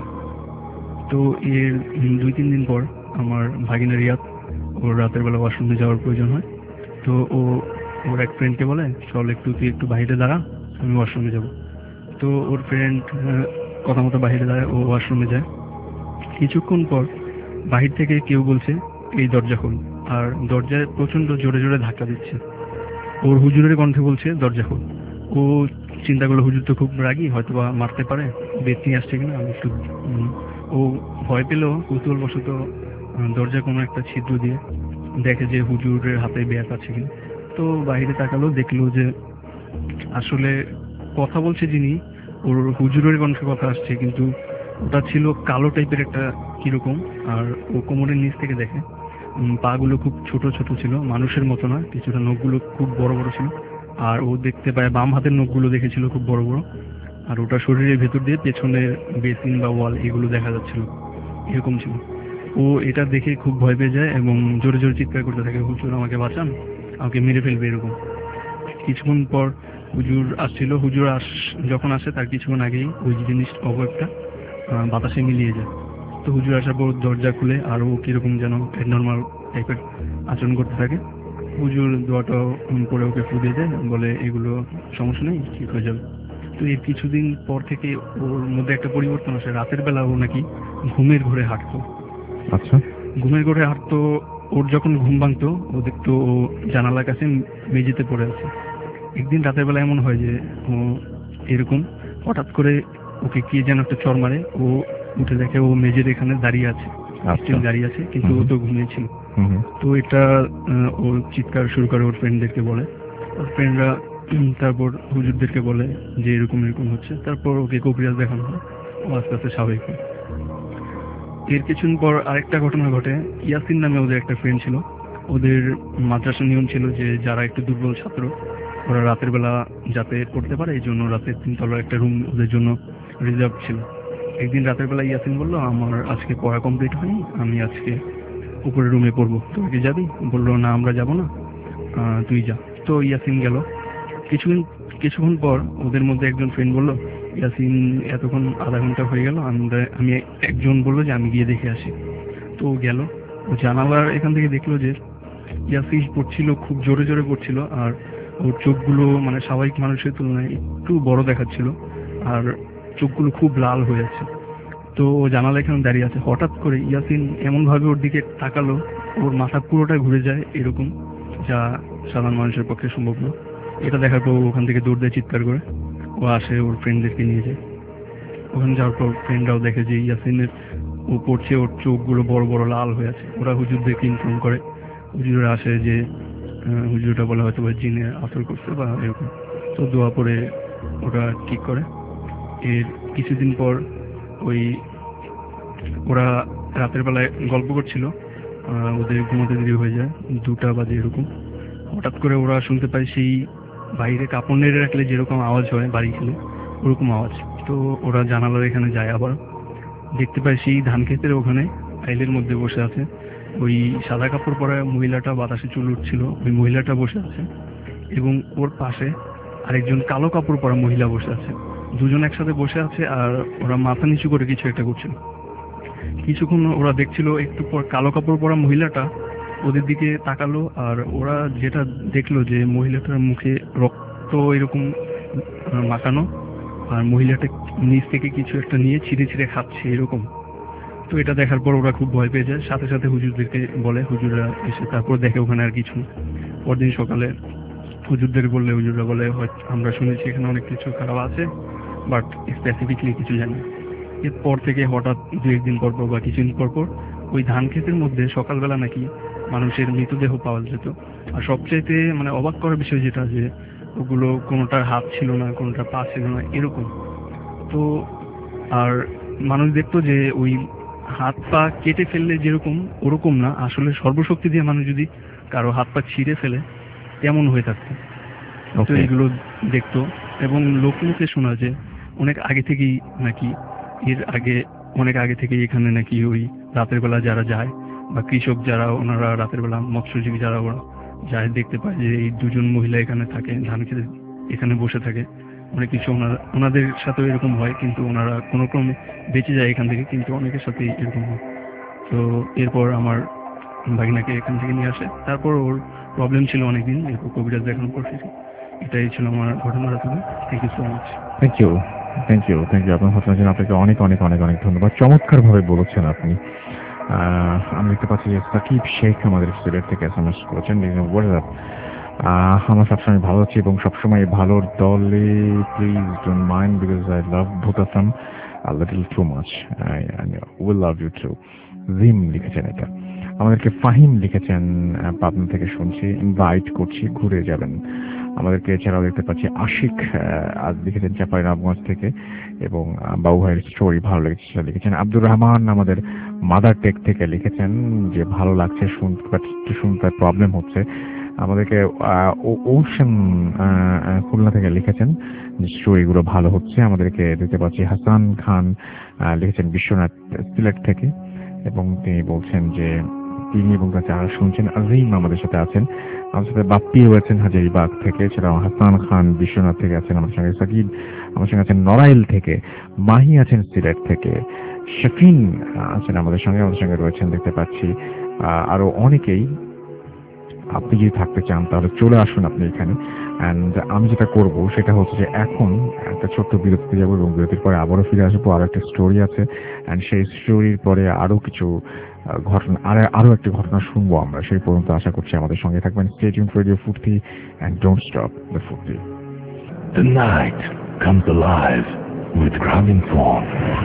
তো এর 2-3 দিন পর আমার ভাগিনা রিয়াদ, ওর রাতের বেলা ওয়াশরুমে যাওয়ার প্রয়োজন হয়। তো ও ওর এক ফ্রেন্ডকে বলে, চল তুই একটু বাইরে দাঁড়া, আমি ওয়াশরুমে যাব। তো ওর ফ্রেন্ড কথা মতো বাইরে দাঁড়ায়, ও ওয়াশরুমে যায়। কিছুক্ষণ পর বাহির থেকে কেউ বলছে এই দরজা খোল, আর দরজায় প্রচন্ড জোরে জোরে ধাক্কা দিচ্ছে। ওর হুজুরের কণ্ঠে বলছে দরজা খোল। ও চিন্তা করলো হুজুর তো খুব রাগী, হয়তো বা মারতে পারে, বেত নিয়ে আসছে কিনা। আমি একটু ও ভয় পেল, কৌতূহলবশত দরজা কোনো একটা ছিদ্র দিয়ে দেখে যে হুজুরের হাতে ব্যাগ আছে কিনা। তো বাইরে তাকালো, দেখলো যে আসলে কথা বলছে যিনি, ওর হুজুরের কণ্ঠে কথা আসছে, কিন্তু ওটা ছিল কালো টাইপের একটা কিরকম। আর ও কোমরের নিচ থেকে দেখে পা গুলো খুব ছোট ছোট ছিল, মানুষের মতো না, কিছুটা নখগুলো খুব বড় বড় ছিল। আর ও দেখতে পায় বাম হাতের নখগুলো দেখেছিল খুব বড় বড়। আর ওটা শরীরের ভেতর দিয়ে পেছনের বেসিন বা ওয়াল এগুলো দেখা যাচ্ছিল, এরকম ছিল। ও এটা দেখে খুব ভয় পেয়ে যায় এবং জোরে জোরে চিৎকার করতে থাকে, হুজুর আমাকে বাঁচান, আমাকে মেরে ফেলবে এরকম। কিছুক্ষণ পর হুজুর আসছিল। হুজুর যখন আসে তার কিছুক্ষণ আগেই ওই জিনিস অবয়বটা বাতাসে মিলিয়ে যায়। তো হুজুর আসার পর দরজা খুলে আর ও কিরকম যেন নর্মাল টাইপের আচরণ করতে থাকে। হুজুর দোয়াটা পরে ওকে ফু দিয়ে দেয়, বলে এগুলো সমস্যা নেই, ঠিক হয়ে যাবে। তো এর কিছুদিন পর থেকে ওর মধ্যে একটা পরিবর্তন আসে। রাতের বেলা ও নাকি ঘুমের ঘোরে হাঁটতো। আচ্ছা। ঘুমের ঘোরে হাঁটতো। ওর যখন ঘুম ভাঙতো ও দেখতো ও জানালার কাছে মেঝেতে পড়ে আছে। একদিন রাতের বেলা এমন হয় যে ও এরকম হঠাৎ করে ওকে কে যেন একটা চড় মারে, ও উঠে দেখে ও মেঝের এখানে দাঁড়িয়ে আছে, দাঁড়িয়ে আছে, কিন্তু ও তো ঘুমিয়েছিল। তো এটা ও চিৎকার শুরু করে, ওর ফ্রেন্ডদেরকে বলে। ওর ফ্রেন্ডরা তারপর হুজুরদেরকে বলে যে এরকম এরকম হচ্ছে। তারপর ওকে কবিরাজ দেখানো হয়, ও আস্তে আস্তে স্বাভাবিক হয়। এর কিছুদিন পর আরেকটা ঘটনা ঘটে। ইয়াসিন নামে ওদের একটা ফ্রেন্ড ছিল। ওদের মাদ্রাসার নিয়ম ছিল যে যারা একটু দুর্বল ছাত্র ওরা রাতের বেলা যাতে পড়তে পারে, এই জন্য রাতের 3 তলার একটা রুম ওদের জন্য রিজার্ভ ছিল। একদিন রাতের বেলা ইয়াসিন বললো, আমার আজকে পড়া কমপ্লিট হয়নি, আমি আজকে উপরের রুমে পড়বো, তুই কি যাবি? বললো না, আমরা যাবো না, তুই যা। তো ইয়াসিন গেল। কিছুক্ষণ পর ওদের মধ্যে একজন ফ্রেন্ড বললো, ইয়াসিন এতক্ষণ আধা ঘন্টা হয়ে গেল, আমি একজন বললো যে আমি গিয়ে দেখে আসি। তো গেল, ও জানালার এখান থেকে দেখলো যে ইয়াসিন পড়ছিল, খুব জোরে জোরে পড়ছিল। আর ওর চোখগুলো মানে স্বাভাবিক মানুষের তুলনায় একটু বড় দেখাচ্ছিল, আর চোখগুলো খুব লাল হয়ে আছে। তো ও জানালা এখানে দাঁড়িয়ে আছে। হঠাৎ করে ইয়াসিন এমন ভাবে ওর দিকে তাকালো, ওর মাথা পুরোটা ঘুরে যায় এরকম, যা সাধারণ মানুষের পক্ষে সম্ভব না। এটা দেখার পর ওখান থেকে দৌড় দিয়ে চিৎকার করে ও আসে, ওর ফ্রেন্ডদেরকে নিয়ে যায়। ওখানে যাওয়ার পর ফ্রেন্ডরাও দেখে যে ইয়াসিনের ও পড়ছে, ওর চোখগুলো বড় বড় লাল হয়ে আছে। ওরা হুজুরদেরকে ইনফর্ম করে। হুজুরা আসে যে হুজুরটা বলা হয়তো জিনে আসর করছে বা এরকম। তো দোয়া পরে ওরা ঠিক করে। এর কিছুদিন পর ওই ওরা রাতের বেলায় গল্প করছিল, ওদের ঘুমাতে দেরি হয়ে যায়, 2টা বাজে এরকম। হঠাৎ করে ওরা শুনতে পায় সেই বাইরে কাপড় নেড়ে রাখলে যেরকম আওয়াজ হয় বাড়ি খেলে, ওরকম আওয়াজ। তো ওরা জানালার এখানে যায়, আবার দেখতে পায় সেই ধান ক্ষেতের ওখানে আইলের মধ্যে বসে আছে ওই সাদা কাপড় পরা মহিলাটা, বাতাসে চুল উঠছিল, ওই মহিলাটা বসে আছে এবং ওর পাশে আরেকজন কালো কাপড় পরা মহিলা বসে আছে। দুজন একসাথে বসে আছে আর ওরা মাথা নিচু করে কিছু একটা করছিল। কিছুক্ষণ ওরা দেখছিল, একটু পর কালো কাপড় পরা মহিলাটা ওদের দিকে তাকালো, আর ওরা যেটা দেখলো যে মহিলাটার মুখে রক্ত এরকম মাখানো, আর মহিলাটা নিচ থেকে কিছু একটা নিয়ে ছিঁড়ে ছিঁড়ে খাচ্ছে এরকম। তো এটা দেখার পর ওরা খুব ভয় পেয়ে যায়, সাথে সাথে হুজুরদেরকে বলে। হুজুররা এসে তারপর দেখে ওখানে আর কিছু। পরদিন সকালে হুজুরদের বললে হুজুররা বলে, হয়তো আমরা শুনেছি এখানে অনেক কিছু খারাপ আছে, বাট স্পেসিফিকলি কিছু জানি। এরপর থেকে হঠাৎ 2-1 দিন পর পর বা কিছুদিন পর পর ওই ধান ক্ষেতের মধ্যে সকালবেলা নাকি মানুষের মৃতদেহ পাওয়া যেত। আর সবচাইতে মানে অবাক করার বিষয় যেটা, যে ওগুলো কোনোটার হাত ছিল না, কোনোটার পা ছিল না এরকম। তো আর মানুষ দেখতো যে ওই হাত পা কেটে ফেললে যেরকম ওরকম না, আসলে সর্বশক্তি দিয়ে মানুষ যদি কারো হাত পা ছিঁড়ে ফেলে তেমন হয়ে থাকতো। তো এগুলো দেখতো এবং লোকমুখে শোনা যে অনেক আগে থেকেই নাকি অনেক আগে থেকেই এখানে নাকি ওই রাতের বেলা যারা যায় বা কৃষক যারা ওনারা রাতের বেলা মৎস্যজীবী যারা ওরা যায় দেখতে পায় যে এই দুজন মহিলা এখানে থাকে, ধান খেতে এখানে বসে থাকে। অনেক কিছু ওনাদের সাথেও এরকম হয়, কিন্তু ওনারা কোনো ক্রমে বেঁচে যায় এখান থেকে, কিন্তু অনেকের সাথেই এরকম হয়। তো এরপর আমার ভাগিনাকে এখান থেকে নিয়ে আসে, তারপর ওর প্রবলেম ছিল অনেকদিন, এরপর কবিরাজ দেখানো পড়ছিল। এটাই ছিল আমার ঘটনাটা। তুমি thank you so much. Thank you আপনার ঘটনার জন্য আপনাকে অনেক অনেক অনেক অনেক ধন্যবাদ। চমৎকার ভাবে বলেছেন আপনি। আমি দেখতে পাচ্ছি যে সাকিব শেখ আমাদের সিলেট থেকে SMS করেছেন। আমরা সবসময় ভালো আছি এবং সবসময় ভালোর দলে। Please don't mind because I love both of them a little too much. I will love you too. Jim লিখেছেন এটা। আমাদেরকে ফাহিম লিখেছেন পাবনা থেকে, শুনছি, ইনভাইট করছি, ঘুরে যাবেন। আমাদেরকে এছাড়াও দেখতে পাচ্ছি আশিক আজ লিখেছেন চাঁপাইনবাবগঞ্জ থেকে, এবং বাবু ভাইয়ের স্টোরি ভালো লেগেছে সেটা লিখেছেন। আব্দুর রহমান আমাদের মাদার টেক থেকে লিখেছেন যে ভালো লাগছে শুনতে প্রবলেম হচ্ছে। আমাদেরকে ওশান খুলনা থেকে লিখেছেন যে স্টোরিগুলো ভালো হচ্ছে। আমাদেরকে দেখতে পাচ্ছি হাসান খান লিখেছেন বিশ্বনাথ সিলেট থেকে, এবং তিনি বলছেন যে তিনি এবং তার যারা শুনছেন আজিম আমাদের সাথে আছেন। আমার সাথে বাপ্পি রয়েছেন হাজারিবাগ থেকে, এছাড়াও হাসান খান বিশ্বনাথ থেকে আছেন আমার সঙ্গে, সাকিব আমার সঙ্গে আছেন নড়াইল থেকে, মাহি আছেন সিলেট থেকে, শফিন আছেন আমাদের সঙ্গে রয়েছেন দেখতে পাচ্ছি, আরো অনেকেই। আপনি যদি থাকতে চান তাহলে চলে আসুন আপনি এখানে। অ্যান্ড আমি যেটা করব সেটা হচ্ছে যে এখন একটা ছোট্ট বিরতিতে যাবো, এবং বিরতির পরে আবারও ফিরে আসবো। আরো একটা স্টোরি আছে, অ্যান্ড সেই স্টোরির পরে আরো কিছু ঘটনা, আরো একটি ঘটনা শুনবো আমরা। সেই পর্যন্ত আশা করছি আমাদের সঙ্গে থাকবেন। Stay tuned for radio Furti and don't stop the Furti. The night comes alive with Graminphone.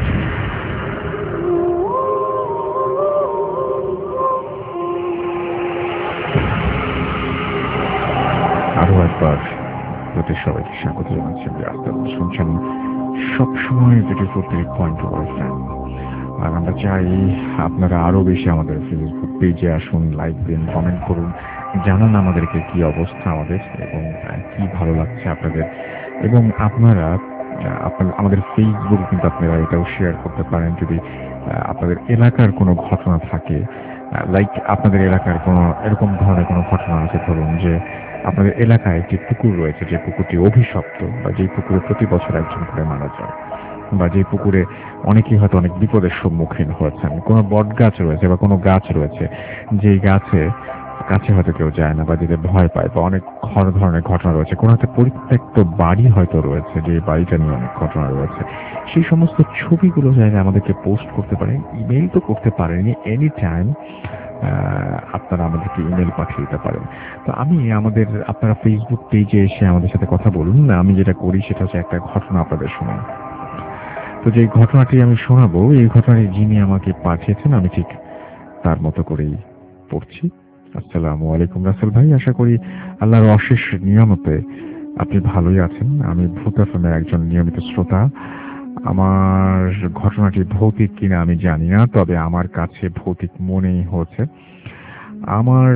আরো একবার প্রতি সবাইকে স্বাগত জানাচ্ছি। আপনারা শুনছেন সবসময় রেডিও ফুর্তি .1 আর আমরা চাই আপনারা আরো বেশি আমাদের ফেসবুক পেজে আসুন, লাইক দিন, কমেন্ট করুন, জানান আমাদেরকে কি অবস্থা আমাদের এবং কি ভালো লাগছে আপনাদের। এবং আপনারা আমাদের ফেসবুক কিন্তু আপনারা এটাও শেয়ার করতে পারেন যদি আপনাদের এলাকার কোনো ঘটনা থাকে, লাইক আপনাদের এলাকার কোনো এরকম ধরনের কোনো ঘটনা আছে, ধরুন যে আপনাদের এলাকায় একটি পুকুর রয়েছে, যে পুকুরটি অভিশপ্ত, বা যেই পুকুরে প্রতি বছর একজন করে মারা যায়, বা যে পুকুরে অনেকেই হয়তো অনেক বিপদের সম্মুখীন হয়েছেন। কোনো বট গাছ রয়েছে বা কোনো গাছ রয়েছে যেই কাছে হয়তো কেউ যায় না, বা যেতে ভয় পায়, বা অনেক ধরনের ঘটনা রয়েছে। কোনো একটা পরিত্যক্ত বাড়ি হয়তো রয়েছে, যে বাড়িটা নিয়ে অনেক ঘটনা রয়েছে। সেই সমস্ত ছবিগুলো চাইলে আমাদেরকে পোস্ট করতে পারেন, ইমেইল তো করতে পারেনি, এনি টাইম আপনারা আমাদেরকে ইমেল পাঠিয়ে দিতে পারেন। তো আপনারা ফেসবুক পেজে এসে আমাদের সাথে কথা বলুন। আমি যেটা করি সেটা হচ্ছে একটা ঘটনা আপনাদের শোনাই। তো যে ঘটনাটি আমি শোনাবো, এই ঘটনাটি যিনি আমাকে পাঠিয়েছেন আমি ঠিক তার মতো করেই পড়ছি। আসসালামু আলাইকুম রাসেল ভাই, আশা করি আল্লাহর অশেষ নিয়ামতে আপনি ভালোই আছেন। আমি ভূত এফএমের একজন নিয়মিত শ্রোতা। আমার ঘটনাটি ভৌতিক কিনা আমি জানি না, তবে আমার কাছে ভৌতিক মনেই হচ্ছে। আমার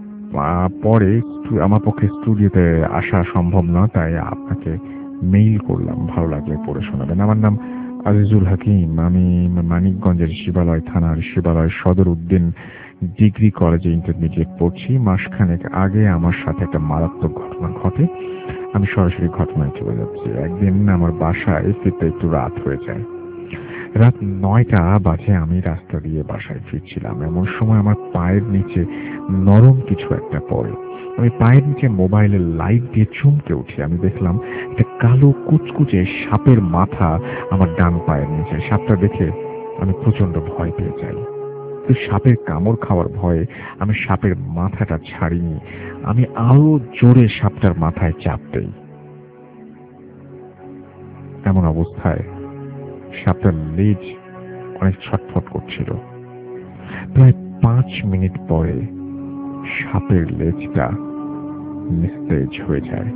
পক্ষে স্টুডিওতে আসা সম্ভব না, তাই আপনাকে মেইল করলাম, ভালো লাগলে পড়ে শোনাবেন। আমার নাম আজিজুল হাকিম। আমি মানিকগঞ্জের শিবালয় থানার শিবালয় সদর উদ্দিন ডিগ্রি কলেজে ইন্টারমিডিয়েট পড়ছি। মাসখানেক আগে আমার সাথে একটা মারাত্মক ঘটনা ঘটে। আমি সরাসরি ঘটনায় চলে যাচ্ছি। একদিন আমার বাসায় ফিরতে একটু রাত হয়ে যায়। রাত 9টা বাজে। আমি রাস্তা দিয়ে বাসায় ফিরছিলাম, এমন সময় আমার পায়ের নিচে নরম কিছু একটা পড়ে। আমি পায়ের নিচে মোবাইলের লাইট দিয়ে চমকে উঠি। আমি দেখলাম একটা কালো কুচকুচে সাপের মাথা আমার ডান পায়ের নিচে। সাপটা দেখে আমি প্রচন্ড ভয় পেয়ে যাই। তো সাপের কামড় খাওয়ার ভয়ে আমি সাপের মাথাটা ছাড়িনি। আমি আরো জোরে সাপটার মাথায় চাপ দেই। এমন অবস্থায় সাপটার লেজ অনেক ছটফট করছিল। প্রায় 5 মিনিট পরে সাপের লেজটা নিস্তেজ হয়ে যায়।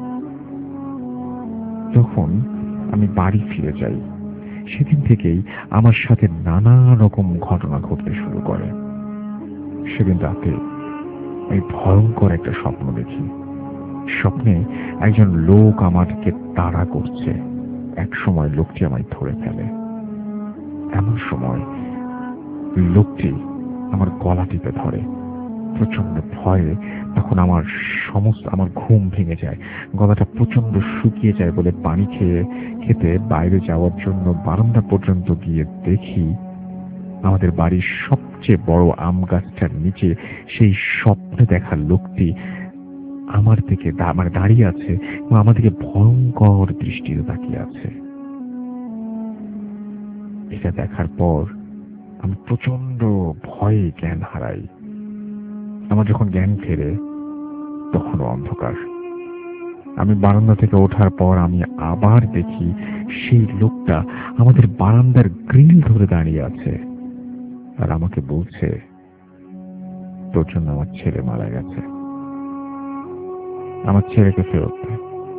তখন আমি বাড়ি ফিরে যাই। সেদিন থেকেই আমার সাথে নানা রকম ঘটনা ঘটতে শুরু করে। সেদিন রাতে আমি ভয়ঙ্কর একটা স্বপ্ন দেখি। স্বপ্নে একজন লোক আমাকে তাড়া করছে। এক সময় লোকটি আমায় ধরে ফেলে। এমন সময় লোকটি আমার গলা টিপে ধরে। প্রচন্ড ভয়ে তখন আমার ঘুম ভেঙে যায়, গলাটা প্রচন্ড শুকিয়ে যায় বলে পানি খেতে বাইরে যাওয়ার জন্য বারান্দা পর্যন্ত গিয়ে দেখি আমাদের বাড়ির সবচেয়ে বড় আম গাছটার নিচে সেই স্বপ্নে দেখা লোকটি আমার দিকে দাঁড়িয়ে আছে এবং আমার দিকে ভয়ঙ্কর দৃষ্টিতে তাকিয়ে আছে। এটা দেখার পর আমি প্রচন্ড ভয়ে জ্ঞান হারাই। আমার যখন জ্ঞান ফেরে তখনও অন্ধকার। আমি বারান্দা থেকে ওঠার পর আমি আবার দেখি সেই লোকটা আমাদের বারান্দার গ্রিল ধরে দাঁড়িয়ে আছে আর আমাকে বলছে, তোর জন্য আমার ছেলে মারা গেছে, আমার ছেলেকে ফেরত দে।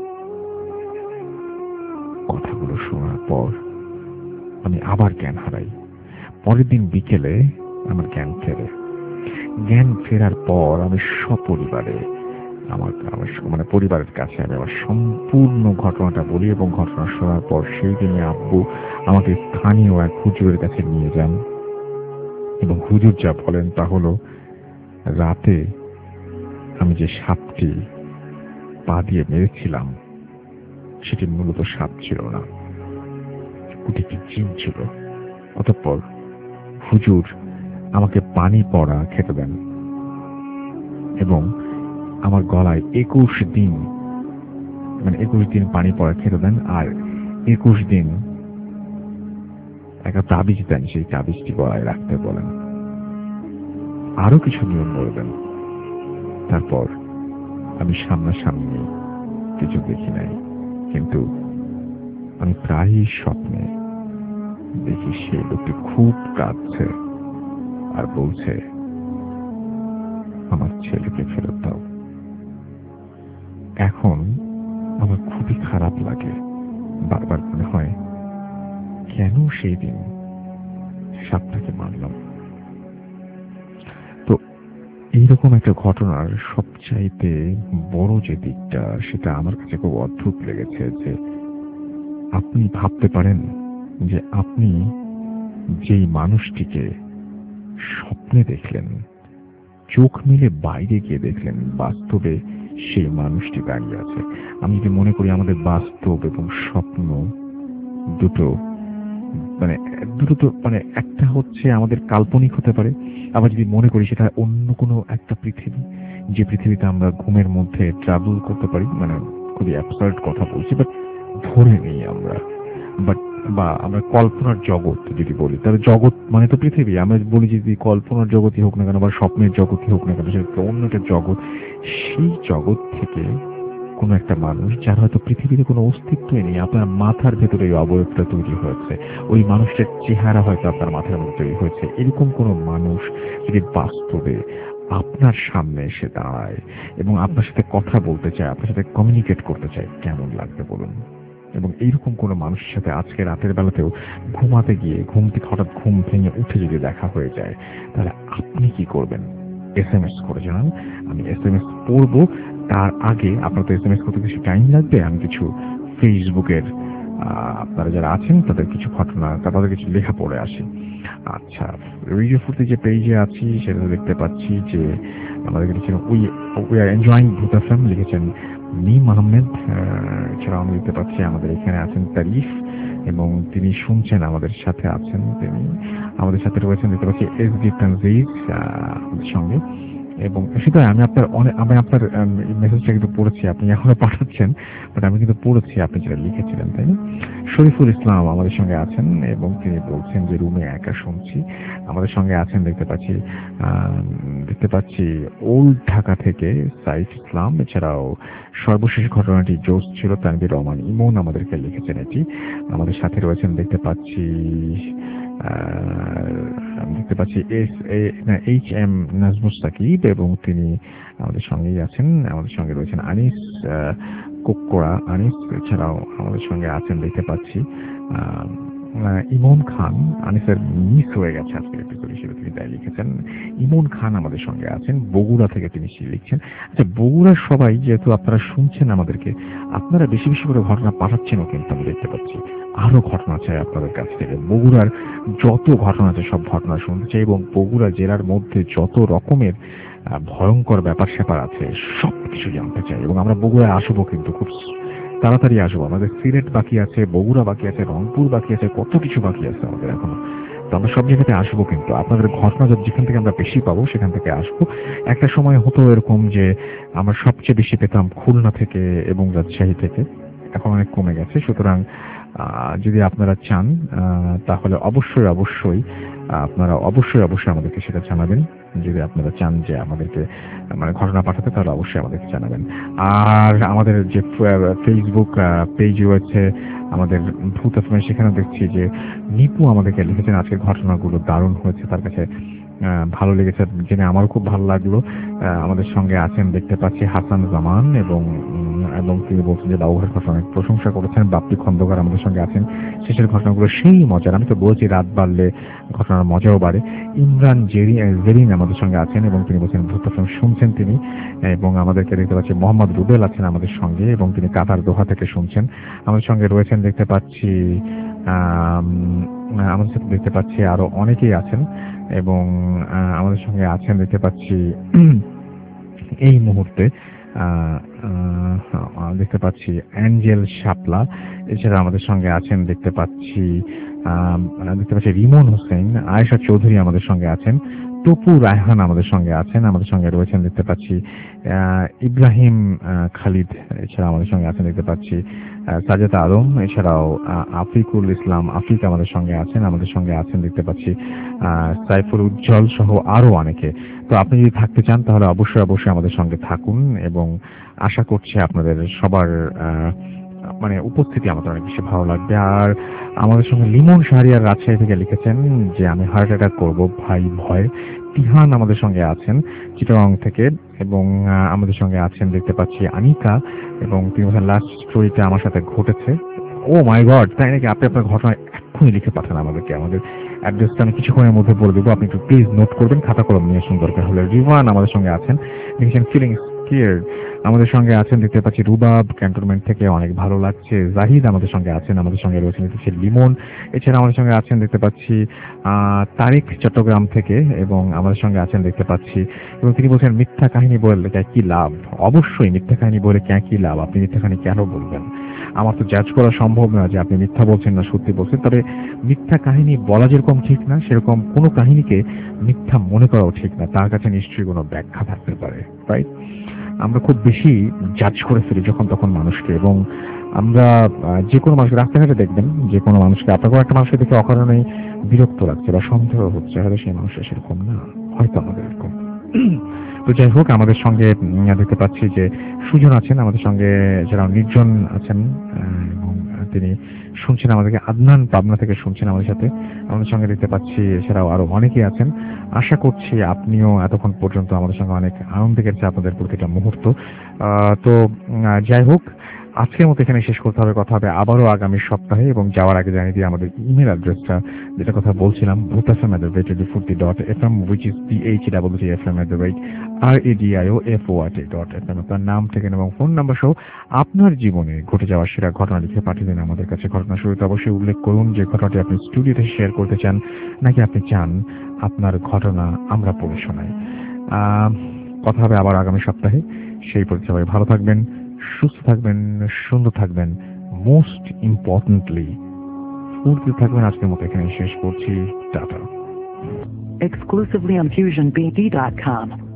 কথাগুলো শোনার পর আমি আবার জ্ঞান হারাই। পরের দিন বিকেলে আমার জ্ঞান ফেরে। জ্ঞান ফেরার পর আমি সপরিবারে আমার পরিবারের কাছে আমি আমার সম্পূর্ণ ঘটনাটা বলি এবং ঘটনা শোনার পর সেই দিনে আব্বু আমাকে স্থানীয় এক হুজুরের কাছে নিয়ে যান এবং হুজুর যা বলেন তা হলো, রাতে আমি যে সাপটি পা দিয়ে মেরেছিলাম সেটি মূলত সাপ ছিল না, ওটি একটি জিন ছিল। অতঃপর হুজুর আমাকে পানি পড়া খেতে দেন এবং আমার গলায় 21 দিন পানি পড়া খেতে দেন আর 21 দিন একটা তাবিজ দেন, সেই তাবিজটি গলায় রাখতে বলেন। আরো কিছু নিয়ম বলবেন। তারপর আমি সামনাসামনি কিছু দেখি নাই, কিন্তু আমি প্রায়ই স্বপ্নে দেখি সেই লোকটি খুব কাঁদছে আর বলছে, আমার ছেলেকে ফেরত দাও। এখন আমার খুবই খারাপ লাগে, বারবার মনে হয় কেন সেই দিন সাপটাকে মারলাম। তো এইরকম একটা ঘটনার সবচাইতে বড় যে দিকটা সেটা আমার কাছে খুব অদ্ভুত লেগেছে, যে আপনি ভাবতে পারেন যে আপনি যেই মানুষটিকে স্বপ্নে দেখলেন, চোখ মিলে বাইরে গিয়ে দেখলেন বাস্তবে সেই মানুষটি দাঁড়িয়ে আছে। আমি যদি মনে করি আমাদের বাস্তব এবং স্বপ্ন দুটো তো একটা হচ্ছে আমাদের কাল্পনিক হতে পারে, আবার যদি মনে করি সেটা অন্য কোনো একটা পৃথিবী, যে পৃথিবীতে আমরা ঘুমের মধ্যে ট্রাভেল করতে পারি, খুবই অ্যাবসার্ড কথা বলছি, বাট ধরে নেই আমরা, বা আমরা কল্পনার জগৎ যদি বলি, তাহলে জগৎ মানে তো পৃথিবী। আমরা বলি যদি কল্পনার জগৎই হোক না কেন বা স্বপ্নের জগৎই হোক না কেন, সেটা অন্য একটা জগৎ। সেই জগৎ থেকে কোনো একটা মানুষ যার হয়তো পৃথিবীতে কোনো অস্তিত্বই নেই, আপনার মাথার ভেতরে এই অবয়বটা তৈরি হয়েছে, ওই মানুষটার চেহারা হয়তো আপনার মাথার মধ্যে তৈরি হয়েছে, এরকম কোনো মানুষ যদি বাস্তবে আপনার সামনে এসে দাঁড়ায় এবং আপনার সাথে কথা বলতে চায়, আপনার সাথে কমিউনিকেট করতে চায়, কেমন লাগবে বলুন? এবং এইরকম কোনো মানুষের সাথে আজকে রাতের বেলাতেও ঘুমাতে গিয়ে ঘুম থেকে হঠাৎ ঘুম ভেঙে উঠে যদি দেখা হয়ে যায়, তাহলে আপনি কি করবেন? SMS করে জানান, আমি SMS পড়বো। তার আগে আপনার তো SMS করতে কিছু টাইম লাগবে, আমি কিছু ফেসবুকের আপনারা যারা আছেন তাদের কিছু ঘটনা, তাদের কিছু লেখা পড়ে আসি। আচ্ছা, রেডিও ফুর্তি যে পেজে আছি সেটা দেখতে পাচ্ছি যে আমাদের লিখেছেন we are enjoying Bhoot FM, লিখেছেন মিম আহমেদ। এছাড়াও আমি দেখতে পাচ্ছি আমাদের এখানে আছেন তারিফ এবং তিনি শুনছেন, আমাদের সাথে আছেন, তিনি আমাদের সাথে রয়েছেন। দেখতে পাচ্ছি SD তানজিদ আমাদের সঙ্গে। এবং সেটা আমি আপনার মেসেজটা কিন্তু পড়েছি, আপনি এখনো পাঠাচ্ছেন, বাট আমি কিন্তু পড়েছি আপনি যেটা লিখেছিলেন, তাই না? শরীফুল ইসলাম আমাদের সঙ্গে আছেন এবং তিনি বলছেন যে রুমে একা শুনছি। আমাদের সঙ্গে আছেন দেখতে পাচ্ছি ওল্ড ঢাকা থেকে সাইফ ইসলাম। এছাড়াও সর্বশেষ ঘটনাটি জোস ছিল, তানভীর রহমান ইমন আমাদেরকে লিখেছেন এটি। আমাদের সাথে রয়েছেন দেখতে পাচ্ছি HM নাজমুস সাকিব এবং তিনি আমাদের সঙ্গেই আছেন। আমাদের সঙ্গে রয়েছেন আনিস কোকোড়া আনিস। এছাড়াও আমাদের সঙ্গে আছেন দেখতে পাচ্ছি ইমন খান আনিসের মিস হয়ে গেছে আজকের এপিসোড হিসেবে তিনি তাই লিখেছেন। ইমন খান আমাদের সঙ্গে আছেন, বগুড়া থেকে তিনি লিখছেন। আচ্ছা, বগুড়ার সবাই যেহেতু আপনারা শুনছেন আমাদেরকে, আপনারা বেশি বেশি করে ঘটনা পাঠাচ্ছেনও, কিন্তু আমি দেখতে পাচ্ছি আরো ঘটনা চাই আপনাদের কাছ থেকে। বগুড়ার যত ঘটনা আছে সব ঘটনা শুনতে চাই, এবং বগুড়া জেলার মধ্যে যত রকমের ভয়ঙ্কর ব্যাপার স্যাপার আছে সব কিছু জানতে চাই। এবং আমরা বগুড়ায় আসবো, কিন্তু খুব তাড়াতাড়ি আসবো। আমাদের সিলেট বাকি আছে, বগুড়া বাকি আছে, রংপুর বাকি আছে, কত কিছু বাকি আছে আমাদের এখনো। তো আমরা সব জায়গাতে আসবো, কিন্তু আপনাদের ঘটনা যেখান থেকে আমরা বেশি পাবো সেখান থেকে আসবো। একটা সময় হতো এরকম যে আমরা সবচেয়ে বেশি পেতাম খুলনা থেকে এবং রাজশাহী থেকে, এখন অনেক কমে গেছে। সুতরাং যদি আপনারা চান তাহলে অবশ্যই অবশ্যই আপনারা অবশ্যই আমাদেরকে সেটা জানাবেন। যদি আপনারা চান যে আমাদেরকে মানে ঘটনা পাঠাতে, তাহলে অবশ্যই আমাদেরকে জানাবেন। আর আমাদের যে ফেসবুক পেজ রয়েছে আমাদের ভূত এফএম, সেখানে দেখছি যে নিপু আমাদেরকে লিখেছেন আজকের ঘটনাগুলো দারুণ হয়েছে, তার কাছে ভালো লেগেছে, জেনে আমারও খুব ভালো লাগলো। আমাদের সঙ্গে আছেন দেখতে পাচ্ছি হাসান জামান, এবং তিনি বলছেন যে বাবুঘাট ঘটনা অনেক প্রশংসা করেছেন। বাপ্পি খন্দকার আমাদের সঙ্গে আছেন, শেষের ঘটনাগুলো সেই মজার। আমি তো বলছি রাত বাড়লে ঘটনার মজাও বাড়ে। ইমরান জেরিন আমাদের সঙ্গে আছেন, এবং তিনি বলছেন ভূত এফএম শুনছেন তিনি। এবং আমাদেরকে দেখতে পাচ্ছি মোহাম্মদ রুবেল আছেন আমাদের সঙ্গে, এবং তিনি কাতার দোহা থেকে শুনছেন। আমাদের সঙ্গে রয়েছেন দেখতে পাচ্ছি আমাদের সাথে দেখতে পাচ্ছি আরো অনেকেই আছেন, এবং আমাদের সঙ্গে আছেন দেখতে পাচ্ছি এই মুহূর্তে দেখতে পাচ্ছি অ্যাঞ্জেল শাপলা, এছাড়া আমাদের সঙ্গে আছেন দেখতে পাচ্ছি রিমন হোসেন, আয়েশা চৌধুরী আমাদের সঙ্গে আছেন, টপু রায়হান আমাদের সঙ্গে আছেন, আমাদের সঙ্গে রয়েছেন দেখতে পাচ্ছি ইব্রাহিম খালিদ, এছাড়া আমাদের সঙ্গে আছেন দেখতে পাচ্ছি সাজেদ আলম, এছাড়াও আফিকুল ইসলাম আফিক আমাদের সঙ্গে আছেন, আমাদের সঙ্গে আছেন দেখতে পাচ্ছি সাইফুল উজ্জ্বল সহ আরো অনেকে। তো আপনি যদি থাকতে চান তাহলে অবশ্যই আমাদের সঙ্গে থাকুন, এবং আশা করছি আপনাদের সবার মানে উপস্থিতি আমাদের অনেক বেশি ভালো লাগবে। আর আমাদের সঙ্গে লিমন শাহরিয়ার রাজশাহী থেকে লিখেছেন যে আমি হার্ট অ্যাটাক করবো ভাই ভয়। তিহান আমাদের সঙ্গে আছেন চিটাগং থেকে, এবং আমাদের সঙ্গে আছেন দেখতে পাচ্ছি আনিকা, এবং তিনি বলছেন লাস্ট স্টোরিটা আমার সাথে ঘটেছে। ও মাই গড, তাই নাকি? আপনি আপনার ঘটনা এক্ষুনি লিখে পাঠান আমাদেরকে। আমাদের অ্যাড্রেসটা আমি কিছুক্ষণের মধ্যে বলে দেবো, আপনি একটু প্লিজ নোট করবেন, খাতা কলম নিয়ে সুন্দর করে। হলে রিভান আমাদের সঙ্গে আছেন, লিখেছেন ফিলিং স্কেয়ার্ড। আমাদের সঙ্গে আছেন দেখতে পাচ্ছি রুবাব ক্যান্টনমেন্ট থেকে, অনেক ভালো লাগছে। জাহিদ আমাদের সঙ্গে আছেন, আমাদের সঙ্গে রয়েছেন দেখতে লিমন, এছাড়া আমাদের সঙ্গে আছেন দেখতে পাচ্ছি তারিক চট্টগ্রাম থেকে, এবং আমাদের সঙ্গে আছেন দেখতে পাচ্ছি, এবং তিনি বলছেন মিথ্যা কাহিনী বললে কি লাভ? অবশ্যই মিথ্যা কাহিনী বলে কি লাভ? আপনি মিথ্যা কাহিনী কেন বলবেন? আমার তো জাজ করা সম্ভব নয় যে আপনি মিথ্যা বলছেন না সত্যি বলছেন। তবে মিথ্যা কাহিনী বলা যেরকম ঠিক না, সেরকম কোনো কাহিনীকে মিথ্যা মনে করাও ঠিক না। তার কাছে নিশ্চয়ই কোনো ব্যাখ্যা থাকতে পারে, রাইট? আমরা খুব বেশি জাজ করে ফেলি যখন তখন মানুষকে, এবং আমরা যে কোনো মানুষকে রাস্তাঘাটে দেখবেন, যে কোনো মানুষকে আপনাকে একটা মানুষকে দেখে অকারণে বিরক্ত লাগছে বা সন্দেহ হচ্ছে, হয়তো সেই মানুষটা সেরকম না, হয়তো আমাদের এরকম। তো যাই হোক, আমাদের সঙ্গে দেখতে পাচ্ছি যে সুজন আছেন আমাদের সঙ্গে, যারা নির্জন আছেন, এবং তিনি শুনছেন আমাদেরকে। আদনান পাবনা থেকে শুনছেন আমাদের সাথে, আমাদের সঙ্গে দেখতে পাচ্ছি। এছাড়াও আরো অনেকেই আছেন। আশা করছি আপনিও এতক্ষণ পর্যন্ত আমাদের সঙ্গে অনেক আনন্দ কেটেছে আপনাদের প্রতিটা মুহূর্ত। তো যাই হোক, আজকের মতো এখানে শেষ করতে হবে। কথা হবে আবারও আগামী সপ্তাহে, এবং যাওয়ার আগে জানিয়ে দিয়ে আমাদের ইমেল অ্যাড্রেসটা, যেটা কথা বলছিলাম, bhutafm@radio40.fm, which is bhutafm@radio40.fm। আপনার নাম, ঠিকানা এবং ফোন নাম্বার সহ আপনার জীবনে ঘটে যাওয়া সেরা ঘটনা লিখে পাঠিয়ে দিন আমাদের কাছে। ঘটনা শুরুতে অবশ্যই উল্লেখ করুন যে ঘটনাটি আপনি স্টুডিওতে শেয়ার করতে চান, নাকি আপনি চান আপনার ঘটনা আমরা পড়ে শোনাই। কথা হবে আবার আগামী সপ্তাহে। সেই পর্যন্ত সবাই ভালো থাকবেন, সুস্থ থাকবেন, সুন্দর থাকবেন, মোস্ট ইম্পর্টেন্টলি ফুর্তি থাকবেন। আজকের মতো এখানে শেষ করছি। টাটা। Exclusively on FusionBD.com.